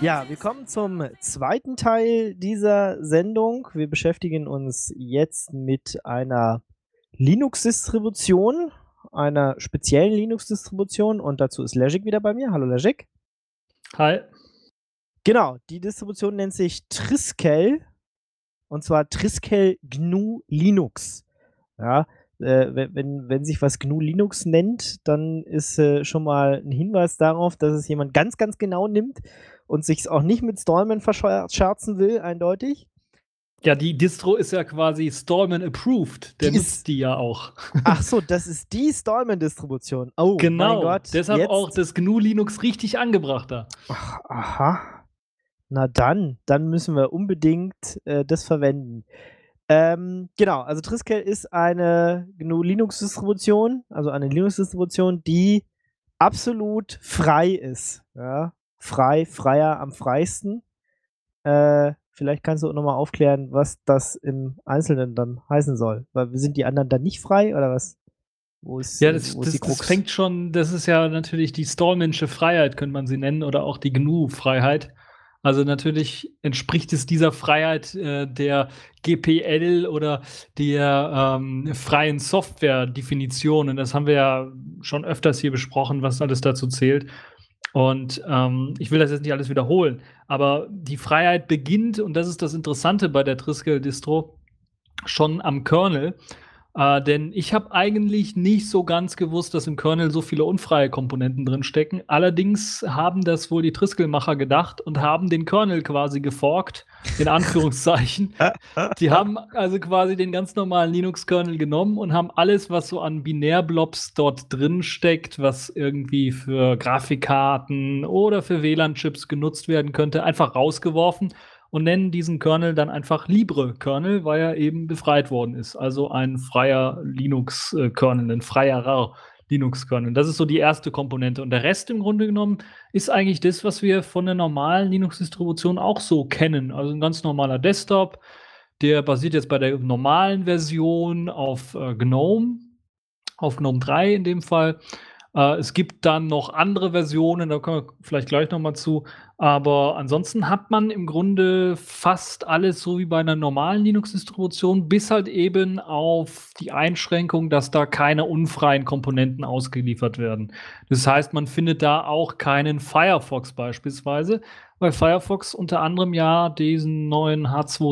Ja, wir kommen zum zweiten Teil dieser Sendung. Wir beschäftigen uns jetzt mit einer Linux-Distribution, einer speziellen Linux-Distribution, und dazu ist Leszek wieder bei mir. Hallo Leszek. Hi. Genau, die Distribution nennt sich Triskel, und zwar Triskel GNU Linux. Ja, wenn sich was GNU Linux nennt, dann ist schon mal ein Hinweis darauf, dass es jemand ganz, ganz genau nimmt und sich auch nicht mit Stallman verscherzen will, eindeutig. Ja, die Distro ist ja quasi Stallman approved. Der nutzt die ja auch. Ach so, das ist die Stallman-Distribution. Oh, genau, mein Gott. Deshalb jetzt auch das GNU Linux richtig angebrachter. Ach, aha. Na dann müssen wir unbedingt das verwenden. Genau, also Triskel ist eine GNU Linux-Distribution, also eine Linux-Distribution, die absolut frei ist. Ja? Freier am freisten. Vielleicht kannst du auch nochmal aufklären, was das im Einzelnen dann heißen soll. Weil sind die anderen dann nicht frei oder was? Wo ist die Krux? Das fängt schon, das ist ja natürlich die Stallmansche Freiheit, könnte man sie nennen, oder auch die GNU-Freiheit. Also natürlich entspricht es dieser Freiheit der GPL oder der freien Software-Definition. Und das haben wir ja schon öfters hier besprochen, was alles dazu zählt. Und ich will das jetzt nicht alles wiederholen, aber die Freiheit beginnt, und das ist das Interessante bei der Triskel-Distro, schon am Kernel. Denn ich habe eigentlich nicht so ganz gewusst, dass im Kernel so viele unfreie Komponenten drin stecken. Allerdings haben das wohl die Triskel-Macher gedacht und haben den Kernel quasi geforkt, in Anführungszeichen. Die haben also quasi den ganz normalen Linux-Kernel genommen und haben alles, was so an Binärblobs dort drin steckt, was irgendwie für Grafikkarten oder für WLAN-Chips genutzt werden könnte, einfach rausgeworfen und nennen diesen Kernel dann einfach Libre-Kernel, weil er eben befreit worden ist. Also ein freier Linux-Kernel, ein freierer Linux-Kernel. Das ist so die erste Komponente. Und der Rest im Grunde genommen ist eigentlich das, was wir von der normalen Linux-Distribution auch so kennen. Also ein ganz normaler Desktop, der basiert jetzt bei der normalen Version auf GNOME, auf GNOME 3 in dem Fall. Es gibt dann noch andere Versionen, da kommen wir vielleicht gleich noch mal zu. Aber ansonsten hat man im Grunde fast alles so wie bei einer normalen Linux-Distribution, bis halt eben auf die Einschränkung, dass da keine unfreien Komponenten ausgeliefert werden. Das heißt, man findet da auch keinen Firefox beispielsweise, weil Firefox unter anderem ja diesen neuen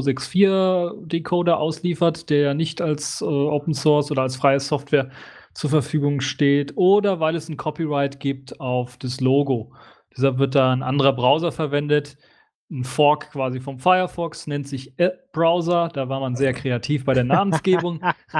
H264-Decoder ausliefert, der nicht als Open Source oder als freie Software zur Verfügung steht, oder weil es ein Copyright gibt auf das Logo. Deshalb wird da ein anderer Browser verwendet, ein Fork quasi vom Firefox, nennt sich Browser. Da war man sehr kreativ bei der Namensgebung.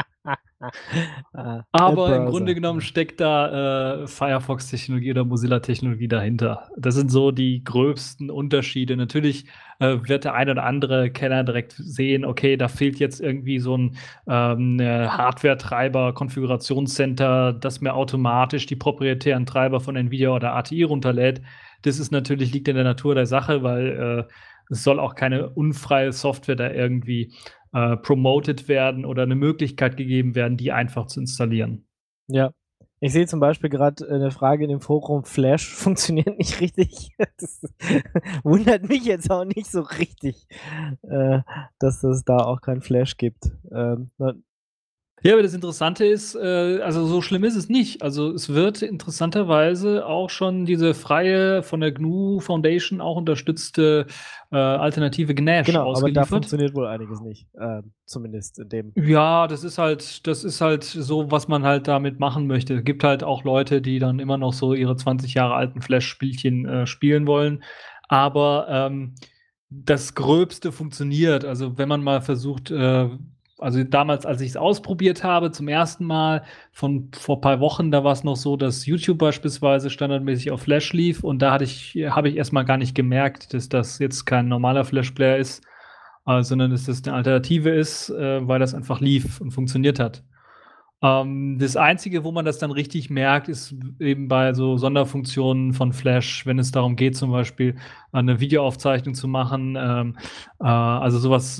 Aber im Grunde genommen steckt da Firefox-Technologie oder Mozilla-Technologie dahinter. Das sind so die gröbsten Unterschiede. Natürlich wird der eine oder andere Kenner direkt sehen, okay, da fehlt jetzt irgendwie so ein Hardware-Treiber, Konfigurationscenter, das mir automatisch die proprietären Treiber von NVIDIA oder ATI runterlädt. Das ist natürlich, liegt in der Natur der Sache, weil es soll auch keine unfreie Software da irgendwie promoted werden oder eine Möglichkeit gegeben werden, die einfach zu installieren. Ja. Ich sehe zum Beispiel gerade eine Frage in dem Forum, Flash funktioniert nicht richtig. Das wundert mich jetzt auch nicht so richtig, dass es da auch kein Flash gibt. Ja, aber das Interessante ist, also so schlimm ist es nicht. Also es wird interessanterweise auch schon diese freie, von der GNU Foundation auch unterstützte alternative Gnash Genau, aber da ausgeliefert. funktioniert wohl einiges nicht, zumindest in dem. Ja, das ist halt so, was man halt damit machen möchte. Es gibt halt auch Leute, die dann immer noch so ihre 20 Jahre alten Flash-Spielchen spielen wollen. Aber das Gröbste funktioniert. Also wenn man mal versucht, also damals, als ich es ausprobiert habe, zum ersten Mal vor ein paar Wochen, da war es noch so, dass YouTube beispielsweise standardmäßig auf Flash lief, und da habe ich erstmal gar nicht gemerkt, dass das jetzt kein normaler Flash-Player ist, sondern dass das eine Alternative ist, weil das einfach lief und funktioniert hat. Das Einzige, wo man das dann richtig merkt, ist eben bei so Sonderfunktionen von Flash, wenn es darum geht, zum Beispiel eine Videoaufzeichnung zu machen, Also sowas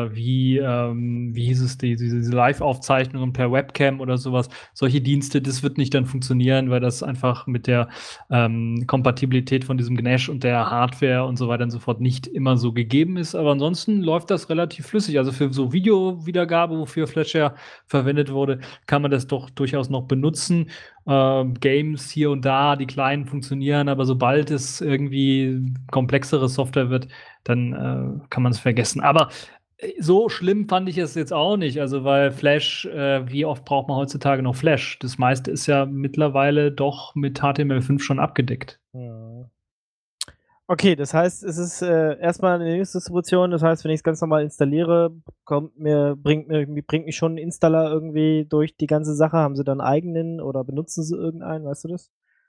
wie hieß es, diese Live-Aufzeichnungen per Webcam oder sowas. Solche Dienste, das wird nicht dann funktionieren, weil das einfach mit der Kompatibilität von diesem Gnash und der Hardware und so weiter und so fort nicht immer so gegeben ist. Aber ansonsten läuft das relativ flüssig. Also für so Videowiedergabe, wofür Flash ja verwendet wurde, kann man das doch durchaus noch benutzen. Games hier und da, die kleinen funktionieren, aber sobald es irgendwie komplexere Software wird, dann kann man es vergessen. Aber so schlimm fand ich es jetzt auch nicht. Also, weil Flash, wie oft braucht man heutzutage noch Flash? Das meiste ist ja mittlerweile doch mit HTML5 schon abgedeckt. Mhm. Okay, das heißt, es ist erstmal eine Linux-Distribution. Das heißt, wenn ich es ganz normal installiere, bringt mich schon ein Installer irgendwie durch die ganze Sache. Haben sie dann einen eigenen oder benutzen sie irgendeinen, weißt du das?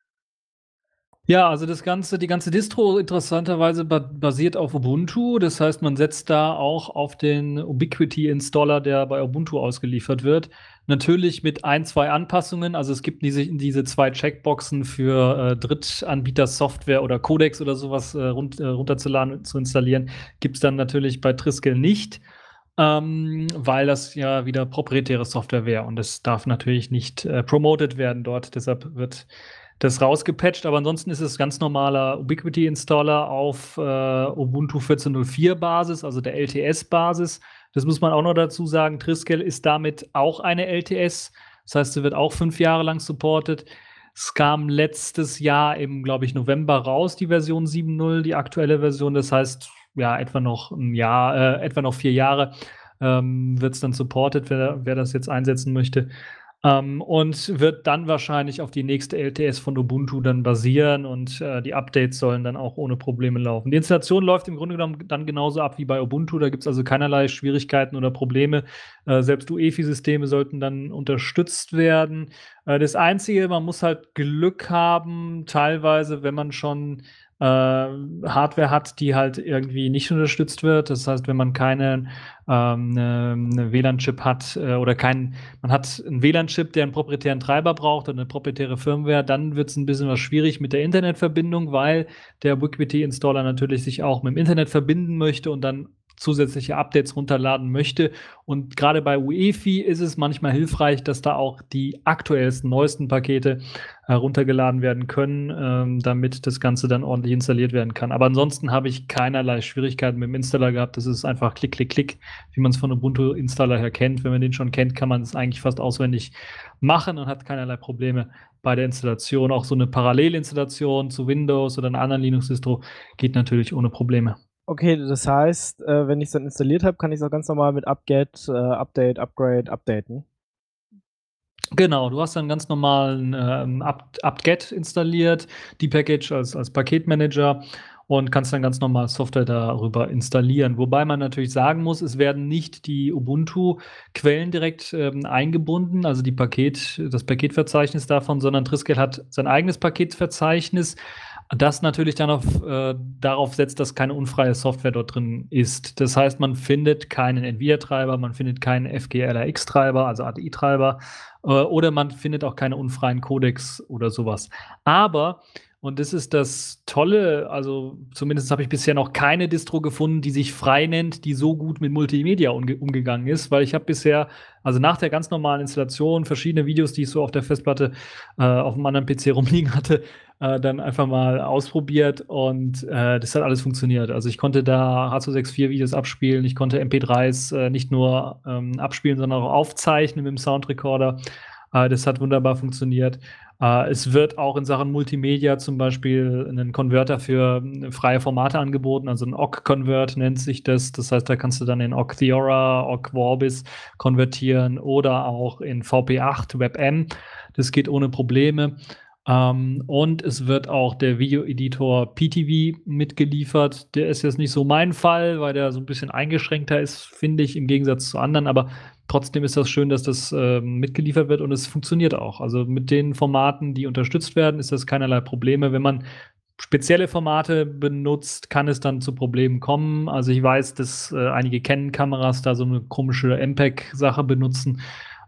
Ja, also die ganze Distro interessanterweise basiert auf Ubuntu. Das heißt, man setzt da auch auf den Ubiquiti-Installer, der bei Ubuntu ausgeliefert wird. Natürlich mit ein, zwei Anpassungen. Also es gibt diese zwei Checkboxen für Drittanbieter-Software oder Codecs oder sowas runterzuladen, zu installieren. Gibt es dann natürlich bei Triskel nicht, weil das ja wieder proprietäre Software wäre. Und das darf natürlich nicht promoted werden dort. Deshalb wird das rausgepatcht, aber ansonsten ist es ganz normaler Ubiquiti-Installer auf Ubuntu 14.04 Basis, also der LTS-Basis. Das muss man auch noch dazu sagen. Triskel ist damit auch eine LTS. Das heißt, sie wird auch 5 Jahre lang supported. Es kam letztes Jahr im, glaube ich, November raus, die Version 7.0, die aktuelle Version. Das heißt, ja, etwa noch 4 Jahre wird es dann supported, wer das jetzt einsetzen möchte. Und wird dann wahrscheinlich auf die nächste LTS von Ubuntu dann basieren und die Updates sollen dann auch ohne Probleme laufen. Die Installation läuft im Grunde genommen dann genauso ab wie bei Ubuntu. Da gibt es also keinerlei Schwierigkeiten oder Probleme. Selbst UEFI-Systeme sollten dann unterstützt werden. Das Einzige, man muss halt Glück haben, teilweise, wenn man schon Hardware hat, die halt irgendwie nicht unterstützt wird. Das heißt, wenn man keine eine WLAN-Chip hat man hat einen WLAN-Chip, der einen proprietären Treiber braucht und eine proprietäre Firmware, dann wird es ein bisschen was schwierig mit der Internetverbindung, weil der Ubiquiti-Installer natürlich sich auch mit dem Internet verbinden möchte und dann zusätzliche Updates runterladen möchte. Und gerade bei UEFI ist es manchmal hilfreich, dass da auch die aktuellsten, neuesten Pakete heruntergeladen werden können, damit das Ganze dann ordentlich installiert werden kann. Aber ansonsten habe ich keinerlei Schwierigkeiten mit dem Installer gehabt. Das ist einfach Klick, Klick, Klick, wie man es von Ubuntu-Installer her kennt. Wenn man den schon kennt, kann man es eigentlich fast auswendig machen und hat keinerlei Probleme bei der Installation. Auch so eine Parallelinstallation zu Windows oder einer anderen Linux-Distro geht natürlich ohne Probleme. Okay, das heißt, wenn ich es dann installiert habe, kann ich es auch ganz normal mit Upget, Update, Upgrade, updaten. Genau, du hast dann ganz normalen apt-get installiert, die Package als Paketmanager und kannst dann ganz normal Software darüber installieren. Wobei man natürlich sagen muss, es werden nicht die Ubuntu-Quellen direkt eingebunden, also das Paketverzeichnis davon, sondern Triskel hat sein eigenes Paketverzeichnis, das natürlich dann darauf setzt, dass keine unfreie Software dort drin ist. Das heißt, man findet keinen NVIDIA-Treiber, man findet keinen FGLRX-Treiber, also ADI-Treiber, oder man findet auch keine unfreien Codecs oder sowas. Aber, und das ist das Tolle, also zumindest habe ich bisher noch keine Distro gefunden, die sich frei nennt, die so gut mit Multimedia umgegangen ist, weil ich habe bisher, also nach der ganz normalen Installation, verschiedene Videos, die ich so auf der Festplatte auf einem anderen PC rumliegen hatte, dann einfach mal ausprobiert und das hat alles funktioniert. Also ich konnte da H264 Videos abspielen, ich konnte MP3s nicht nur abspielen, sondern auch aufzeichnen mit dem Soundrecorder. Das hat wunderbar funktioniert. Es wird auch in Sachen Multimedia zum Beispiel einen Konverter für freie Formate angeboten, also ein Ogg-Convert nennt sich das. Das heißt, da kannst du dann in Ogg Theora, Ogg Vorbis konvertieren oder auch in VP8 WebM. Das geht ohne Probleme. Und es wird auch der Videoeditor PTV mitgeliefert. Der ist jetzt nicht so mein Fall, weil der so ein bisschen eingeschränkter ist, finde ich, im Gegensatz zu anderen. Aber trotzdem ist das schön, dass das mitgeliefert wird und es funktioniert auch. Also mit den Formaten, die unterstützt werden, ist das keinerlei Probleme. Wenn man spezielle Formate benutzt, kann es dann zu Problemen kommen. Also ich weiß, dass einige Canon-Kameras da so eine komische MPEG-Sache benutzen.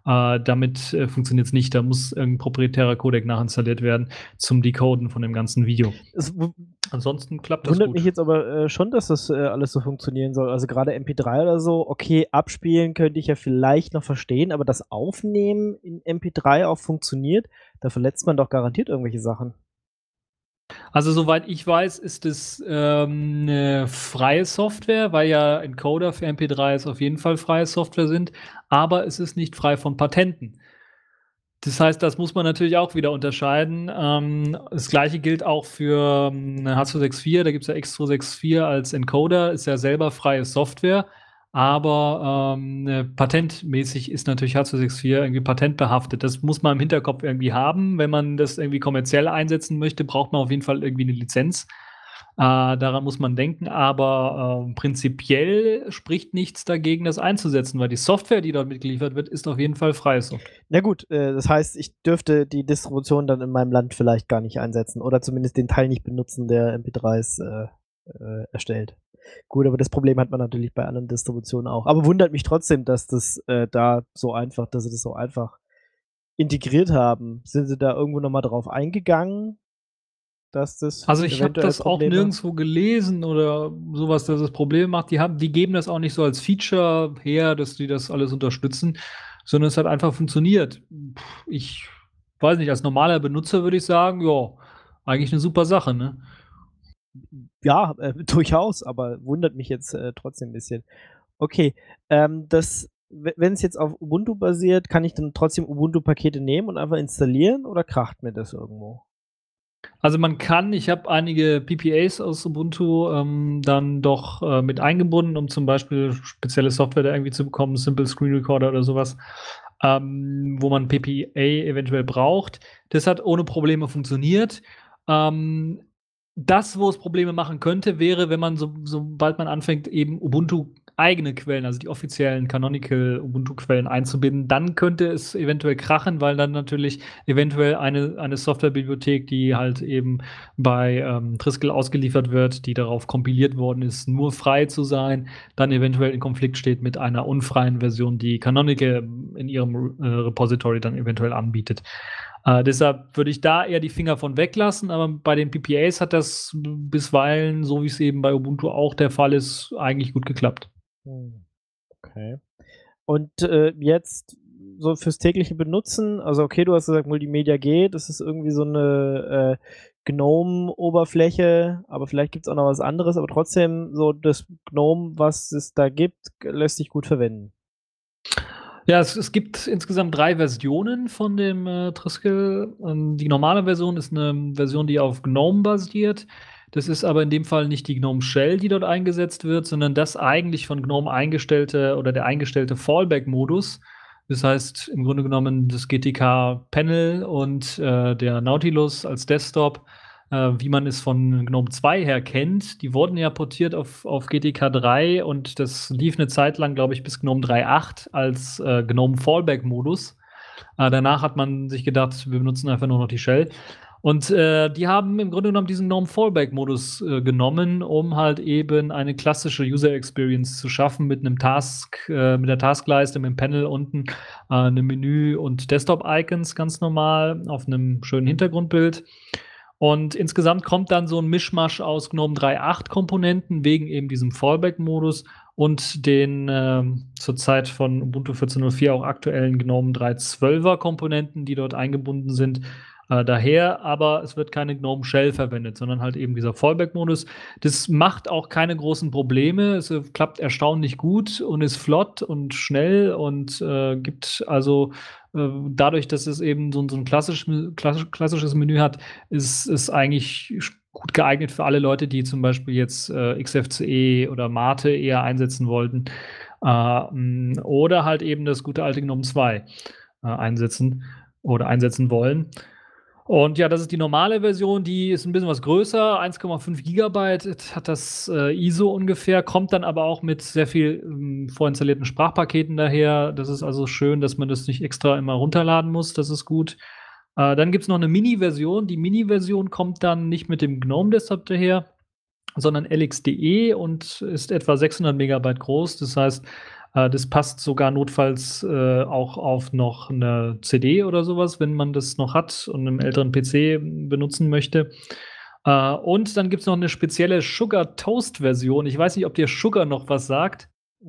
Damit funktioniert es nicht. Da muss irgendein proprietärer Codec nachinstalliert werden zum Decoden von dem ganzen Video. Es Ansonsten klappt das wundert gut. mich jetzt aber schon, dass das alles so funktionieren soll. Also gerade MP3 oder so, okay, abspielen könnte ich ja vielleicht noch verstehen, aber das Aufnehmen in MP3 auch funktioniert, da verletzt man doch garantiert irgendwelche Sachen. Also, soweit ich weiß, ist es 'ne freie Software, weil ja Encoder für MP3s auf jeden Fall freie Software sind, aber es ist nicht frei von Patenten. Das heißt, das muss man natürlich auch wieder unterscheiden. Das Gleiche gilt auch für H.264. Da gibt's ja X264 als Encoder, ist ja selber freie Software, aber patentmäßig ist natürlich H.264 irgendwie patentbehaftet. Das muss man im Hinterkopf irgendwie haben. Wenn man das irgendwie kommerziell einsetzen möchte, braucht man auf jeden Fall irgendwie 'ne Lizenz. Daran muss man denken, aber prinzipiell spricht nichts dagegen, das einzusetzen, weil die Software, die dort mitgeliefert wird, ist auf jeden Fall freie Software. Na gut, das heißt, ich dürfte die Distribution dann in meinem Land vielleicht gar nicht einsetzen oder zumindest den Teil nicht benutzen, der MP3s erstellt. Gut, aber das Problem hat man natürlich bei anderen Distributionen auch. Aber wundert mich trotzdem, dass das dass sie das so einfach integriert haben. Sind sie da irgendwo noch mal drauf eingegangen, dass das Also, ich habe eventuell das auch Probleme nirgendswo gelesen oder sowas, dass es Probleme macht. Die geben das auch nicht so als Feature her, dass die das alles unterstützen, sondern es hat einfach funktioniert. Ich weiß nicht, als normaler Benutzer würde ich sagen, ja, eigentlich 'ne super Sache, ne? Ja, durchaus, aber wundert mich jetzt trotzdem 'n bisschen. Okay, wenn es jetzt auf Ubuntu basiert, kann ich dann trotzdem Ubuntu-Pakete nehmen und einfach installieren oder kracht mir das irgendwo? Also, ich habe einige PPAs aus Ubuntu, dann doch, mit eingebunden, um zum Beispiel spezielle Software da irgendwie zu bekommen, Simple Screen Recorder oder sowas, wo man PPA eventuell braucht. Das hat ohne Probleme funktioniert. Ähm, Das, wo es Probleme machen könnte, wäre, wenn man sobald man anfängt, eben Ubuntu eigene Quellen, also die offiziellen Canonical Ubuntu-Quellen einzubinden, dann könnte es eventuell krachen, weil dann natürlich eventuell eine Softwarebibliothek, die halt eben bei Triskel ausgeliefert wird, die darauf kompiliert worden ist, nur frei zu sein, dann eventuell in Konflikt steht mit einer unfreien Version, die Canonical in ihrem Repository dann eventuell anbietet. Deshalb würde ich da eher die Finger von weglassen, aber bei den PPAs hat das bisweilen, so wie es eben bei Ubuntu auch der Fall ist, eigentlich gut geklappt. Okay. Und jetzt so fürs tägliche Benutzen, also okay, du hast gesagt, Multimedia geht, das ist irgendwie so 'ne GNOME-Oberfläche, aber vielleicht gibt's auch noch was anderes, aber trotzdem so das GNOME, was es da gibt, lässt sich gut verwenden. Ja, es gibt insgesamt 3 Versionen von dem Triskel. Die normale Version ist 'ne Version, die auf GNOME basiert. Das ist aber in dem Fall nicht die GNOME Shell, die dort eingesetzt wird, sondern das eigentlich von GNOME eingestellte oder der eingestellte Fallback-Modus. Das heißt im Grunde genommen das GTK-Panel und der Nautilus als Desktop, wie man es von GNOME 2 her kennt. Die wurden ja portiert auf GTK 3 und das lief 'ne Zeit lang, glaube ich, bis GNOME 3.8 als GNOME Fallback-Modus. Danach hat man sich gedacht, wir benutzen einfach nur noch die Shell. Und die haben im Grunde genommen diesen GNOME Fallback-Modus genommen, um halt eben eine klassische User Experience zu schaffen mit 'nem mit der Taskleiste, mit dem Panel unten, 'nem Menü und Desktop-Icons ganz normal auf 'nem schönen Hintergrundbild. Und insgesamt kommt dann so 'n Mischmasch aus GNOME 3.8 Komponenten wegen eben diesem Fallback-Modus und den zur Zeit von Ubuntu 14.04 auch aktuellen GNOME 3.12er Komponenten, die dort eingebunden sind, daher. Aber es wird keine GNOME Shell verwendet, sondern halt eben dieser Fallback-Modus. Das macht auch keine großen Probleme. Es klappt erstaunlich gut und ist flott und schnell und gibt also dadurch, dass es eben so 'n klassisches Menü hat, ist es eigentlich gut geeignet für alle Leute, die zum Beispiel jetzt XFCE oder Mate eher einsetzen wollten, oder halt eben das gute alte GNOME 2 einsetzen wollen. Und ja, das ist die normale Version, die ist 'n bisschen was größer, 1,5 Gigabyte hat das ISO ungefähr, kommt dann aber auch mit sehr viel vorinstallierten Sprachpaketen daher. Das ist also schön, dass man das nicht extra immer runterladen muss, das ist gut. Dann gibt's noch 'ne Mini-Version. Die Mini-Version kommt dann nicht mit dem GNOME-Desktop daher, sondern LXDE und ist etwa 600 Megabyte groß. Das heißt, Das passt sogar notfalls auch auf noch eine CD oder sowas, wenn man das noch hat und einen älteren PC benutzen möchte. Und dann gibt's noch eine spezielle Sugar Toast Version. Ich weiß nicht, ob dir Sugar noch was sagt.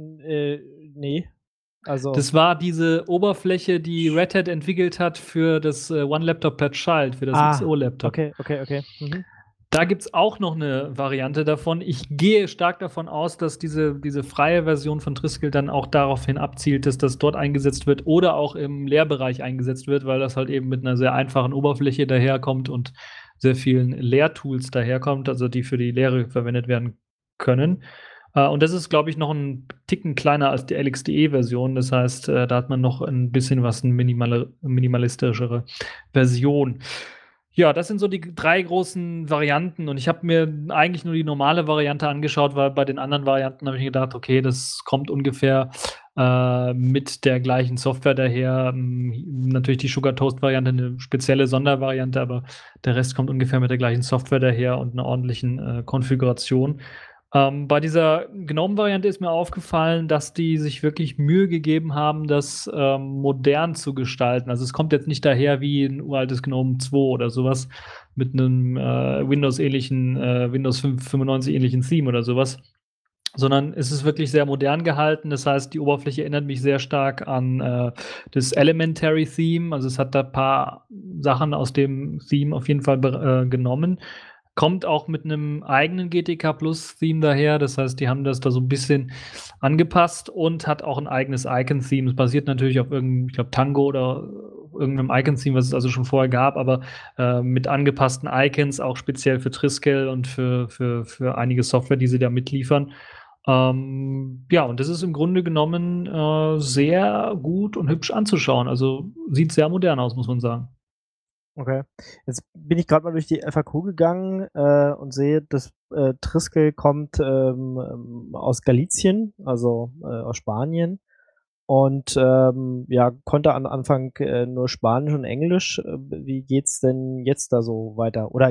Nee. Also, Das war diese Oberfläche, die Red Hat entwickelt hat für das One Laptop per Child, für das XO-Laptop. okay. Mhm. Da gibt's auch noch eine Variante davon. Ich gehe stark davon aus, dass diese freie Version von Triskel dann auch daraufhin abzielt, dass das dort eingesetzt wird oder auch im Lehrbereich eingesetzt wird, weil das halt eben mit einer sehr einfachen Oberfläche daherkommt und sehr vielen Lehrtools daherkommt, also die für die Lehre verwendet werden können. Und das ist, glaube ich, noch ein Ticken kleiner als die LXDE-Version. Das heißt, da hat man noch ein bisschen was, eine minimalistischere Version. Ja, das sind so die 3 großen Varianten und ich habe mir eigentlich nur die normale Variante angeschaut, weil bei den anderen Varianten habe ich mir gedacht: „Okay, das kommt ungefähr, mit der gleichen Software daher.“ Natürlich die Sugar Toast Variante 'ne spezielle Sondervariante, aber der Rest kommt ungefähr mit der gleichen Software daher und 'ner ordentlichen, Konfiguration. Bei dieser GNOME-Variante ist mir aufgefallen, dass die sich wirklich Mühe gegeben haben, das, modern zu gestalten. Also, es kommt jetzt nicht daher wie 'n uraltes GNOME 2 oder sowas mit 'nem, Windows-ähnlichen Windows 95 ähnlichen Theme oder sowas, sondern es ist wirklich sehr modern gehalten. Das heißt, die Oberfläche erinnert mich sehr stark an, das Elementary Theme. Also, es hat da paar Sachen aus dem Theme auf jeden Fall genommen. Kommt auch mit einem eigenen GTK Plus Theme daher. Das heißt, die haben das da so ein bisschen angepasst und hat auch ein eigenes Icon-Theme. Es basiert natürlich auf ich glaube, Tango oder irgendeinem Icon-Theme, was es also schon vorher gab, aber, mit angepassten Icons, auch speziell für Triskel und für einige Software, die sie da mitliefern. Ja, und das ist im Grunde genommen, sehr gut und hübsch anzuschauen. Also, sieht sehr modern aus, muss man sagen. Okay. Jetzt bin ich gerade mal durch die FAQ gegangen, und sehe, dass, Triskel kommt, aus Galizien, also, aus Spanien und, ja, konnte am Anfang, nur Spanisch und Englisch. Wie geht's denn jetzt da so weiter? Oder,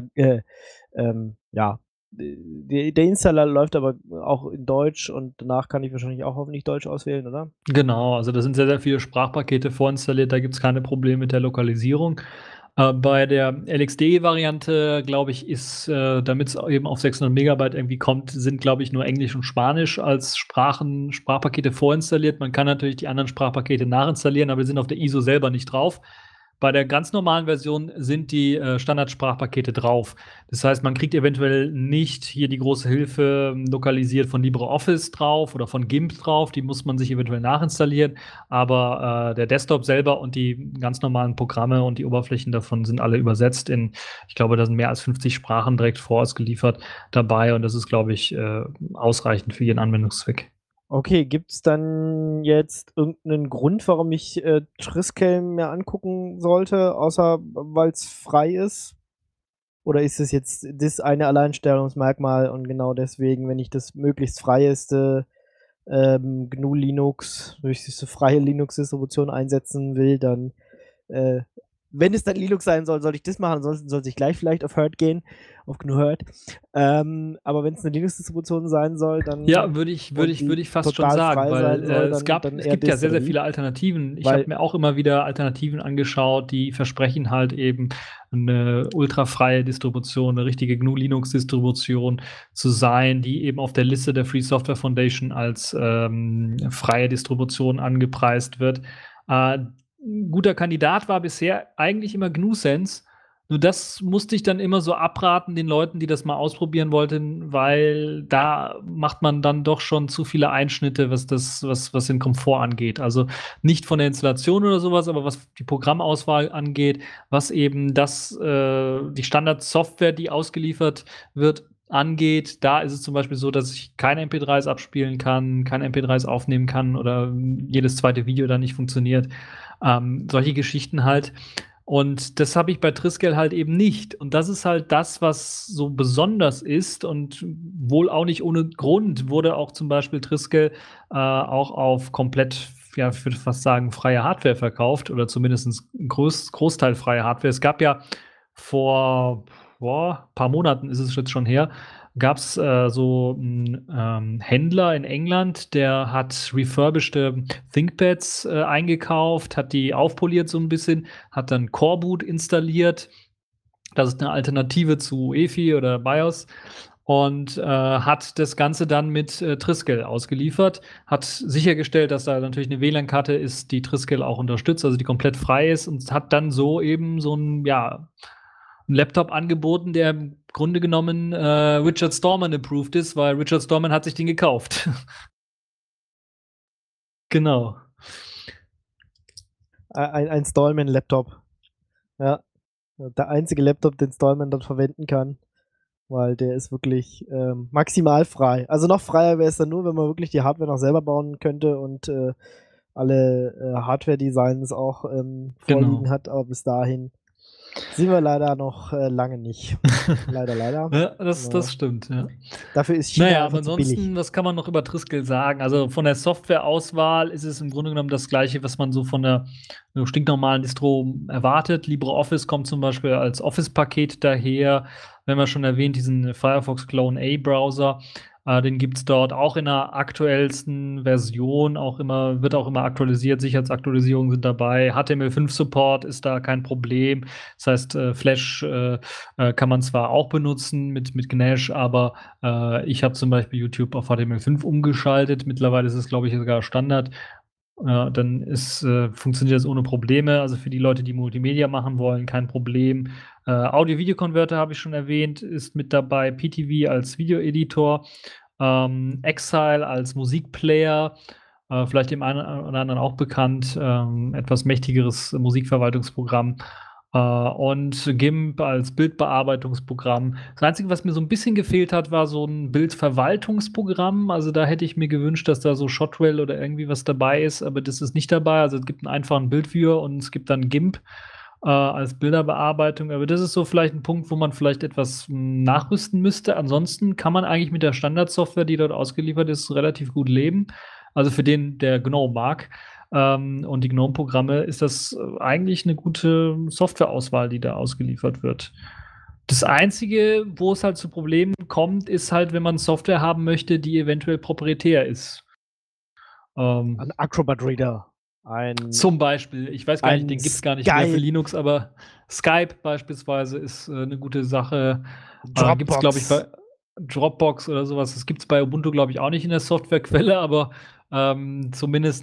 ja, der Installer läuft aber auch in Deutsch und danach kann ich wahrscheinlich auch hoffentlich Deutsch auswählen, oder? Genau, also da sind sehr, sehr viele Sprachpakete vorinstalliert, da gibt's keine Probleme mit der Lokalisierung. Bei der LXD-Variante, glaube ich, ist, damit's eben auf 600 Megabyte irgendwie kommt, sind, glaube ich, nur Englisch und Spanisch als Sprachpakete vorinstalliert. Man kann natürlich die anderen Sprachpakete nachinstallieren, aber die sind auf der ISO selber nicht drauf. Bei der ganz normalen Version sind die, Standardsprachpakete drauf. Das heißt, man kriegt eventuell nicht hier die große Hilfe lokalisiert von LibreOffice drauf oder von GIMP drauf, die muss man sich eventuell nachinstallieren, aber, der Desktop selber und die ganz normalen Programme und die Oberflächen davon sind alle übersetzt in ich glaube, da sind mehr als 50 Sprachen direkt vorausgeliefert dabei und das ist, glaube ich, ausreichend für jeden Anwendungszweck. Okay, gibt's dann jetzt irgendeinen Grund, warum ich, Triskel mir angucken sollte, außer weil's frei ist? Oder ist es jetzt das eine Alleinstellungsmerkmal und genau deswegen, wenn ich das möglichst freieste, GNU Linux, möglichst freie Linux-Distribution einsetzen will, dann, äh wenn es dann Linux sein soll, soll ich das machen, ansonsten sollte ich gleich vielleicht auf Herd gehen, auf GNU Herd. Aber wenn's 'ne Linux-Distribution sein soll, dann Ja, würde ich und die fast schon total sagen, frei weil, sein soll, es dann eher gibt ja das, sehr, oder sehr wie? viele Alternativen. Ich habe Weil mir auch immer wieder Alternativen angeschaut, die versprechen halt eben 'ne ultrafreie Distribution, 'ne richtige GNU-Linux-Distribution zu sein, die eben auf der Liste der Free Software Foundation als, freie Distribution angepreist wird. 'N guter Kandidat war bisher eigentlich immer GNU-Sense. Nur das musste ich dann immer so abraten den Leuten, die das mal ausprobieren wollten, weil da macht man dann doch schon zu viele Einschnitte, was den Komfort angeht. Also, nicht von der Installation oder sowas, aber was die Programmauswahl angeht, was eben die Standardsoftware, die ausgeliefert wird, angeht. Da ist es zum Beispiel so, dass ich keine MP3s abspielen kann, keine MP3s aufnehmen kann oder jedes zweite Video dann nicht funktioniert. Solche Geschichten halt. Und das habe ich bei Triskel halt eben nicht. Und das ist halt das, was so besonders ist und wohl auch nicht ohne Grund wurde auch zum Beispiel Triskel, auch auf komplett, ja, ich würde fast sagen, freie Hardware verkauft oder zumindest Großteil freie Hardware. Es gab ja vor, boah, paar Monaten ist es jetzt schon her, gab es so einen Händler in England, der hat refurbished ThinkPads eingekauft, hat die aufpoliert so ein bisschen, hat dann Coreboot installiert. Das ist eine Alternative zu EFI oder BIOS und hat das Ganze dann mit Triskel ausgeliefert, hat sichergestellt, dass da natürlich eine WLAN-Karte ist, die Triskel auch unterstützt, also die komplett frei ist und hat dann so eben so ein Laptop angeboten, der im Grunde genommen Richard Stallman approved ist, weil Richard Stallman hat sich den gekauft. Genau. Ein Stallman-Laptop. Ja. Der einzige Laptop, den Stallman dann verwenden kann, weil der ist wirklich maximal frei. Also noch freier wäre es dann nur, wenn man wirklich die Hardware noch selber bauen könnte und alle Hardware-Designs auch vorliegen hat, aber bis dahin sind wir leider noch lange nicht. Leider. Ja, das stimmt, ja. Dafür ist China Naja, aber einfach zu billig. ansonsten, was kann man noch über Triskel sagen? Also von der Softwareauswahl ist es im Grunde genommen das Gleiche, was man so von der stinknormalen Distro erwartet. LibreOffice kommt zum Beispiel als Office-Paket daher. Wenn wir schon erwähnt, diesen Firefox Clone A-Browser, den gibt es dort auch in der aktuellsten Version, wird auch immer aktualisiert, Sicherheitsaktualisierungen sind dabei, HTML5-Support ist da kein Problem. Das heißt, Flash kann man zwar auch benutzen mit Gnash, aber ich habe zum Beispiel YouTube auf HTML5 umgeschaltet. Mittlerweile ist es, glaube ich, sogar Standard. Dann funktioniert das ohne Probleme. Also für die Leute, die Multimedia machen wollen, kein Problem. Audio-Video-Converter habe ich schon erwähnt, ist mit dabei. PTV als Videoeditor. Exile als Musikplayer. Vielleicht dem einen oder anderen auch bekannt. Etwas mächtigeres Musikverwaltungsprogramm. Und GIMP als Bildbearbeitungsprogramm. Das Einzige, was mir so ein bisschen gefehlt hat, war so ein Bildverwaltungsprogramm. Also da hätte ich mir gewünscht, dass da so Shotwell oder irgendwie was dabei ist, aber das ist nicht dabei. Also es gibt einen einfachen Bildviewer und es gibt dann GIMP als Bilderbearbeitung. Aber das ist so vielleicht ein Punkt, wo man vielleicht etwas nachrüsten müsste. Ansonsten kann man eigentlich mit der Standardsoftware, die dort ausgeliefert ist, relativ gut leben. Also für den, der GNOME mag. Und die GNOME-Programme ist das eigentlich eine gute Softwareauswahl, die da ausgeliefert wird. Das Einzige, wo es halt zu Problemen kommt, ist halt, wenn man Software haben möchte, die eventuell proprietär ist. Ein Acrobat Reader. Zum Beispiel, ich weiß gar nicht, den gibt es gar nicht mehr für Linux, aber Skype beispielsweise ist eine gute Sache. Gibt es, glaube ich, bei Dropbox oder sowas. Das gibt es bei Ubuntu, glaube ich, auch nicht in der Softwarequelle, aber zumindest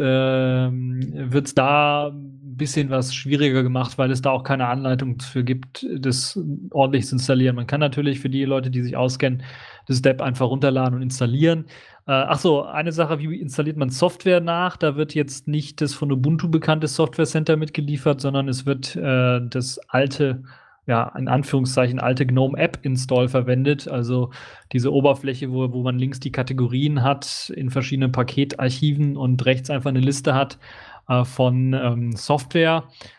wird es da ein bisschen was schwieriger gemacht, weil es da auch keine Anleitung für gibt, das ordentlich zu installieren. Man kann natürlich für die Leute, die sich auskennen, das App einfach runterladen und installieren. Achso, eine Sache, wie installiert man Software nach? Da wird jetzt nicht das von Ubuntu bekannte Software Center mitgeliefert, sondern es wird das alte, ja, in Anführungszeichen alte GNOME App Install verwendet. Also diese Oberfläche, wo man links die Kategorien hat in verschiedenen Paketarchiven und rechts einfach eine Liste hat von Software.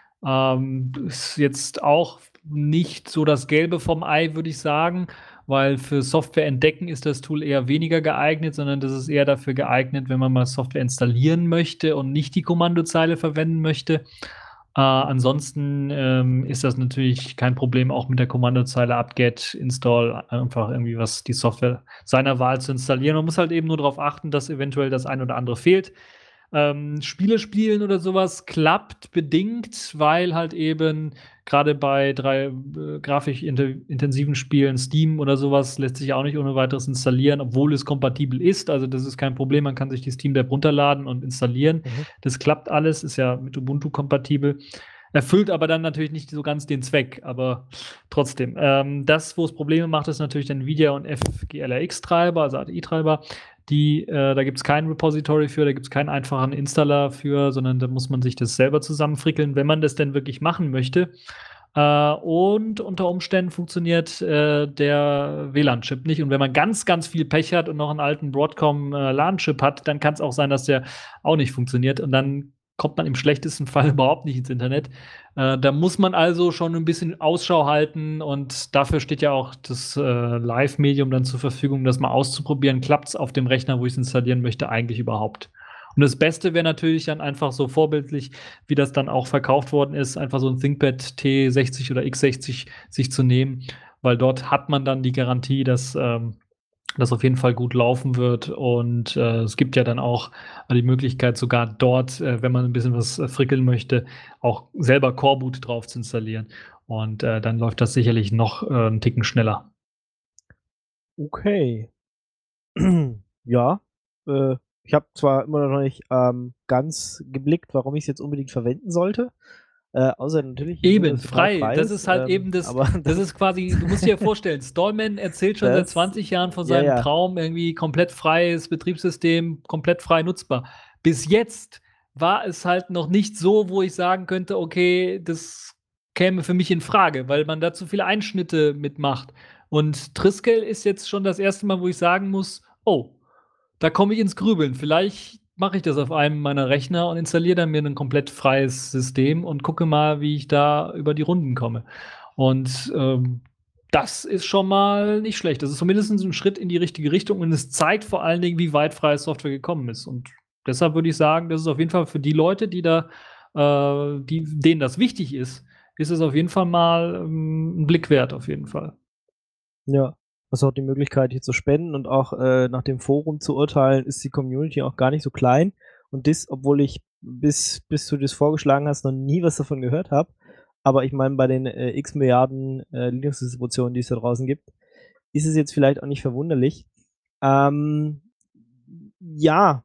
Ist jetzt auch nicht so das Gelbe vom Ei, würde ich sagen, weil für Software entdecken ist das Tool eher weniger geeignet, sondern das ist eher dafür geeignet, wenn man mal Software installieren möchte und nicht die Kommandozeile verwenden möchte. Ansonsten ist das natürlich kein Problem, auch mit der Kommandozeile apt-get install einfach irgendwie die Software seiner Wahl zu installieren. Man muss halt eben nur darauf achten, dass eventuell das ein oder andere fehlt. Spiele spielen oder sowas klappt bedingt, weil halt eben gerade bei grafisch intensiven Spielen, Steam oder sowas, lässt sich auch nicht ohne weiteres installieren, obwohl es kompatibel ist. Also das ist kein Problem, man kann sich die Steam-App runterladen und installieren. Das klappt alles, ist ja mit Ubuntu kompatibel. Erfüllt aber dann natürlich nicht so ganz den Zweck, aber trotzdem. Wo es Probleme macht, ist natürlich der NVIDIA und FGLRX-Treiber, also ATI-Treiber. Da gibt es kein Repository für, da gibt es keinen einfachen Installer für, sondern da muss man sich das selber zusammenfrickeln, wenn man das denn wirklich machen möchte. Und unter Umständen funktioniert der WLAN-Chip nicht. Und wenn man ganz, ganz viel Pech hat und noch einen alten Broadcom LAN-Chip hat, dann kann es auch sein, dass der auch nicht funktioniert. Und dann kommt man im schlechtesten Fall überhaupt nicht ins Internet. Da muss man also schon ein bisschen Ausschau halten und dafür steht ja auch das Live-Medium dann zur Verfügung, das mal auszuprobieren. Klappt es auf dem Rechner, wo ich es installieren möchte, eigentlich überhaupt? Und das Beste wäre natürlich dann einfach so vorbildlich, wie das dann auch verkauft worden ist, einfach so ein ThinkPad T60 oder X60 sich zu nehmen, weil dort hat man dann die Garantie, dass das auf jeden Fall gut laufen wird. Und es gibt ja dann auch die Möglichkeit, sogar dort, wenn man ein bisschen was frickeln möchte, auch selber Coreboot drauf zu installieren. Und dann läuft das sicherlich noch einen Ticken schneller. Okay. Ja, ich habe zwar immer noch nicht ganz geblickt, warum ich es jetzt unbedingt verwenden sollte. Außer natürlich, ich finde, Eben, dass es total frei. Das ist halt eben das, aber das ist quasi, du musst dir ja vorstellen, Stallman erzählt schon seit Das- 20 Jahren von ja, seinem ja. Traum, irgendwie komplett freies Betriebssystem, komplett frei nutzbar. Bis jetzt war es halt noch nicht so, wo ich sagen könnte, okay, das käme für mich in Frage, weil man da zu viele Einschnitte mitmacht. Und Triskel ist jetzt schon das erste Mal, wo ich sagen muss, oh, da komme ich ins Grübeln. Vielleicht mache ich das auf einem meiner Rechner und installiere dann mir ein komplett freies System und gucke mal, wie ich da über die Runden komme. Und das ist schon mal nicht schlecht. Das ist zumindest ein Schritt in die richtige Richtung und es zeigt vor allen Dingen, wie weit freie Software gekommen ist. Und deshalb würde ich sagen, das ist auf jeden Fall für die Leute, die da, denen das wichtig ist es auf jeden Fall mal ein Blick wert, auf jeden Fall. Ja, hast auch die Möglichkeit, hier zu spenden und auch nach dem Forum zu urteilen, ist die Community auch gar nicht so klein. Und das, obwohl ich bis du das vorgeschlagen hast, noch nie was davon gehört habe. Aber ich meine, bei den x Milliarden Linux-Distributionen, die es da draußen gibt, ist es jetzt vielleicht auch nicht verwunderlich. Ja,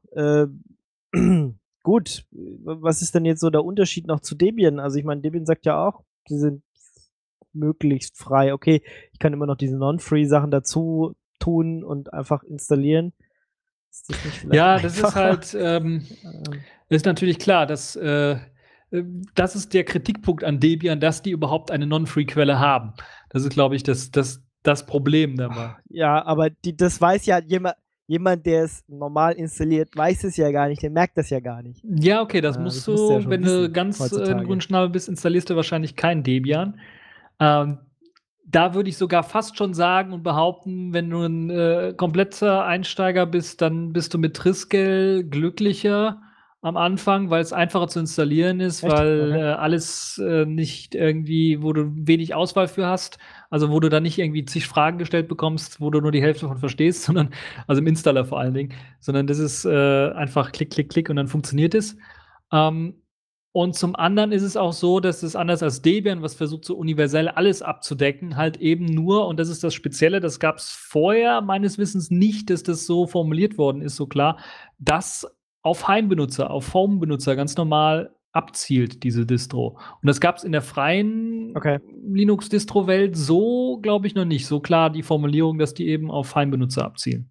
gut. Was ist denn jetzt so der Unterschied noch zu Debian? Also ich meine, Debian sagt ja auch, sie sind möglichst frei. Okay, ich kann immer noch diese Non-Free-Sachen dazu tun und einfach installieren. Ist das nicht vielleicht Ja, das ist einfacher? halt, ist natürlich klar, dass das ist der Kritikpunkt an Debian, dass die überhaupt eine Non-Free-Quelle haben. Das ist, glaube ich, das Problem dabei. Ja, aber das weiß ja jemand, der es normal installiert, weiß es ja gar nicht, der merkt das ja gar nicht. Ja, okay, das Das musst musst du ja du, schon wenn du wissen ganz heutzutage. ein Grünschnabel bist, installierst du wahrscheinlich kein Debian. Da würde ich sogar fast schon sagen und behaupten, wenn du ein kompletter Einsteiger bist, dann bist du mit Triskel glücklicher am Anfang, weil es einfacher zu installieren ist, Echt? weil Okay. alles nicht irgendwie, wo du wenig Auswahl für hast, also wo du dann nicht irgendwie zig Fragen gestellt bekommst, wo du nur die Hälfte davon verstehst, sondern, also im Installer vor allen Dingen, sondern das ist einfach Klick, Klick, Klick und dann funktioniert es. Und zum anderen ist es auch so, dass es anders als Debian, was versucht, so universell alles abzudecken, halt eben nur, und das ist das Spezielle, das gab es vorher meines Wissens nicht, dass das so formuliert worden ist, so klar, dass auf Heimbenutzer, auf Home-Benutzer ganz normal abzielt, diese Distro. Und das gab es in der freien Okay. Linux-Distro-Welt so, glaube ich, noch nicht. So klar die Formulierung, dass die eben auf Heimbenutzer abzielen.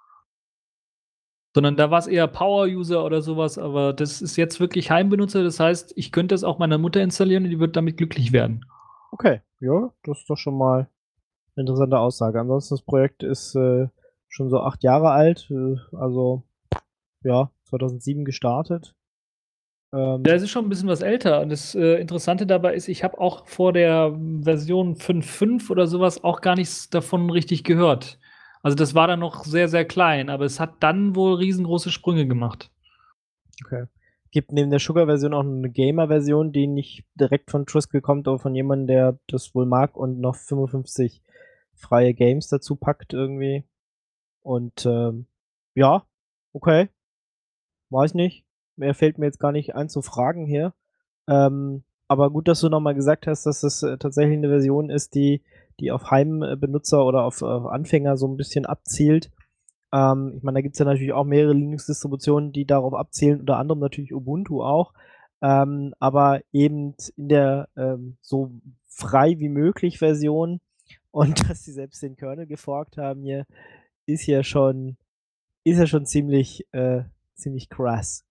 Sondern da war es eher Power-User oder sowas, aber das ist jetzt wirklich Heimbenutzer. Das heißt, ich könnte es auch meiner Mutter installieren und die wird damit glücklich werden. Okay, ja, das ist doch schon mal eine interessante Aussage. Ansonsten, das Projekt ist schon so 8 Jahre alt, also ja, 2007 gestartet. Ja, es ist schon ein bisschen was älter. Und das Interessante dabei ist, ich habe auch vor der Version 5.5 oder sowas auch gar nichts davon richtig gehört. Also das war dann noch sehr, sehr klein, aber es hat dann wohl riesengroße Sprünge gemacht. Okay. Gibt neben der Sugar-Version auch eine Gamer-Version, die nicht direkt von Triskel kommt, aber von jemandem, der das wohl mag und noch 55 freie Games dazu packt irgendwie. Und ja, okay, weiß nicht. Mehr fällt mir jetzt gar nicht ein zu fragen hier. Aber gut, dass du nochmal gesagt hast, dass das tatsächlich eine Version ist, die auf Heimbenutzer oder auf Anfänger so ein bisschen abzielt. Ich meine, da gibt es ja natürlich auch mehrere Linux-Distributionen, die darauf abzielen, unter anderem natürlich Ubuntu auch. Aber eben in der so frei wie möglich Version und dass sie selbst den Kernel geforkt haben hier, ist ja schon ziemlich, ziemlich krass.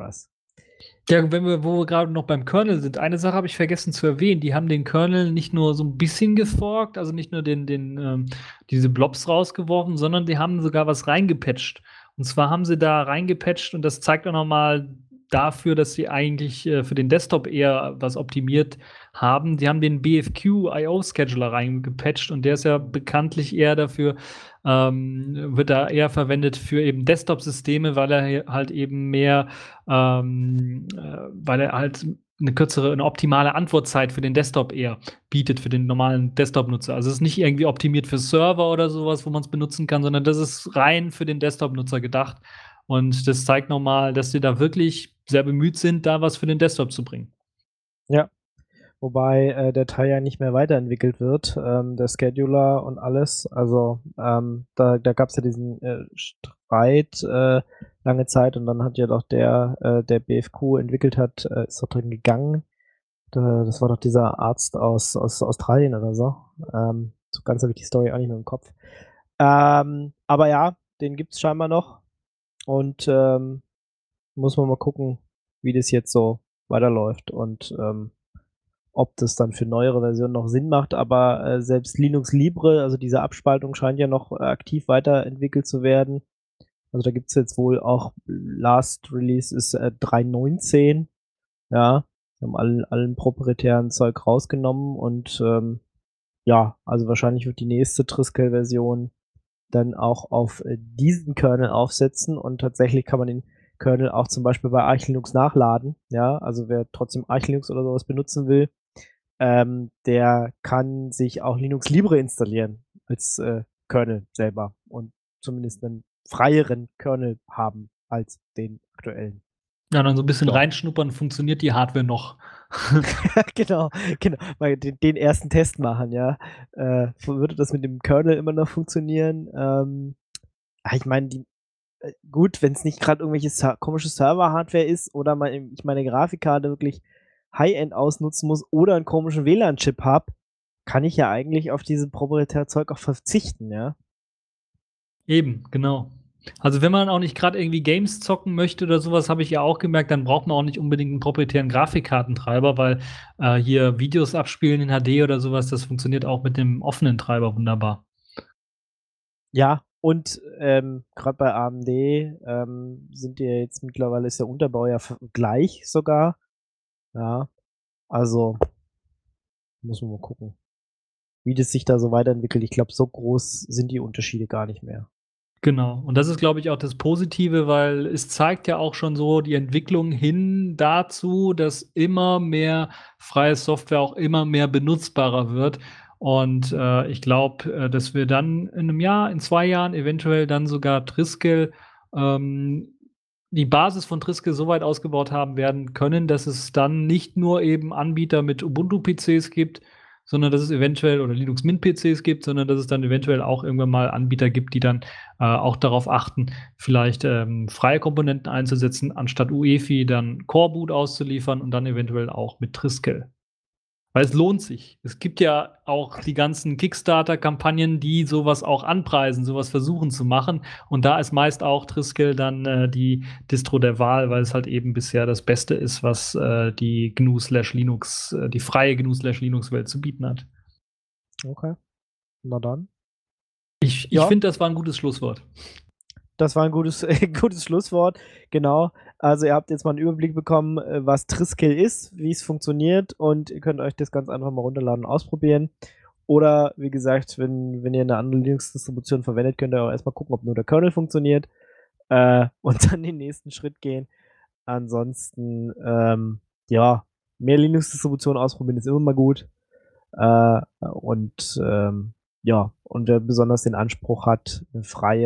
Ja, wo wir gerade noch beim Kernel sind, eine Sache habe ich vergessen zu erwähnen. Die haben den Kernel nicht nur so ein bisschen geforkt, also nicht nur diese Blobs rausgeworfen, sondern die haben sogar was reingepatcht. Und zwar haben sie da reingepatcht und das zeigt auch nochmal dafür, dass sie eigentlich für den Desktop eher was optimiert haben. Die haben den BFQ IO Scheduler reingepatcht und der ist ja bekanntlich eher dafür, wird da eher verwendet für eben Desktop-Systeme, weil er halt eben mehr weil er halt eine optimale Antwortzeit für den Desktop eher bietet, für den normalen Desktop-Nutzer. Also, es ist nicht irgendwie optimiert für Server oder sowas, wo man es benutzen kann, sondern das ist rein für den Desktop-Nutzer gedacht. Und das zeigt noch mal, dass sie da wirklich sehr bemüht sind, da was für den Desktop zu bringen. Ja. Wobei, der Teil ja nicht mehr weiterentwickelt wird, der Scheduler und alles. Also, da gab's ja diesen, Streit, lange Zeit und dann hat ja doch der BFQ entwickelt hat, ist doch drin gegangen. Das war doch dieser Arzt aus Australien oder so. So ganz habe ich die Story auch nicht mehr im Kopf. Aber ja, den gibt's scheinbar noch und, muss man mal gucken, wie das jetzt so weiterläuft und, ob das dann für neuere Versionen noch Sinn macht, aber, selbst Linux Libre, also diese Abspaltung scheint ja noch aktiv weiterentwickelt zu werden. Also, da gibt's jetzt wohl auch Last Release ist, 3.19, ja. Die haben allen proprietären Zeug rausgenommen und, ja, also wahrscheinlich wird die nächste Triskel-Version dann auch auf, diesen Kernel aufsetzen und tatsächlich kann man den Kernel auch zum Beispiel bei Arch Linux nachladen, ja? Also, wer trotzdem Arch Linux oder so was benutzen will, der kann sich auch Linux Libre installieren als, Kernel selber und zumindest 'nen freieren Kernel haben als den aktuellen. Ja, dann so 'n bisschen Ja. reinschnuppern, funktioniert die Hardware noch? Genau, genau. Mal den ersten Test machen, ja. Würde das mit dem Kernel immer noch funktionieren? Ich meine, gut, wenn's nicht grad irgendwelche komische Server-Hardware ist oder ich meine Grafikkarte wirklich High-End ausnutzen muss oder 'n komischen WLAN-Chip habe, kann ich ja eigentlich auf diese proprietäre Zeug auch verzichten, ja? Eben, genau. Also, wenn man auch nicht grad irgendwie Games zocken möchte oder so was, habe ich ja auch gemerkt, dann braucht man auch nicht unbedingt 'n proprietären Grafikkartentreiber, weil, hier Videos abspielen in HD oder so was, das funktioniert auch mit dem offenen Treiber wunderbar. Ja, und, grad bei AMD, sind die ja jetzt mittlerweile ist der Unterbau ja gleich sogar, ja. Also, muss man mal gucken, wie das sich da so weiterentwickelt. Ich glaube, so groß sind die Unterschiede gar nicht mehr. Genau. Und das ist, glaube ich, auch das Positive, weil es zeigt ja auch schon so die Entwicklung hin dazu, dass immer mehr freie Software auch immer mehr benutzbarer wird. Und, ich glaube, dass wir dann in 'nem Jahr, in 2 Jahren eventuell dann sogar Triskel die Basis von Triskel so weit ausgebaut haben werden können, dass es dann nicht nur eben Anbieter mit Ubuntu-PCs gibt, sondern dass es eventuell oder Linux Mint PCs gibt, sondern dass es dann eventuell auch irgendwann mal Anbieter gibt, die dann, auch darauf achten, vielleicht, freie Komponenten einzusetzen, anstatt UEFI dann Core Boot auszuliefern und dann eventuell auch mit Triskel. Weil es lohnt sich. Es gibt ja auch die ganzen Kickstarter-Kampagnen, die sowas auch anpreisen, sowas versuchen zu machen. Und da ist meist auch Triskel dann, die Distro der Wahl, weil es halt eben bisher das Beste ist, was, die GNU/Linux die freie GNU/Linux-Welt zu bieten hat. Okay, na dann. Ich Ja, finde, das war 'n gutes Schlusswort. das war 'n gutes gutes Schlusswort, genau. Also, ihr habt jetzt mal 'n Überblick bekommen, was Triskel ist, wie's funktioniert und ihr könnt euch das ganz einfach mal runterladen und ausprobieren. Oder wie gesagt, wenn ihr 'ne andere Linux-Distribution verwendet, könnt ihr auch erst mal gucken, ob nur der Kernel funktioniert, und dann den nächsten Schritt gehen. Ansonsten, ja, mehr Linux-Distributionen ausprobieren ist immer mal gut. Und, ja, und wer besonders den Anspruch hat, 'ne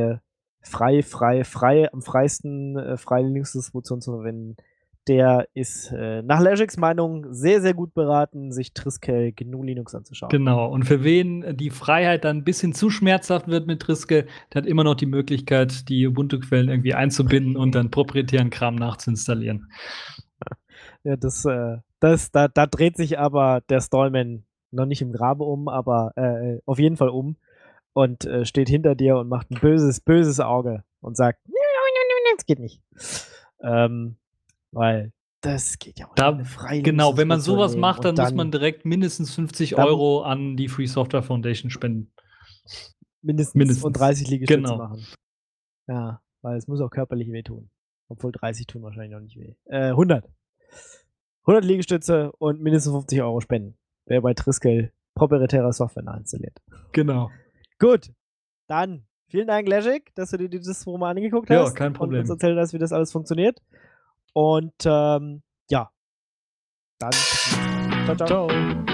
am freiesten, freie Linux-Distribution zu verwenden, der ist, nach Legix Meinung sehr, sehr gut beraten, sich Triskel GNU Linux anzuschauen. Genau. Und für wen die Freiheit dann 'n bisschen zu schmerzhaft wird mit Triskel, der hat immer noch die Möglichkeit, die Ubuntu-Quellen irgendwie einzubinden und dann proprietären Kram nachzuinstallieren. Ja, da dreht sich aber der Stallman noch nicht im Grabe um, aber, auf jeden Fall um und, steht hinter dir und macht 'n böses, böses Auge und sagt: „Das geht nicht.“ Ähm, weil das geht ja wohl nicht, 'ne Da freie genau, wenn man so Linux-Distribution was nehmen macht, und dann muss man direkt mindestens 50 dann € an die Free Software Foundation spenden. mindestens und Mindestens. 30 Liegestütze Genau. machen. Ja, weil es muss auch körperlich wehtun. Obwohl 30 tun wahrscheinlich noch nicht weh. 100. 100 Liegestütze und mindestens 50 € spenden. Wer bei Triskel proprietäre Software nachinstalliert. Genau. Gut, dann vielen Dank, Leschik, dass du dir die Distro mal angeguckt Ja, hast kein und uns Problem. erzählt hast, wie das alles funktioniert. Und, ja. Dann ciao, ciao. Ciao.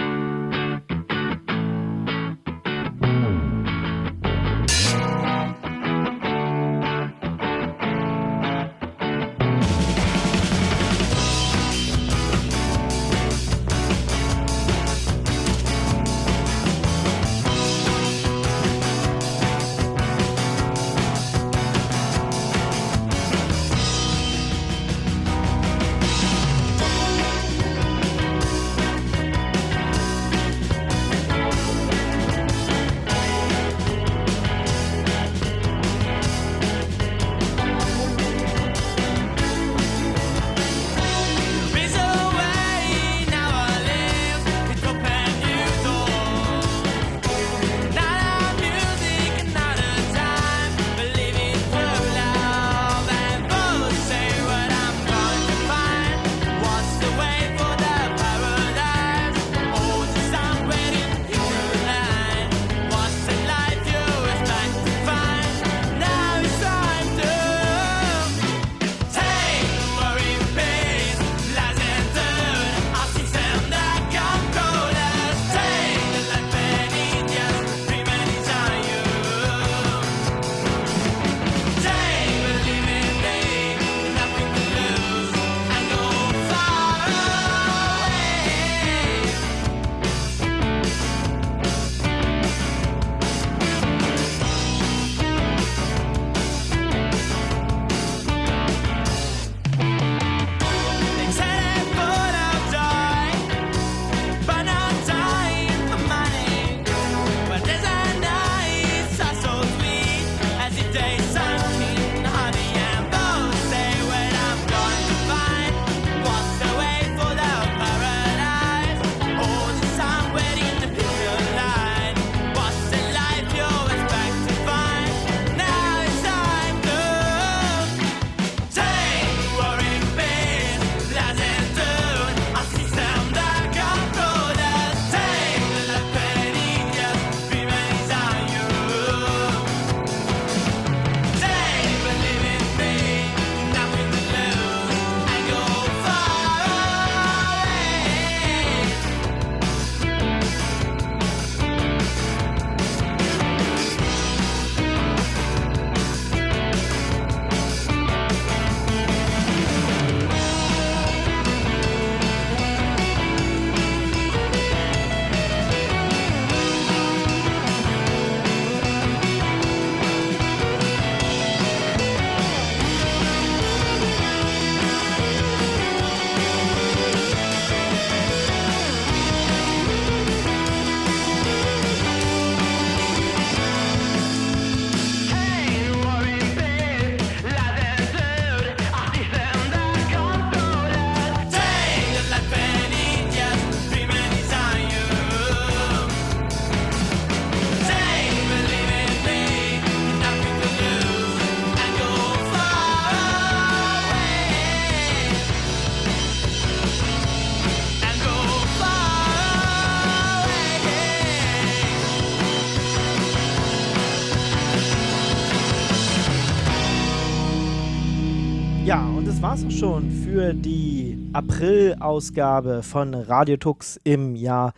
Ja, und das war's auch schon für die April-Ausgabe von Radio Tux im Jahr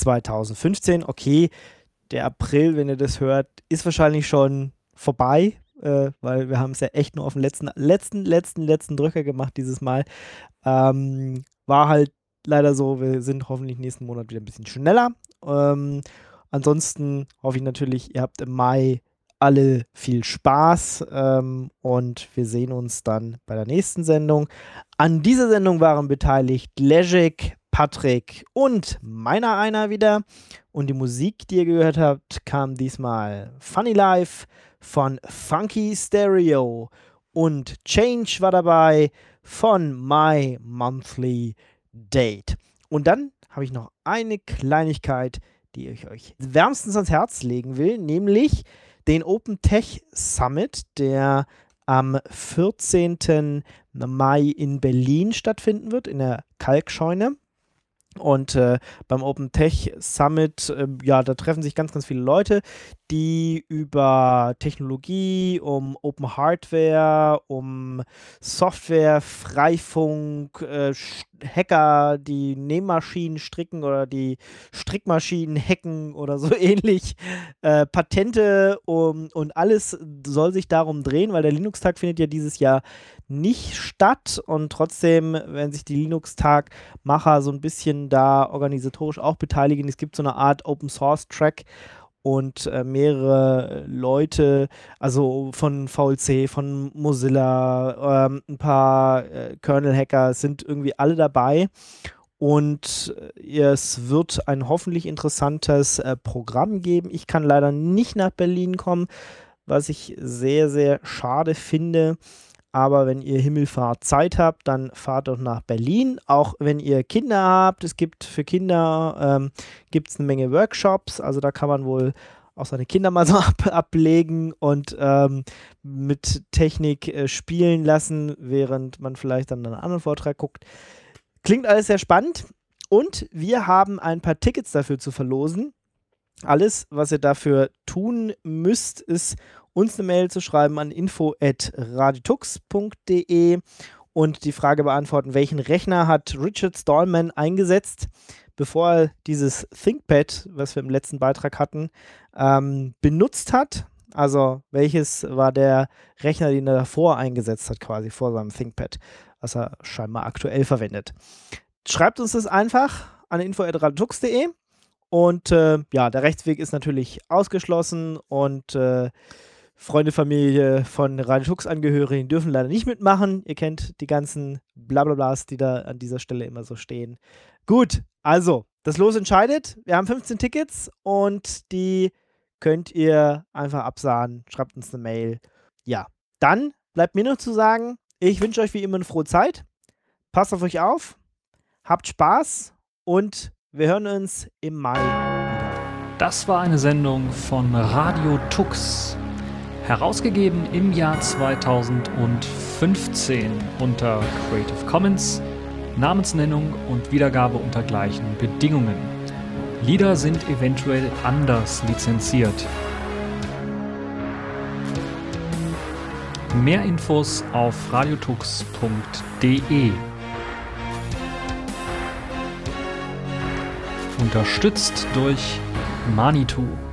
2015. Okay, der April, wenn ihr das hört, ist wahrscheinlich schon vorbei, weil wir haben es ja echt nur auf den letzten Drücker gemacht dieses Mal. War halt leider so, wir sind hoffentlich nächsten Monat wieder ein bisschen schneller. Ansonsten hoffe ich natürlich, ihr habt im Mai alle viel Spaß und wir sehen uns dann bei der nächsten Sendung. An dieser Sendung waren beteiligt Ležek, Patrick und meiner einer wieder. Und die Musik, die ihr gehört habt, kam diesmal Funny Life von Funky Stereo und Change war dabei von My Monthly Date. Und dann habe ich noch eine Kleinigkeit, die ich euch wärmstens ans Herz legen will, nämlich den Open Tech Summit, der am 14. Mai in Berlin stattfinden wird, in der Kalkscheune. Und beim Open Tech Summit, ja, da treffen sich ganz, ganz viele Leute, die über Technologie, um Open Hardware, um Software, Freifunk, Hacker die Nähmaschinen stricken oder die Strickmaschinen hacken oder so ähnlich. Patente und alles soll sich darum drehen, weil der Linux-Tag findet ja dieses Jahr nicht statt und trotzdem werden sich die Linux-Tag-Macher so ein bisschen da organisatorisch auch beteiligen. Es gibt so eine Art Open-Source-Track und mehrere Leute, also von VLC, von Mozilla, ein paar Kernel-Hacker sind irgendwie alle dabei. Und es wird ein hoffentlich interessantes Programm geben. Ich kann leider nicht nach Berlin kommen, was ich sehr, sehr schade finde. Aber wenn ihr Himmelfahrt Zeit habt, dann fahrt doch nach Berlin. Auch wenn ihr Kinder habt, es gibt für Kinder gibt's eine Menge Workshops. Also da kann man wohl auch seine Kinder mal so ablegen und mit Technik spielen lassen, während man vielleicht dann einen anderen Vortrag guckt. Klingt alles sehr spannend. Und wir haben ein paar Tickets dafür zu verlosen. Alles, was ihr dafür tun müsst, ist uns eine Mail zu schreiben an info@radiotux.de und die Frage beantworten, welchen Rechner hat Richard Stallman eingesetzt, bevor er dieses ThinkPad, was wir im letzten Beitrag hatten, benutzt hat. Also welches war der Rechner, den er davor eingesetzt hat, quasi vor seinem ThinkPad, was er scheinbar aktuell verwendet. Schreibt uns das einfach an info@radiotux.de. Und ja, der Rechtsweg ist natürlich ausgeschlossen und Freunde, Familie von Radio Tux-Angehörigen dürfen leider nicht mitmachen. Ihr kennt die ganzen Blablablas, die da an dieser Stelle immer so stehen. Gut, also, das Los entscheidet. Wir haben 15 Tickets und die könnt ihr einfach absahen. Schreibt uns eine Mail. Ja, dann bleibt mir noch zu sagen, ich wünsche euch wie immer eine frohe Zeit. Passt auf euch auf, habt Spaß und wir hören uns im Mai wieder. Das war eine Sendung von Radio Tux. Herausgegeben im Jahr 2015 unter Creative Commons, Namensnennung und Wiedergabe unter gleichen Bedingungen. Lieder sind eventuell anders lizenziert. Mehr Infos auf radiotux.de. Unterstützt durch Manitou.